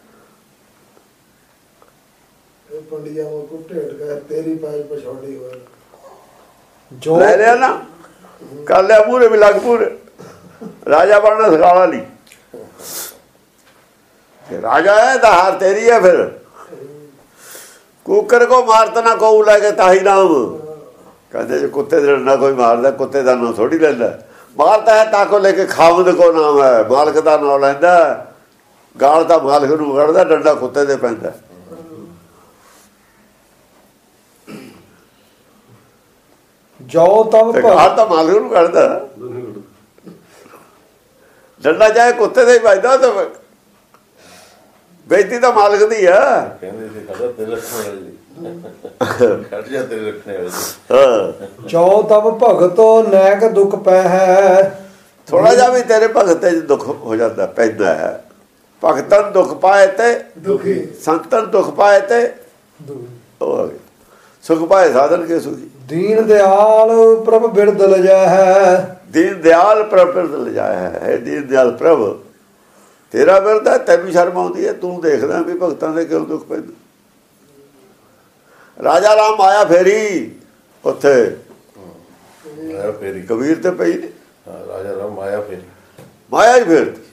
[SPEAKER 4] ਪੰਡਿਆ ਕੋ ਢੇਡ ਕਰ ਤੇਰੀ ਪੈਜ ਪਛੋੜੀ ਹੋਏ
[SPEAKER 1] ਜੋ
[SPEAKER 2] ਲੈ ਲਿਆ ਨਾ, ਕਰ ਲਿਆ ਪੂਰੇ ਵੀ ਲੱਗ ਪੂਰੇ। ਰਾਜਾ ਬਣਨਾ ਸਿਖਾਲਾ ਨਹੀਂ। ਰਾਜਾ ਹੈ ਤਾਂ ਹਾਰ ਤੇਰੀ ਹੈ। ਫਿਰ ਕੁੱਕਰ ਕੋ ਮਾਰਤਾ ਨਾ ਕੋ ਲੈ ਕੇ ਤਾਹੀ ਨਾਮ। ਕਹਿੰਦੇ ਜੇ ਕੁੱਤੇ ਦੇ ਨਾ ਕੋਈ ਮਾਰਦਾ, ਕੁੱਤੇ ਦਾ ਨਾਮ ਥੋੜੀ ਲੈਂਦਾ। ਮਾਰਤਾ ਹੈ ਤਾਂ ਕੋ ਲੈ ਕੇ ਖਾਵਦ ਕੋ ਨਾਮ ਹੈ। ਮਾਲਕ ਦਾ ਨਾਮ ਲੈਂਦਾ। ਗਾਲ ਤਾਂ ਮਾਲਕ ਨੂੰ ਕੱਢਦਾ, ਡੰਡਾ ਕੁੱਤੇ ਦੇ ਪੈਂਦਾ।
[SPEAKER 1] ਜੋ ਤਬ
[SPEAKER 2] ਗਾਲ ਤਾਂ ਮਾਲਕ ਨੂੰ ਕੱਢਦਾ, ਡੰਡਾ ਚਾਹੇ ਕੁੱਤੇ ਦੇ ਹੀ ਵੱਜਦਾ। ਤਾਂ ਬੇਇੱਜ਼ਤੀ ਤਾਂ ਮਾਲਕ ਦੀ ਆ।
[SPEAKER 3] ਕਹਿੰਦੇ ਸੀ ਖੜਾ ਤੇਰੇ ਰੱਖਣੇ ਵਾਲੀ ਖੜ ਜਾ, ਤੇਰੇ ਰੱਖਣੇ ਵਾਲੀ।
[SPEAKER 2] ਹਾਂ,
[SPEAKER 1] ਜੋ ਤਬ ਭਗਤੋ ਨੈਕ ਦੁਖ ਪੈ ਹੈ,
[SPEAKER 2] ਥੋੜਾ ਜਿਹਾ ਵੀ ਤੇਰੇ ਭਗਤ ਚ ਦੁੱਖ ਹੋ ਜਾਂਦਾ, ਪੈਂਦਾ ਹੈ। ਭਗਤਨ ਦੁੱਖ ਪਾਏ ਤੇ
[SPEAKER 4] ਦੁਖੀ,
[SPEAKER 2] ਸੰਤਨ ਦੁੱਖ ਪਾਏ ਤੇ ਉਹ ਆ ਗਏ। ਸੁਖ ਪਾਏ ਸਾਧਨ ਕੇ ਸੁਖੀ।
[SPEAKER 1] ਦੀਨ ਦਿਆਲ ਪ੍ਰਭ ਬਿਰਦ ਲਜਾ ਹੈ,
[SPEAKER 2] ਦੀਨ ਦਿਆਲ ਪ੍ਰਭ ਬਿਰਦ ਲਜਾਇਆ ਹੈ। ਦੀਨ ਦਿਆਲ ਪ੍ਰਭ ਤੇਰਾ ਬਿਰਦ ਹੈ, ਤੈਨੂੰ ਸ਼ਰਮ ਆਉਂਦੀ ਹੈ। ਤੂੰ ਦੇਖਦਾ ਵੀ ਭਗਤਾਂ ਦੇ ਕਿਉਂ ਦੁੱਖ ਪੈਂਦਾ। ਰਾਜਾ ਰਾਮ ਮਾਇਆ ਫੇਰੀ ਉੱਥੇ
[SPEAKER 3] ਮਾਇਆ ਫੇਰੀ
[SPEAKER 2] ਕਬੀਰ ਤੇ ਪਈ ਨੇ।
[SPEAKER 3] ਰਾਜਾ ਰਾਮ ਮਾਇਆ ਫੇਰੀ,
[SPEAKER 2] ਮਾਇਆ ਹੀ ਫੇਰਦੀ।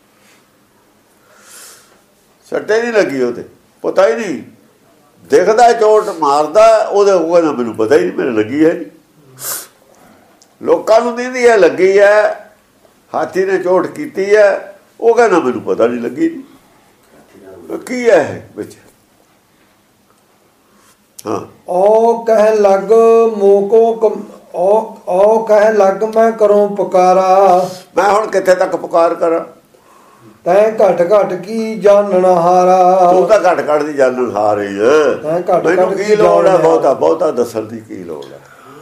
[SPEAKER 2] ਸੱਟੇ ਨਹੀਂ ਲੱਗੀ ਉਹਦੇ, ਪਤਾ ਹੀ ਨਹੀਂ। ਦੇਖਦਾ ਚੋਟ ਮਾਰਦਾ, ਉਹਦੇ ਉਹ ਕਹਿੰਦਾ ਮੈਨੂੰ ਪਤਾ ਹੀ ਨਹੀਂ, ਮੇਰੇ ਲੱਗੀ ਹੈ ਨਹੀਂ। ਲੋਕਾਂ ਨੂੰ ਦੀਦੀ ਹੈ ਲੱਗੀ ਹੈ, ਹਾਥੀ ਨੇ ਚੋਟ ਕੀਤੀ ਹੈ। ਉਹ ਕਹਿੰਦਾ ਮੈਨੂੰ ਪਤਾ ਨਹੀਂ ਲੱਗੀ ਨਹੀਂ। ਕੀ ਹੈ ਵਿੱਚ? ਹਾਂ,
[SPEAKER 1] ਉਹ ਕਹਿ ਲੱਗ ਮੋਕੋ ਉਹ ਉਹ ਕਹਿ ਲੱਗ ਮੈਂ ਕਰੂੰ ਪੁਕਾਰਾ,
[SPEAKER 2] ਮੈਂ ਹੁਣ ਕਿੱਥੇ ਤੱਕ ਪੁਕਾਰ ਕਰਾਂ?
[SPEAKER 1] ਤੈਂ ਘਟ ਘਟ ਕੀ ਜਾਣਨ ਹਾਰਾ।
[SPEAKER 2] ਤੂੰ ਤਾਂ ਘਟ ਘਟ ਦੀ ਜਾਣਨ ਹਾਰ ਹੀ ਹੈ। ਮੈਨੂੰ ਕੀ ਲੋੜ ਹੈ ਬਹੁਤਾ ਬਹੁਤਾ ਦੱਸਣ ਦੀ? ਕੀ ਲੋੜ ਹੈ?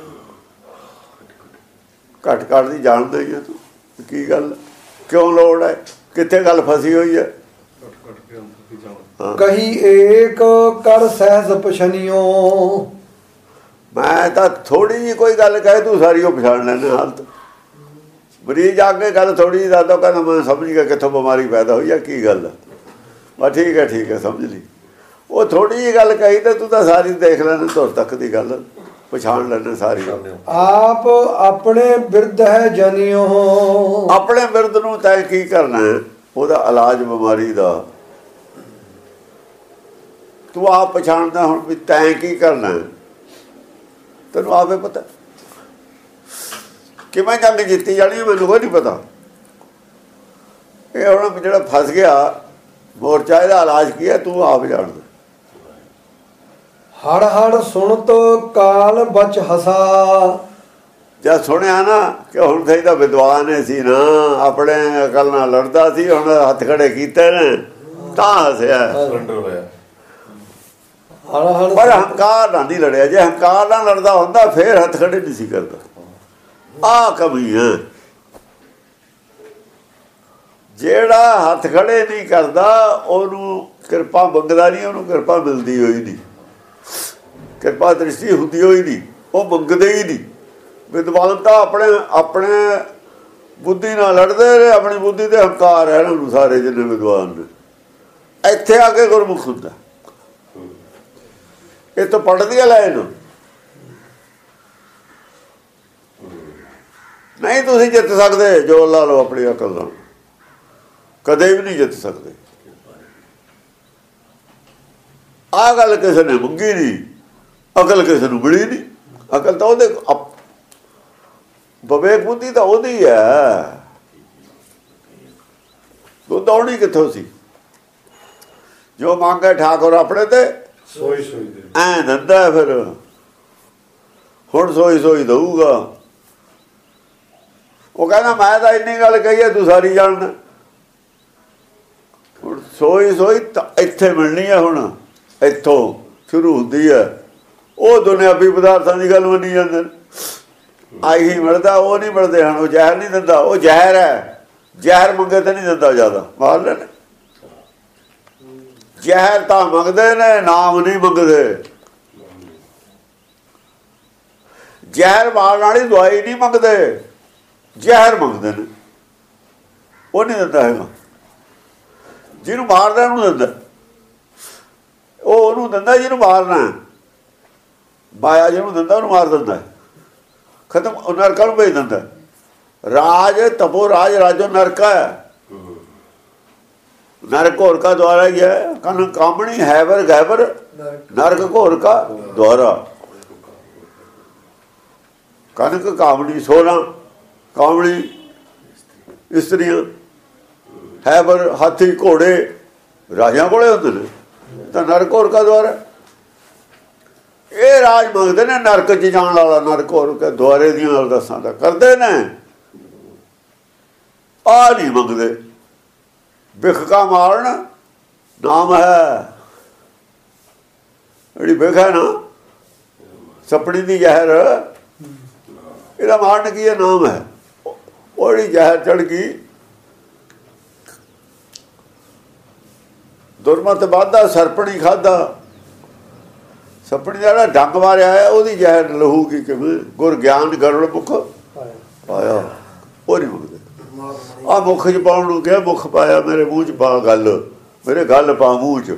[SPEAKER 2] ਘਟ ਘਟ ਦੀ ਜਾਣਦਾ ਹੀ ਹੈ ਤੂੰ। ਕੀ ਗੱਲ, ਕਿਉਂ ਲੋੜ ਹੈ? ਕਿੱਥੇ ਗੱਲ ਫਸੀ ਹੋਈ ਹੈ?
[SPEAKER 1] ਕਹੀ ਏਕ ਕਰ ਸਹਿਜ ਪਛਨੀਓ,
[SPEAKER 2] ਮੈਂ ਤਾਂ ਥੋੜੀ ਜਿਹੀ ਕੋਈ ਗੱਲ ਕਹੇ ਤੂੰ ਸਾਰੀ ਉਹ ਪਛਾਣ ਲੈਣਾ। ਹਾਲਤ ਮਰੀਜ਼ ਆ ਕੇ ਗੱਲ ਥੋੜੀ ਜਿਹੀ ਦੱਸਦਾ, ਕਹਿੰਦਾ ਮੈਂ ਸਮਝ ਗਿਆ ਕਿੱਥੋਂ ਬਿਮਾਰੀ ਪੈਦਾ ਹੋਈ ਆ, ਕੀ ਗੱਲ ਹੈ। ਬਸ ਠੀਕ ਹੈ ਠੀਕ ਹੈ ਸਮਝ ਲਈ। ਉਹ ਥੋੜੀ ਜਿਹੀ ਗੱਲ ਕਹੀ ਤੇ ਤੂੰ ਤਾਂ ਸਾਰੀ ਦੇਖ ਲੈਣਾ, ਤੁਰ ਤੱਕ ਦੀ ਗੱਲ ਪਛਾਣ ਲੈਣਾ ਸਾਰੀ।
[SPEAKER 1] ਆਪ ਆਪਣੇ ਬਿਰਧ ਹੈ ਜਨਿਓ,
[SPEAKER 2] ਆਪਣੇ ਬਿਰਧ ਨੂੰ ਤੈਂ ਕੀ ਕਰਨਾ ਹੈ? ਉਹਦਾ ਇਲਾਜ ਬਿਮਾਰੀ ਦਾ ਤੂੰ ਆਪ ਪਛਾਣਦਾ। ਹੁਣ ਵੀ ਤੈਂ ਕੀ ਕਰਨਾ ਹੈ ਤੈਨੂੰ ਆਪੇ ਪਤਾ। ਕਿਵੇਂ ਜੰਗ ਜਿੱਤੀ ਜਾਣੀ ਮੈਨੂੰ ਕੋਈ ਨਹੀਂ ਪਤਾ। ਇਹ ਹੁਣ ਜਿਹੜਾ ਫਸ ਗਿਆ ਮੋਰਚਾ, ਇਹਦਾ ਇਲਾਜ ਕੀ ਹੈ ਤੂੰ ਆਪ ਜਾਣਦਾ।
[SPEAKER 1] ਹੜ ਹੜ ਸੁਣਤ ਕਾਲ ਬਚ ਹਸਾ।
[SPEAKER 2] ਜਦ ਸੁਣਿਆ ਨਾ ਕਿ ਹੁਣ ਸਹੀ ਤਾਂ ਵਿਦਵਾਨ ਸੀ ਨਾ, ਆਪਣੇ ਅਕਲ ਨਾਲ ਲੜਦਾ ਸੀ, ਹੁਣ ਹੱਥ ਖੜੇ ਕੀਤੇ ਨੇ ਤਾਂ ਹੱਸਿਆ।
[SPEAKER 3] ਸਰੈਂਡਰ ਹੋਇਆ।
[SPEAKER 1] ਹੜ ਹੜ
[SPEAKER 2] ਪਰ ਹੰਕਾਰ ਨਾਲ ਨਹੀਂ ਲੜਿਆ। ਜੇ ਹੰਕਾਰ ਨਾਲ ਲੜਦਾ ਹੁੰਦਾ ਫੇਰ ਹੱਥ ਖੜੇ ਨਹੀਂ ਸੀ ਕਰਦਾ। ਆਹ ਕਮੀ ਹੈ। ਜਿਹੜਾ ਹੱਥ ਖੜੇ ਨਹੀਂ ਕਰਦਾ ਉਹਨੂੰ ਕਿਰਪਾ ਮੰਗਦਾ ਨਹੀਂ, ਉਹਨੂੰ ਕਿਰਪਾ ਮਿਲਦੀ ਹੋਈ ਨਹੀਂ, ਕਿਰਪਾ ਦ੍ਰਿਸ਼ਟੀ ਹੁੰਦੀ ਹੋਈ ਨਹੀਂ, ਉਹ ਮੰਗਦੇ ਹੀ ਨਹੀਂ। ਵਿਦਵਾਨ ਤਾਂ ਆਪਣੇ ਆਪਣੇ ਬੁੱਧੀ ਨਾਲ ਲੜਦੇ ਨੇ, ਆਪਣੀ ਬੁੱਧੀ ਤੇ ਹੰਕਾਰ ਹੈ ਇਹਨਾਂ ਨੂੰ ਸਾਰੇ ਜਿੰਨੇ ਵਿਦਵਾਨ ਨੇ। ਇੱਥੇ ਆ ਕੇ ਗੁਰਮੁਖ ਹੁੰਦਾ। ਇਹ ਤਾਂ ਪੜ੍ਹਦੀਆਂ ਲੈ ਇਹਨੂੰ ਨਹੀਂ ਤੁਸੀਂ ਜਿੱਤ ਸਕਦੇ। ਜੋ ਲਾ ਲਓ ਆਪਣੀ ਅਕਲ ਨਾਲ, ਕਦੇ ਵੀ ਨਹੀਂ ਜਿੱਤ ਸਕਦੇ। ਆਹ ਗੱਲ ਕਿਸੇ ਨੇ ਮੰਗੀ ਨਹੀਂ, ਅਕਲ ਕਿਸੇ ਨੂੰ ਮਿਲੀ ਨਹੀਂ। ਅਕਲ ਤਾਂ ਉਹਦੇ ਵਿਵੇਕ ਬੁੱਧੀ ਤਾਂ ਉਹਦੀ ਹੈ। ਦੁੱਧ ਆਉਣੀ ਕਿੱਥੋਂ ਸੀ? ਜੋ ਮੰਗੇ ਠਾਕੁਰ ਆਪਣੇ ਤੇ
[SPEAKER 4] ਸੋਈ ਸੋਈ ਦੇ
[SPEAKER 2] ਐ ਦਿੰਦਾ। ਫਿਰ ਹੁਣ ਸੋਈ ਸੋਈ ਦਊਗਾ। ਉਹ ਕਹਿੰਦਾ ਮੈਂ ਤਾਂ ਇੰਨੀ ਗੱਲ ਕਹੀ ਹੈ ਤੂੰ ਸਾਰੀ ਜਾਣਦਾ। ਹੁਣ ਸੋਈ ਸੋਈ ਤਾਂ ਇੱਥੇ ਮਿਲਣੀ ਹੈ। ਹੁਣ ਇੱਥੋਂ ਸ਼ੁਰੂ ਹੁੰਦੀ ਹੈ। ਉਹ ਦੁਨਿਆਵੀ ਪਦਾਰਥਾਂ ਦੀ ਗੱਲ ਮੰਨੀ ਜਾਂਦੇ ਨੇ। ਆਹੀ ਮਿਲਦਾ, ਉਹ ਨਹੀਂ ਮਿਲਦੇ ਹਨ। ਉਹ ਜ਼ਹਿਰ ਨਹੀਂ ਦਿੰਦਾ, ਉਹ ਜ਼ਹਿਰ ਹੈ। ਜ਼ਹਿਰ ਮੰਗੇ ਤਾਂ ਨਹੀਂ ਦਿੰਦਾ, ਜ਼ਿਆਦਾ ਮਾਰ ਲੈਣ। ਜ਼ਹਿਰ ਤਾਂ ਮੰਗਦੇ ਨੇ, ਨਾਮ ਨਹੀਂ ਮੰਗਦੇ। ਜ਼ਹਿਰ ਮਾਰਨ ਵਾਲੀ ਦਵਾਈ ਨਹੀਂ ਮੰਗਦੇ, ਜ਼ਹਿਰ ਮੰਗਦੇ ਨੇ। ਉਹ ਨਹੀਂ ਦਿੰਦਾ ਹੈਗਾ। ਜਿਹਨੂੰ ਮਾਰਦਾ ਉਹਨੂੰ ਦਿੰਦਾ। ਉਹ ਉਹਨੂੰ ਦਿੰਦਾ ਜਿਹਨੂੰ ਮਾਰਨਾ। ਮਾਇਆ ਜਿਹਨੂੰ ਦਿੰਦਾ ਉਹਨੂੰ ਮਾਰ ਦਿੰਦਾ। ਖਤਮ। ਉਹ ਨਰਕਾਂ ਨੂੰ ਭੇਜ ਦਿੰਦਾ। ਰਾਜ ਤਪੋ ਰਾਜ ਰਾਜੋ ਨਰਕਾ ਹੈ। नरक घोर का द्वारा ही है। कन कामणी हैवर गैबर नरक घोर का द्वारा। कनक कामणी सोना, कामणी इस्त्रियां, हैवर हाथी घोड़े राजा कोले होंदे ने। तो नरक घोर का द्वारा ये राज मंगते ने। नरक च जाण वाला नरक घोर के द्वारे दी अरदासां दा करदे ने। आ नहीं मंगते। बिख का मारन नाम है। जी बिख है ना, सपनी की जहर, ਇਹਦਾ मारन की है नाम है। और जहर चढ़ गई दुरमत बाधा। सरपणी खाधा, सपनी का डंग मारिया है, ਉਹਦੀ जहर लहू की किवें। गुर ज्ञान गरुड़ मुख पाया। वो नहीं मंगते। आ मुख च पाउण नूं किहा, मुख पाया मेरे मूँह च पा गल, मेरे गल पा मूँह च।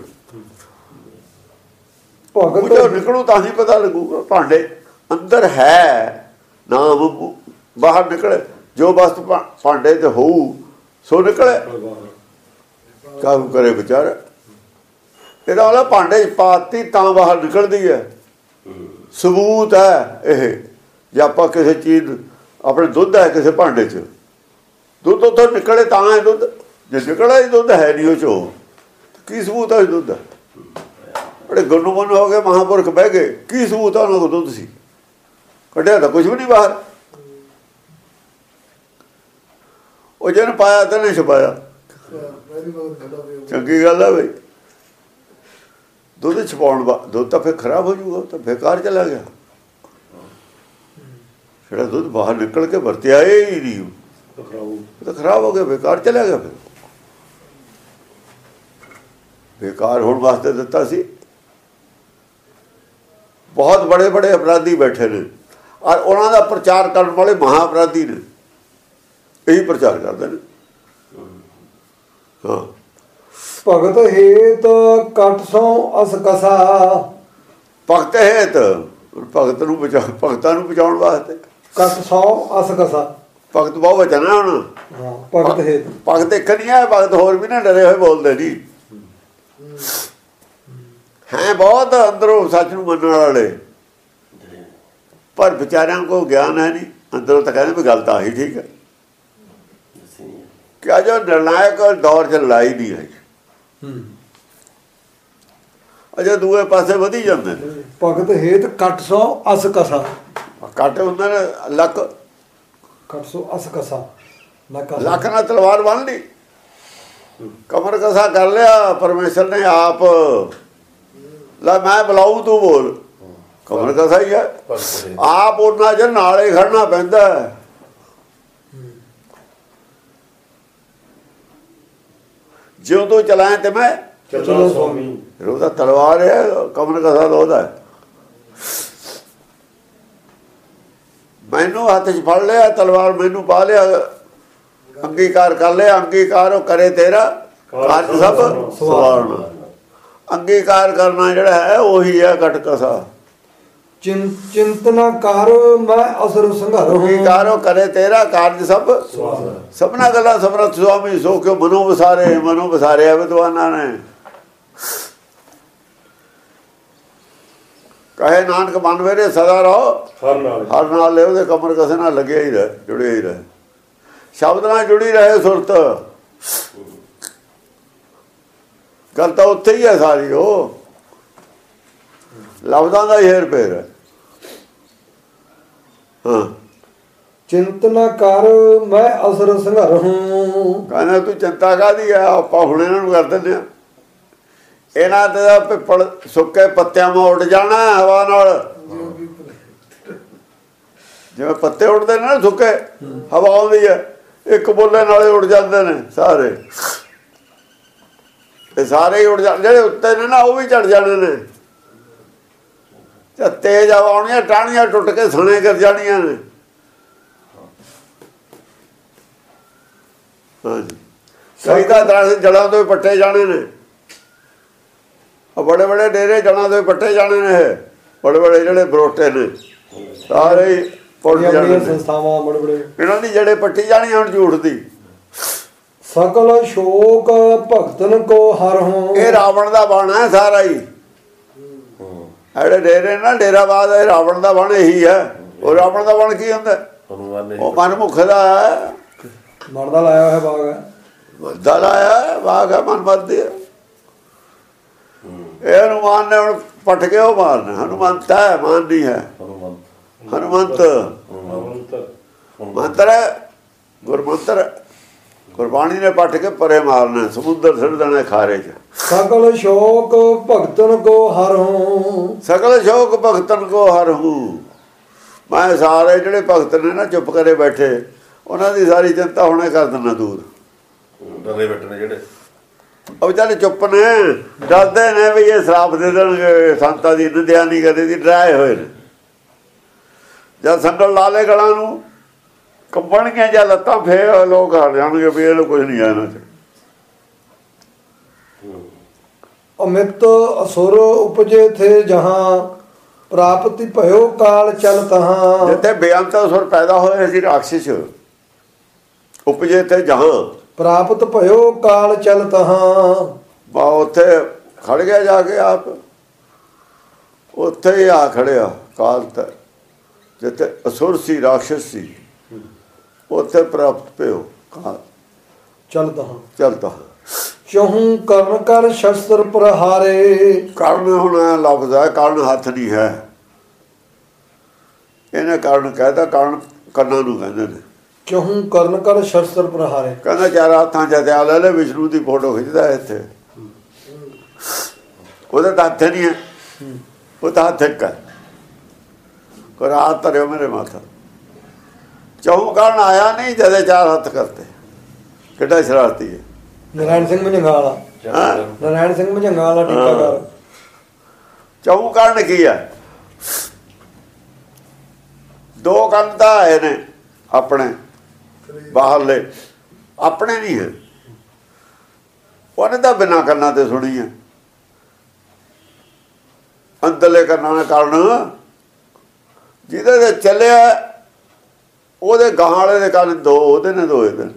[SPEAKER 2] मूँह चों निकलू तां ही पता लगूगा। भांडे अंदर है नाम, बाहर निकले। जो वस्तु भांडे ते होऊ सो निकले। काहू करे बेचारा। ਇਹਦਾ ਵਾਲਾ ਭਾਂਡੇ ਚ ਪਾਤੀ ਤਾਂ ਬਾਹਰ ਨਿਕਲਦੀ ਹੈ। ਸਬੂਤ ਹੈ ਇਹ। ਜੇ ਆਪਾਂ ਕਿਸੇ ਚੀਜ਼, ਆਪਣੇ ਦੁੱਧ ਹੈ ਕਿਸੇ ਭਾਂਡੇ ਚ, ਦੁੱਧ ਉੱਥੋਂ ਨਿਕਲੇ ਤਾਂ ਹੈ ਦੁੱਧ। ਜੇ ਨਿਕਲਿਆ ਹੀ ਦੁੱਧ ਹੈ ਨਹੀਂ ਉਹ ਚੋਂ, ਕੀ ਸਬੂਤ ਹੈ ਦੁੱਧ? ਬੜੇ ਗੁੰਨੂ ਮਨ ਹੋ ਗਏ ਮਹਾਂਪੁਰਖ ਬਹਿ ਗਏ। ਕੀ ਸਬੂਤ ਹੈ ਉਹਨਾਂ ਕੋਲ ਦੁੱਧ ਸੀ? ਕੱਢਿਆ ਤਾਂ ਕੁਝ ਵੀ ਨਹੀਂ ਬਾਹਰ। ਉਹ ਜਿਹਨੇ ਪਾਇਆ ਤਾਂ ਨਹੀਂ ਛੁਪਾਇਆ। ਚੰਗੀ ਗੱਲ ਹੈ ਬਈ। ਦੁੱਧ ਛਪਾਉਣ ਬਾ ਦੁੱਧ ਤਾਂ ਫਿਰ ਖਰਾਬ ਹੋ ਜਾਊਗਾ, ਤਾਂ ਬੇਕਾਰ ਚਲਾ ਗਿਆ। ਜਿਹੜਾ ਦੁੱਧ ਬਾਹਰ ਨਿਕਲ ਕੇ ਵਰਤਿਆ ਹੀ ਨਹੀਂ, ਤਾਂ ਖਰਾਬ ਹੋ ਗਿਆ, ਬੇਕਾਰ ਚਲਾ ਗਿਆ। ਫਿਰ ਬੇਕਾਰ ਹੋਣ ਵਾਸਤੇ ਦਿੱਤਾ ਸੀ। ਬਹੁਤ ਬੜੇ ਬੜੇ ਅਪਰਾਧੀ ਬੈਠੇ ਨੇ, ਔਰ ਉਹਨਾਂ ਦਾ ਪ੍ਰਚਾਰ ਕਰਨ ਵਾਲੇ ਮਹਾ ਅਪਰਾਧੀ ਨੇ। ਇਹੀ ਪ੍ਰਚਾਰ ਕਰਦੇ ਨੇ। ਹਾਂ,
[SPEAKER 1] ਭਗਤ ਹੇਤ ਕਟ ਸੋ ਅਸ ਕਸਾ।
[SPEAKER 2] ਭਗਤ ਹੇਤ, ਭਗਤ ਨੂੰ ਬਚਾ, ਭਗਤਾਂ ਨੂੰ ਬਚਾਉਣ ਵਾਸਤੇ।
[SPEAKER 1] ਕਟ ਸੋ ਅਸ ਕਸਾ,
[SPEAKER 2] ਭਗਤ ਬਹੁਤ ਵਚਨ ਹੈ ਹੁਣ।
[SPEAKER 1] ਹਾਂ, ਭਗਤ ਹੇਤ।
[SPEAKER 2] ਭਗਤ ਇੱਕ ਨਹੀਂ ਹੈ, ਭਗਤ ਹੋਰ ਵੀ ਨਾ ਡਰੇ ਹੋਏ ਬੋਲਦੇ ਨਹੀਂ ਹੈ। ਬਹੁਤ ਅੰਦਰੋਂ ਸੱਚ ਨੂੰ ਮੰਨਣ ਵਾਲੇ, ਪਰ ਵਿਚਾਰਿਆਂ ਕੋ ਗਿਆਨ ਹੈ ਨਹੀਂ। ਅੰਦਰੋਂ ਤਾਂ ਕਹਿੰਦੇ ਵੀ ਗੱਲ ਤਾਂ ਆਹੀ ਠੀਕ ਹੈ। ਕਿ ਜੋ ਨਿਰਣਾਇਕ ਦੌਰ 'ਚ ਲੜਾਈ ਨਹੀਂ ਹੈ। ਅਜੇ ਦੂਏ ਪਾਸੇ ਵਧੀ ਜਾਂਦੇ ਨੇ।
[SPEAKER 1] ਭਗਤ ਹੇਤ ਕੱਟ ਸੋ ਅਸ ਕਸਾ,
[SPEAKER 2] ਕੱਟ ਹੁੰਦੇ ਨੇ ਲੱਕ,
[SPEAKER 1] ਕੱਟ ਸੋ ਅਸ ਕਸਾ, ਲੱਕ
[SPEAKER 2] ਲੱਕ ਨਾਲ ਤਲਵਾਰ ਬੰਨ ਲਈ, ਕਮਰ ਕਸਾ ਕਰ ਲਿਆ ਪਰਮੇਸ਼ਰ ਨੇ ਆਪ। ਲੈ ਮੈਂ ਬੁਲਾਊ ਤੂੰ ਬੋਲ, ਕਮਰ ਕਸਾ ਹੀ ਹੈ ਆਪ। ਉਹਨਾਂ ਚ ਨਾਲੇ ਖੜਨਾ ਪੈਂਦਾ, ਜਿਉਂ ਤੂੰ ਚਲਾਏ ਤੇ ਮੈਂ
[SPEAKER 1] ਚਲੋ ਸਵਾਮੀ।
[SPEAKER 2] ਫਿਰ ਉਹਦਾ ਤਲਵਾਰ ਹੈ, ਕਮਰ ਕਸਾ ਦਾ ਉਹਦਾ। ਮੈਨੂੰ ਹੱਥ 'ਚ ਫੜ ਲਿਆ ਤਲਵਾਰ, ਮੈਨੂੰ ਪਾ ਲਿਆ, ਅੰਗੀਕਾਰ ਕਰ ਲਿਆ। ਅੰਗੀਕਾਰ ਉਹ ਕਰੇ ਤੇਰਾ ਕਾਰਜ ਸਭ ਸਵਾਰਨ। ਅੰਗੀਕਾਰ ਕਰਨਾ ਜਿਹੜਾ ਹੈ ਉਹੀ ਹੈ ਕੱਟ ਕਸਾ।
[SPEAKER 1] ਚਿੰਤਨਾ ਕਰ ਮੈਂ ਅਸਰ ਸੰਘਾਰ,
[SPEAKER 2] ਅੰਗੀਕਾਰ ਉਹ ਕਰੇ ਤੇਰਾ ਕਾਰਜ ਸਭ ਸਭਨਾ ਗੱਲਾਂ ਸਮਰਥ ਸੁਆਮੀ। ਸੋ ਕਿਉ ਮਨੋ ਵਸਾਰੇ, ਮਨੋ ਵਸਾਰਿਆ ਵਿਦਵਾਨਾਂ ਨੇ। ਕਹੇ ਨਾਨਕ ਮਨ ਵੇਰੇ ਸਦਾ ਰਹੋ ਹਰ ਨਾਲ, ਹਰ ਨਾਲ ਲੈ ਉਹਦੇ ਕਮਰ ਕਸੇ ਨਾਲ ਲੱਗਿਆ ਹੀ ਰਹੇ, ਜੁੜਿਆ ਹੀ ਰਹੇ, ਸ਼ਬਦ ਨਾਲ ਜੁੜੀ ਰਹੇ ਸੁਰਤ। ਗੱਲ ਤਾਂ ਉੱਥੇ ਹੀ ਹੈ ਸਾਰੀ, ਉਹ ਲਫ਼ਜ਼ਾਂ ਦਾ ਹੀ ਹੇਰ ਫੇਰ ਹੈ। ਹਾਂ,
[SPEAKER 1] ਚਿੰਤਨਾ ਕਰ ਮੈਂ ਅਸਰ ਸੰਘਾਰ ਹੂੰ।
[SPEAKER 2] ਕਹਿੰਦਾ ਤੂੰ ਚਿੰਤਾ ਕਾਹਦੀ ਆ, ਆਪਾਂ ਹੁਣ ਇਹਨਾਂ ਨੂੰ ਕਰ ਦਿੰਦੇ ਆ। ਇਹਨਾਂ ਦਾ ਪਿੱਪਲ ਸੁੱਕੇ ਪੱਤਿਆਂ ਮਾ ਉੱਡ ਜਾਣਾ ਹਵਾ ਨਾਲ, ਜਿਵੇਂ ਪੱਤੇ ਉੱਡਦੇ ਨੇ ਨਾ ਸੁੱਕੇ, ਹਵਾ ਆਉਂਦੀ ਹੈ ਇੱਕ ਬੋਲੇ ਨਾਲੇ ਉੱਡ ਜਾਂਦੇ ਨੇ ਸਾਰੇ। ਇਹ ਸਾਰੇ ਹੀ ਉੱਡ ਜਾਂਦੇ, ਜਿਹੜੇ ਉੱਤੇ ਨੇ ਨਾ ਉਹ ਵੀ ਚੜ ਜਾਣੇ ਨੇ। ਤੇ ਤੇਜ਼ ਹਵਾ ਆਉਣੀਆਂ, ਟਾਹਣੀਆਂ ਟੁੱਟ ਕੇ ਸਣੇ ਕਰ ਜਾਣੀਆਂ ਨੇ। ਹਾਂਜੀ, ਕਈ ਤਾਂ ਦਰਖਤ ਜੜਾਂ ਤੋਂ ਪੱਟੇ ਜਾਣੇ ਨੇ। ਬੜੇ ਬੜੇ ਡੇਰੇ ਜੜਾਂ ਤੋਂ ਪੱਟੇ ਜਾਣੇ ਨੇ। ਬੜੇ ਬੜੇ ਜਿਹੜੇ ਬਰੋਟੇ ਨੇ ਸਾਰੇ ਹੀ ਪੁੱਟ ਜਾਣੇ
[SPEAKER 1] ਸੰਸਥਾਵਾਂ, ਬੜੇ ਬੜੇ
[SPEAKER 2] ਇਹਨਾਂ ਦੀ ਜਿਹੜੇ ਪੱਟੀ ਜਾਣੀ ਹੁਣ ਝੂਠ ਦੀ।
[SPEAKER 1] ਸਕਲ ਸ਼ੋਕ ਭਗਤਨ ਕੋ ਹਰ ਹੋ,
[SPEAKER 2] ਇਹ ਰਾਵਣ ਦਾ ਬਣ ਹੈ ਸਾਰਾ ਹੀ। ਜਿਹੜੇ ਡੇਰੇ ਨਾ ਡੇਰਾਬਾਦ, ਇਹ ਰਾਵਣ ਦਾ ਬਣ ਇਹੀ ਹੈ। ਉਹ ਰਾਵਣ ਦਾ ਬਣ ਕੀ ਹੁੰਦਾ? ਉਹ ਮਨਮੁਖ ਦਾ ਹੈ,
[SPEAKER 1] ਮਨ ਦਾ ਲਾਇਆ ਹੋਇਆ ਬਾਗ ਹੈ,
[SPEAKER 2] ਦਾ ਲਾਇਆ ਬਾਗ ਹੈ, ਮਨ ਮਰਦੀ ਹੈ। ਇਹ ਹਨੂੰਮਾਨ ਨੇ ਹੁਣ ਪੱਟ ਕੇ ਉਹ ਮਾਰਨਾ। ਹਨੂੰਮੰਤ ਹੈ, ਮਾਨ ਨਹੀਂ ਹੈ। ਹਨੂੰਮੰਤ ਮੰਤਰ ਹੈ, ਗੁਰਮੰਤਰ। ਗੁਰਬਾਣੀ ਨੇ ਪੱਟ ਕੇ ਪਰੇ ਮਾਰਨਾ, ਸਮੁੰਦਰ ਸਿੱਟ ਦੇਣਾ ਖਾਰੇ 'ਚ।
[SPEAKER 1] ਸਕਲ ਸ਼ੋਕ ਭਗਤਨ ਕੋ ਹਰ ਹੋ,
[SPEAKER 2] ਸਕਲ ਸ਼ੋਕ ਭਗਤਨ ਕੋ ਹਰ ਹੂੰ। ਮੈਂ ਸਾਰੇ ਜਿਹੜੇ ਭਗਤ ਨੇ ਨਾ ਚੁੱਪ ਕਰੇ ਬੈਠੇ, ਉਹਨਾਂ ਦੀ ਸਾਰੀ ਚਿੰਤਾ ਹੁਣੇ ਕਰ ਦਿੰਦਾ ਦੂਰ।
[SPEAKER 3] ਡਰੇ ਬੈਠੇ ਨੇ ਜਿਹੜੇ
[SPEAKER 2] ਉਹ ਵਿਚਾਰੇ ਚੁੱਪ ਨੇ, ਡਰਦੇ ਨੇ ਵੀ ਇਹ ਸ਼ਰਾਪ ਦੇ ਦੇਣਗੇ। ਸੰਤਾਂ ਦੀ ਨਿੰਦਿਆ ਨਹੀਂ ਕਰਦੇ, ਦੀ ਡਰਾਏ ਹੋਏ ਨੇ। ਜਦ ਸੰਗਲ ਲਾ ਲੇ ਗਲਾਂ ਨੂੰ, ਕੰਬਣਗੀਆਂ ਜਾਂ ਲੱਤਾਂ, ਫੇਰ ਲੋਕ ਹਾਰ ਜਾਣਗੇ ਵੀ ਇਹਨੂੰ ਕੁਝ ਨਹੀਂ ਆ ਇਹਨਾਂ 'ਚ।
[SPEAKER 1] ਅਮਿਤ ਅਸੁਰ ਉਪਜੇ ਥੇ ਜਹਾਂ, ਪ੍ਰਾਪਤੀ ਭਇਓ ਕਾਲ ਚਲ ਤਹਾਂ।
[SPEAKER 2] ਜਿੱਥੇ ਬੇਅੰਤ ਅਸੁਰ ਪੈਦਾ ਹੋਏ ਸੀ ਰਾਖਸ਼, ਉਪਜੇ ਥੇ ਜਹਾਂ,
[SPEAKER 1] ਪ੍ਰਾਪਤ ਭਇਓ ਕਾਲ ਚਲ ਤਹਾਂ।
[SPEAKER 2] ਬਾ ਉੱਥੇ ਖੜ ਗਿਆ ਜਾ ਕੇ ਆਪ, ਉੱਥੇ ਹੀ ਆ ਖੜਿਆ ਕਾਲ ਤੇ। ਜਿੱਥੇ ਅਸੁਰ ਸੀ, ਰਾਖਸ਼ ਸੀ, ਉੱਥੇ ਪ੍ਰਾਪਤ ਭਇਓ ਕਾਲ
[SPEAKER 1] ਚਲ ਤਹਾਂ।
[SPEAKER 2] ਚਲਦਾ
[SPEAKER 1] ਚਹੂ ਕਰਨ ਕਰ ਸ਼ਸਤਰ ਪ੍ਰਹਾਰੇ।
[SPEAKER 2] ਕਰਨ ਹੁਣ ਲਫ਼ਜ਼ ਹੈ, ਕਰਨ ਹੱਥ ਨਹੀਂ ਹੈ। ਇਹਨੇ ਕਰਨ ਕਹਿਦਾ, ਕਰਨ ਕੰਨਾਂ ਨੂੰ ਕਹਿੰਦੇ ਨੇ।
[SPEAKER 1] ਚਹੂ ਕਰਨ ਕਰ ਸ਼ਸਤਰ ਪ੍ਰਹਾਰੇ,
[SPEAKER 2] ਕਹਿੰਦਾ ਚਾਰ ਹੱਥਾਂ 'ਚ ਹਥਿਆਰ ਲੈ ਲੈ। ਵਿਸ਼ਨੂੰ ਦੀ ਫੋਟੋ ਖਿੱਚਦਾ ਇੱਥੇ, ਉਹਦਾ ਤਾਂ ਹੱਥ ਨਹੀਂ ਹੈ, ਉਹ ਤਾਂ ਹੱਥ ਇੱਕ ਹੈ। ਕੋਈ ਰਾਤ ਧਰਿਓ ਮੇਰੇ ਮਾਥਾ। ਚਹੂ ਕਰਨ ਆਇਆ ਨਹੀਂ, ਜਦੇ ਚਾਰ ਹੱਥ ਕਰਤੇ। ਕਿੱਡਾ ਸ਼ਰਾਰਤੀ ਹੈ।
[SPEAKER 1] ਨਾਰਾਇਣ ਸਿੰਘ ਮਝੰਗਾ ਵਾਲਾ, ਨਾਰਾਇਣ ਸਿੰਘ ਮਝੰਗਾ ਵਾਲਾ ਟੀਕਾਕਾਰ।
[SPEAKER 2] ਚਹੂ ਕਰਨ ਕੀ ਹੈ? ਦੋ ਕੰਨ ਤਾਂ ਆਏ ਨੇ ਆਪਣੇ, ਬਾਹਰਲੇ ਆਪਣੇ ਨਹੀਂ ਹੈ। ਉਹਨੇ ਤਾਂ ਬਿਨਾਂ ਕੰਨਾਂ ਤੇ ਸੁਣੀ ਹੈ। ਅੰਦਰਲੇ ਕੰਨਾਂ ਨੇ ਕਰਨ, ਜਿਹਦੇ ਤੇ ਚੱਲਿਆ ਉਹਦੇ ਗਾਂ ਵਾਲੇ ਦੇ ਕੰਨ ਦੋ, ਉਹਦੇ ਨੇ ਦੋ ਇਹਦੇ।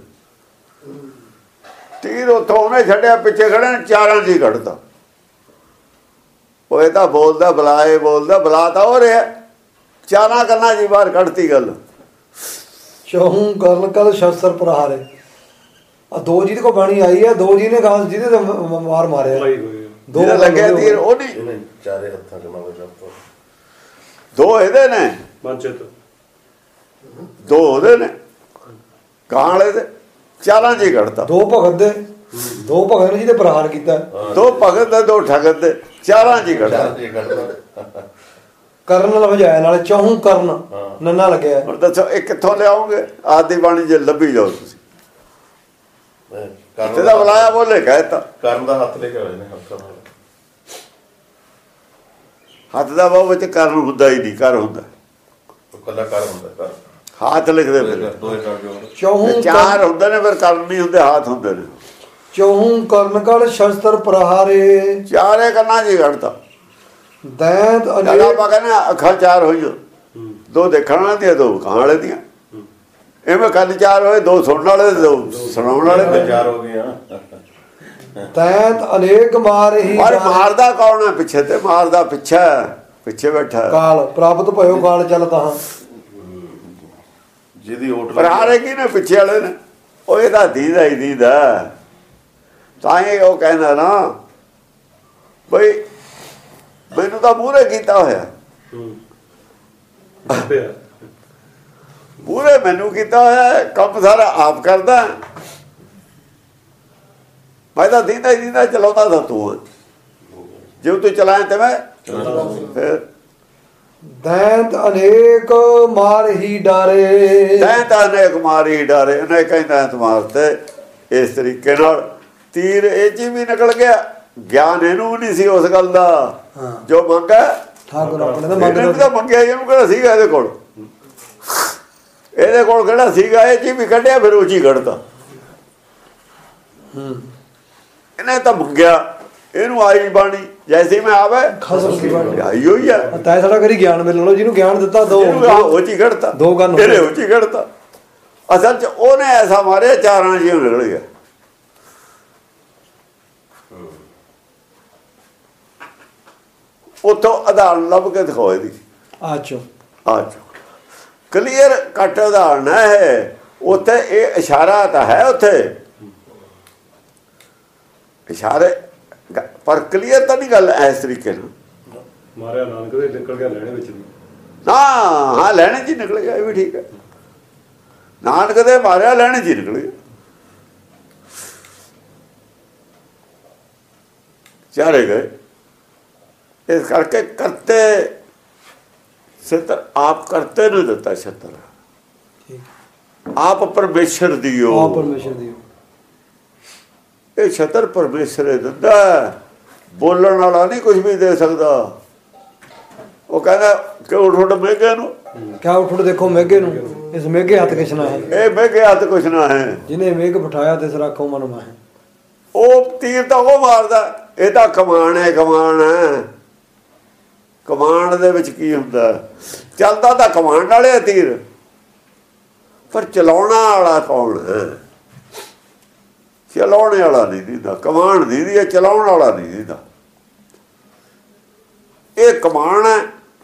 [SPEAKER 2] ਤੀਰ ਉੱਥੋਂ ਉਹਨੇ ਛੱਡਿਆ, ਪਿੱਛੇ ਖੜੇ ਨੇ ਚਾਰਾਂ ਦੀ ਕੱਢਦਾ। ਉਹ ਇਹ ਤਾਂ ਬੋਲਦਾ ਬੁਲਾਏ, ਬੋਲਦਾ ਬੁਲਾ ਤਾਂ ਹੋ ਰਿਹਾ, ਚਾਰਾਂ ਕੰਨਾਂ ਜੀ ਬਾਹਰ ਕੱਢਤੀ ਗੱਲ।
[SPEAKER 1] ਚਹੂ ਕਰਨ ਕਰ ਸ਼ਸਤਰ ਪ੍ਰਹਾਰੇ। ਆ ਦੋ ਜੀ ਦੇ ਕੋ ਬਾਣੀ ਆਈ ਹੈ, ਦੋ ਜੀ ਨੇ ਗਾਂ ਜਿਹਦੇ ਤੇ ਮਾਰ ਮਾਰਿਆ, ਦੋ
[SPEAKER 2] ਜਿਹੜਾ ਲੱਗਿਆ ਤੀਰ ਉਹ ਨਹੀਂ,
[SPEAKER 3] ਇਹਨੇ ਚਾਰੇ ਹੱਥਾਂ ਚ ਮਾਰੇ ਜਪ
[SPEAKER 2] ਦੋ ਇਹਦੇ ਨੇ,
[SPEAKER 5] ਪੰਚਤ
[SPEAKER 2] ਦੋ ਉਹਦੇ ਨੇ, ਕਾਂ ਵਾਲੇ ਦੇ ਚਾਰਾਂ ਜੀ ਘੜਤਾ।
[SPEAKER 1] ਦੋ ਭਗਤ ਦੇ, ਦੋ ਭਗਤ ਨੇ ਜਿਹਦੇ ਪ੍ਰਹਾਰ ਕੀਤਾ,
[SPEAKER 2] ਦੋ ਭਗਤ ਦੇ ਦੋ ਠਗਤ ਦੇ, ਚਾਰਾਂ ਜੀ ਘੜਤਾ।
[SPEAKER 3] ਚਾਰ ਜੀ ਕੱਢਦਾ
[SPEAKER 1] ਕਰਨ ਨਾਲ ਵਜਾਇਆ ਨਾਲ ਚੌਹੂ ਕਰਨ ਨੰਨਾ ਲੱਗਿਆ।
[SPEAKER 2] ਹੁਣ ਦੱਸੋ ਇਹ ਕਿੱਥੋਂ ਲਿਆਓਗੇ? ਆਦੀ ਬਾਣੀ ਜੇ ਲੱਭੀ ਜਾਓ ਤੁਸੀਂ, ਜਿਹਦਾ ਬੁਲਾਇਆ ਬੋਲੇ ਕਹਿਤਾ।
[SPEAKER 3] ਕਰਨ ਦਾ ਹੱਥ ਲੈ ਕੇ ਆਏ ਨੇ ਹੱਥਾਂ ਨਾਲ,
[SPEAKER 2] ਹੱਥ ਦਾ ਬਾਹੂ ਵਿੱਚ ਕਰਨ ਹੁੰਦਾ ਹੀ ਨਹੀਂ, ਕਰ ਹੁੰਦਾ
[SPEAKER 3] ਉਹ ਕੱਲਾ ਕਰ ਹੁੰਦਾ ਕਰ
[SPEAKER 2] ਹੱਥ ਲਿਖਦੇ ਫਿਰ।
[SPEAKER 3] ਦੋਏ ਕਰ ਜੋ
[SPEAKER 1] ਚੌਹੂ
[SPEAKER 2] ਚਾਰ ਹੁੰਦੇ ਨੇ ਫਿਰ ਕਰਨ ਨਹੀਂ ਹੁੰਦੇ, ਹੱਥ ਹੁੰਦੇ ਨੇ।
[SPEAKER 1] ਚੌਹੂ ਕਰਨ ਕਲ ਸ਼ਸਤਰ ਪ੍ਰਹਾਰੇ,
[SPEAKER 2] ਚਾਰੇ ਕੰਨਾਂ ਜੀ ਘੜਤਾ।
[SPEAKER 1] ਦੈਂਤ
[SPEAKER 2] ਜਦੋਂ
[SPEAKER 1] ਅਨੇਕ
[SPEAKER 2] ਆਪਾਂ ਕਹਿੰਦੇ ਅੱਖਾਂ ਚਾਰ ਹੋਈਆਂ, ਦੋ ਦੇਖਣ ਵਾਲੇ ਦੀਆਂ, ਦੋ ਖਾਣ ਵਾਲੇ ਦੀਆਂ। ਐਵੇਂ ਕੰਨ ਚਾਰ ਹੋਏ, ਦੋ ਸੁਣਨ ਵਾਲੇ, ਦੋ ਸੁਣਾਉਣ ਵਾਲੇ ਦੇ।
[SPEAKER 3] ਚਾਰ ਹੋ ਗਈਆਂ।
[SPEAKER 1] ਦੈਂਤ ਅਨੇਕ ਮਾਰ ਹੀ
[SPEAKER 2] ਪਰ ਮਾਰਦਾ ਕੌਣ ਹੈ ਪਿੱਛੇ? ਤੇ ਮਾਰਦਾ ਪਿੱਛੇ, ਪਿੱਛੇ ਬੈਠਾ।
[SPEAKER 1] ਕਾਲ ਪ੍ਰਾਪਤ ਭਇਓ ਕਾਲ ਚੱਲ ਤਾਂ
[SPEAKER 3] ਜਿਹਦੀ ਓਟ
[SPEAKER 2] ਪ੍ਰਹਾਰੇ ਕੀ ਨੇ? ਪਿੱਛੇ ਵਾਲੇ ਨੇ। ਉਹ ਇਹਦਾ ਦੀਦਾ ਹੀ ਦੀਦਾ, ਤਾਂ ਹੀ ਉਹ ਕਹਿੰਦਾ ਨਾ ਬਈ ਮੈਨੂੰ ਤਾਂ ਮੂਹਰੇ ਕੀਤਾ ਹੋਇਆ, ਮੂਹਰੇ ਮੈਨੂੰ ਕੀਤਾ ਹੋਇਆ, ਕੰਮ ਸਾਰਾ ਆਪ ਕਰਦਾ। ਮੈਂ ਤਾਂ ਦੀਦਾ ਹੀ ਦੀਦਾ, ਚਲਾਉਂਦਾ ਤਾਂ ਤੂੰ, ਜੇ ਤੂੰ ਚਲਾਏ ਤੇ ਮੈਂ ਫਿਰ।
[SPEAKER 1] ਦੈਂਤ ਅਨੇਕ ਮਾਰ ਹੀ ਡਾਰੇ,
[SPEAKER 2] ਤੈਂ ਤਾਂ ਅਨੇਕ ਮਾਰੀ ਡਾਰੇ, ਅਨੇਕਾਂ ਦੈਂਤ ਮਾਰਤੇ। ਇਸ ਤਰੀਕੇ ਨਾਲ ਤੀਰ ਇਹ ਜੀ ਵੀ ਨਿਕਲ ਗਿਆ। ਗਿਆਨ ਇਹਨੂੰ ਨਹੀਂ ਸੀ ਉਸ ਗੱਲ ਦਾ, ਜੋ ਮੰਗਾ
[SPEAKER 1] ਠਾਕੁਰ ਆਪਣੇ ਦਾ
[SPEAKER 2] ਇਹਨੇ ਵੀ
[SPEAKER 1] ਮੰਗਦਾ
[SPEAKER 2] ਤਾਂ ਮੰਗਿਆ, ਇਹਨੂੰ ਕਿਹੜਾ ਸੀਗਾ ਇਹਦੇ ਕੋਲ? ਇਹਦੇ ਕੋਲ ਕਿਹੜਾ ਸੀਗਾ? ਇਹ ਜੀ ਵੀ ਕੱਢਿਆ, ਫਿਰ ਉਹ ਜੀ ਕੱਢਤਾ। ਇਹਨੇ ਤਾਂ ਮੰਗਿਆ, ਇਹਨੂੰ ਆਈ ਬਾਣੀ ਜੈਸੀ ਮੈਂ ਆਵੇ
[SPEAKER 1] ਖਸਮ ਦੀ ਬਾਣੀ
[SPEAKER 2] ਆਈ ਹੋਈ ਆ।
[SPEAKER 1] ਤੈ ਸਾਡਾ ਕਰੀ ਗਿਆਨ ਮਿਲਣ ਲੋ, ਜਿਹਨੂੰ ਗਿਆਨ ਦਿੱਤਾ ਦੋ
[SPEAKER 2] ਉਹ ਜੀ ਕੱਢਤਾ,
[SPEAKER 1] ਦੋ ਗੱਲ
[SPEAKER 2] ਇਹਨੇ ਉਹ ਜੀ ਕੱਢਤਾ। ਅਸਲ ਚ ਉਹਨੇ ਐਸਾ ਮਾਰਿਆ, ਚਾਰਾਂ ਜੀ ਨਿਕਲ ਗਿਆ। ਉੱਥੋਂ ਉਦਾਹਰਨ ਲੱਭ ਕੇ ਦਿਖਾਓ ਇਹਦੀ।
[SPEAKER 1] ਆਚੋ
[SPEAKER 2] ਆਜੋ ਕਲੀਅਰ ਕੱਟ ਉਦਾਹਰਨ ਹੈ। ਉੱਥੇ ਇਹ ਇਸ਼ਾਰਾ ਤਾਂ ਹੈ, ਉੱਥੇ ਇਸ਼ਾਰੇ, ਪਰ ਕਲੀਅਰ ਤਾਂ ਨਹੀਂ ਗੱਲ ਇਸ ਤਰੀਕੇ ਨਾਲ।
[SPEAKER 5] ਮਾਰਿਆ ਨਾਨਕ ਦੇ ਨਿਕਲ ਗਿਆ ਲੈਣੇ ਵਿੱਚ ਦੀ।
[SPEAKER 2] ਨਾ ਹਾਂ ਲੈਣੇ 'ਚ ਹੀ ਨਿਕਲ ਗਿਆ, ਇਹ ਵੀ ਠੀਕ ਹੈ। ਨਾਨਕ ਦੇ ਮਾਰਿਆ ਲੈਣੇ 'ਚ ਹੀ ਨਿਕਲ ਗਿਆ, ਚਾਰੇ ਗਏ। ਇਸ ਕਰਕੇ ਕਰਤੇ ਛਤਰ ਆਪ ਕਰਤੇ ਨੂੰ ਦਿੱਤਾ ਛਤਰ, ਆਪ ਪਰਮੇਸ਼ਰ ਦਿਓ।
[SPEAKER 1] ਆਪ ਪਰਮੇਸ਼ਰ ਦਿਓ।
[SPEAKER 2] ਇਹ ਛਤਰ ਪਰਮੇਸ਼ਰ ਦਿੰਦਾ, ਬੋਲਣ ਵਾਲਾ ਨਹੀਂ ਕੁਝ ਵੀ ਦੇ ਸਕਦਾ। ਉਹ ਕਹਿੰਦਾ ਕਿ ਉਠ ਮੇਘੇ ਨੂੰ,
[SPEAKER 1] ਕਿਆ ਉਠ ਦੇਖੋ ਮੇਘੇ ਨੂੰ, ਇਸ ਮੇਘੇ ਹੱਥ ਕਿਛਨਾ ਹੈ।
[SPEAKER 2] ਇਹ ਮੇਘੇ ਹੱਥ ਕੁਛ ਨਾ ਹੈ,
[SPEAKER 1] ਜਿਹਨੇ ਮੇਘ ਬਿਠਾਇਆ ਤਿਸ ਰੱਖੋ ਮਨ ਮਾਹੇ।
[SPEAKER 2] ਉਹ ਤੀਰ ਤਾਂ ਉਹ ਮਾਰਦਾ, ਇਹ ਤਾਂ ਕਮਾਨ ਹੈ। ਕਮਾਨ ਹੈ, ਕਮਾਨ ਦੇ ਵਿੱਚ ਕੀ ਹੁੰਦਾ? ਚੱਲਦਾ ਤਾਂ ਕਮਾਨ ਵਾਲੇ ਤੀਰ, ਪਰ ਚਲਾਉਣਾ ਵਾਲਾ ਕੌਣ ਹੈ? ਚਲਾਉਣੇ ਵਾਲਾ ਨਹੀਂ ਦਿੰਦਾ, ਕਮਾਨ ਦੀਦੀ ਹੈ, ਚਲਾਉਣ ਵਾਲਾ ਨਹੀਂ ਦਿੰਦਾ। ਇਹ ਕਮਾਨ ਹੈ,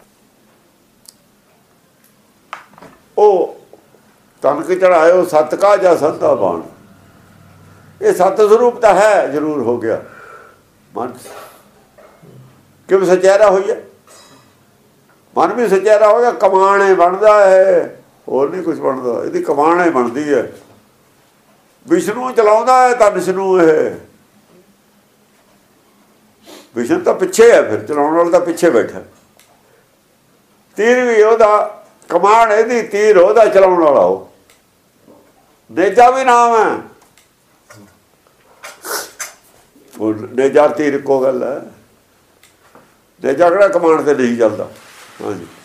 [SPEAKER 2] ਉਹ ਤਨਕ ਚੜਾਇਓ ਸਤ ਕਾ ਜਾਂ ਸੰਤਾ ਬਾਣ। ਇਹ ਸਤ ਸਰੂਪ ਤਾਂ ਹੈ, ਜ਼ਰੂਰ ਹੋ ਗਿਆ ਮਨ। ਕਿਵੇਂ ਸਚਿਆਰਾ ਹੋਈ ਹੈ? ਮਨ ਵੀ ਸਚਿਆਰਾ ਹੋ ਗਿਆ। ਕਮਾਣੇ ਬਣਦਾ ਹੈ, ਹੋਰ ਨਹੀਂ ਕੁਝ ਬਣਦਾ। ਇਹਦੀ ਕਮਾਣੇ ਬਣਦੀ ਹੈ। ਵਿਸ਼ਨੂੰ ਚਲਾਉਂਦਾ ਹੈ ਤਾਂ ਵਿਸ਼ਨੂੰ, ਇਹ ਵਿਸ਼ਨੂੰ ਤਾਂ ਪਿੱਛੇ ਹੈ, ਫਿਰ ਚਲਾਉਣ ਵਾਲਾ ਤਾਂ ਪਿੱਛੇ ਬੈਠਾ। ਤੀਰ ਵੀ ਉਹਦਾ, ਕਮਾਣ ਇਹਦੀ, ਤੀਰ ਉਹਦਾ, ਚਲਾਉਣ ਵਾਲਾ ਉਹ। ਨੇਜਾ ਵੀ ਨਾਮ ਹੈ, ਉਹ ਨੇਜਾ ਤੀਰ ਇੱਕੋ ਗੱਲ ਹੈ। ਨੇਜਾ ਕਿਹੜਾ ਕਮਾਣ ਤੇ ਨਹੀਂ ਚੱਲਦਾ। ਹਾਂਜੀ।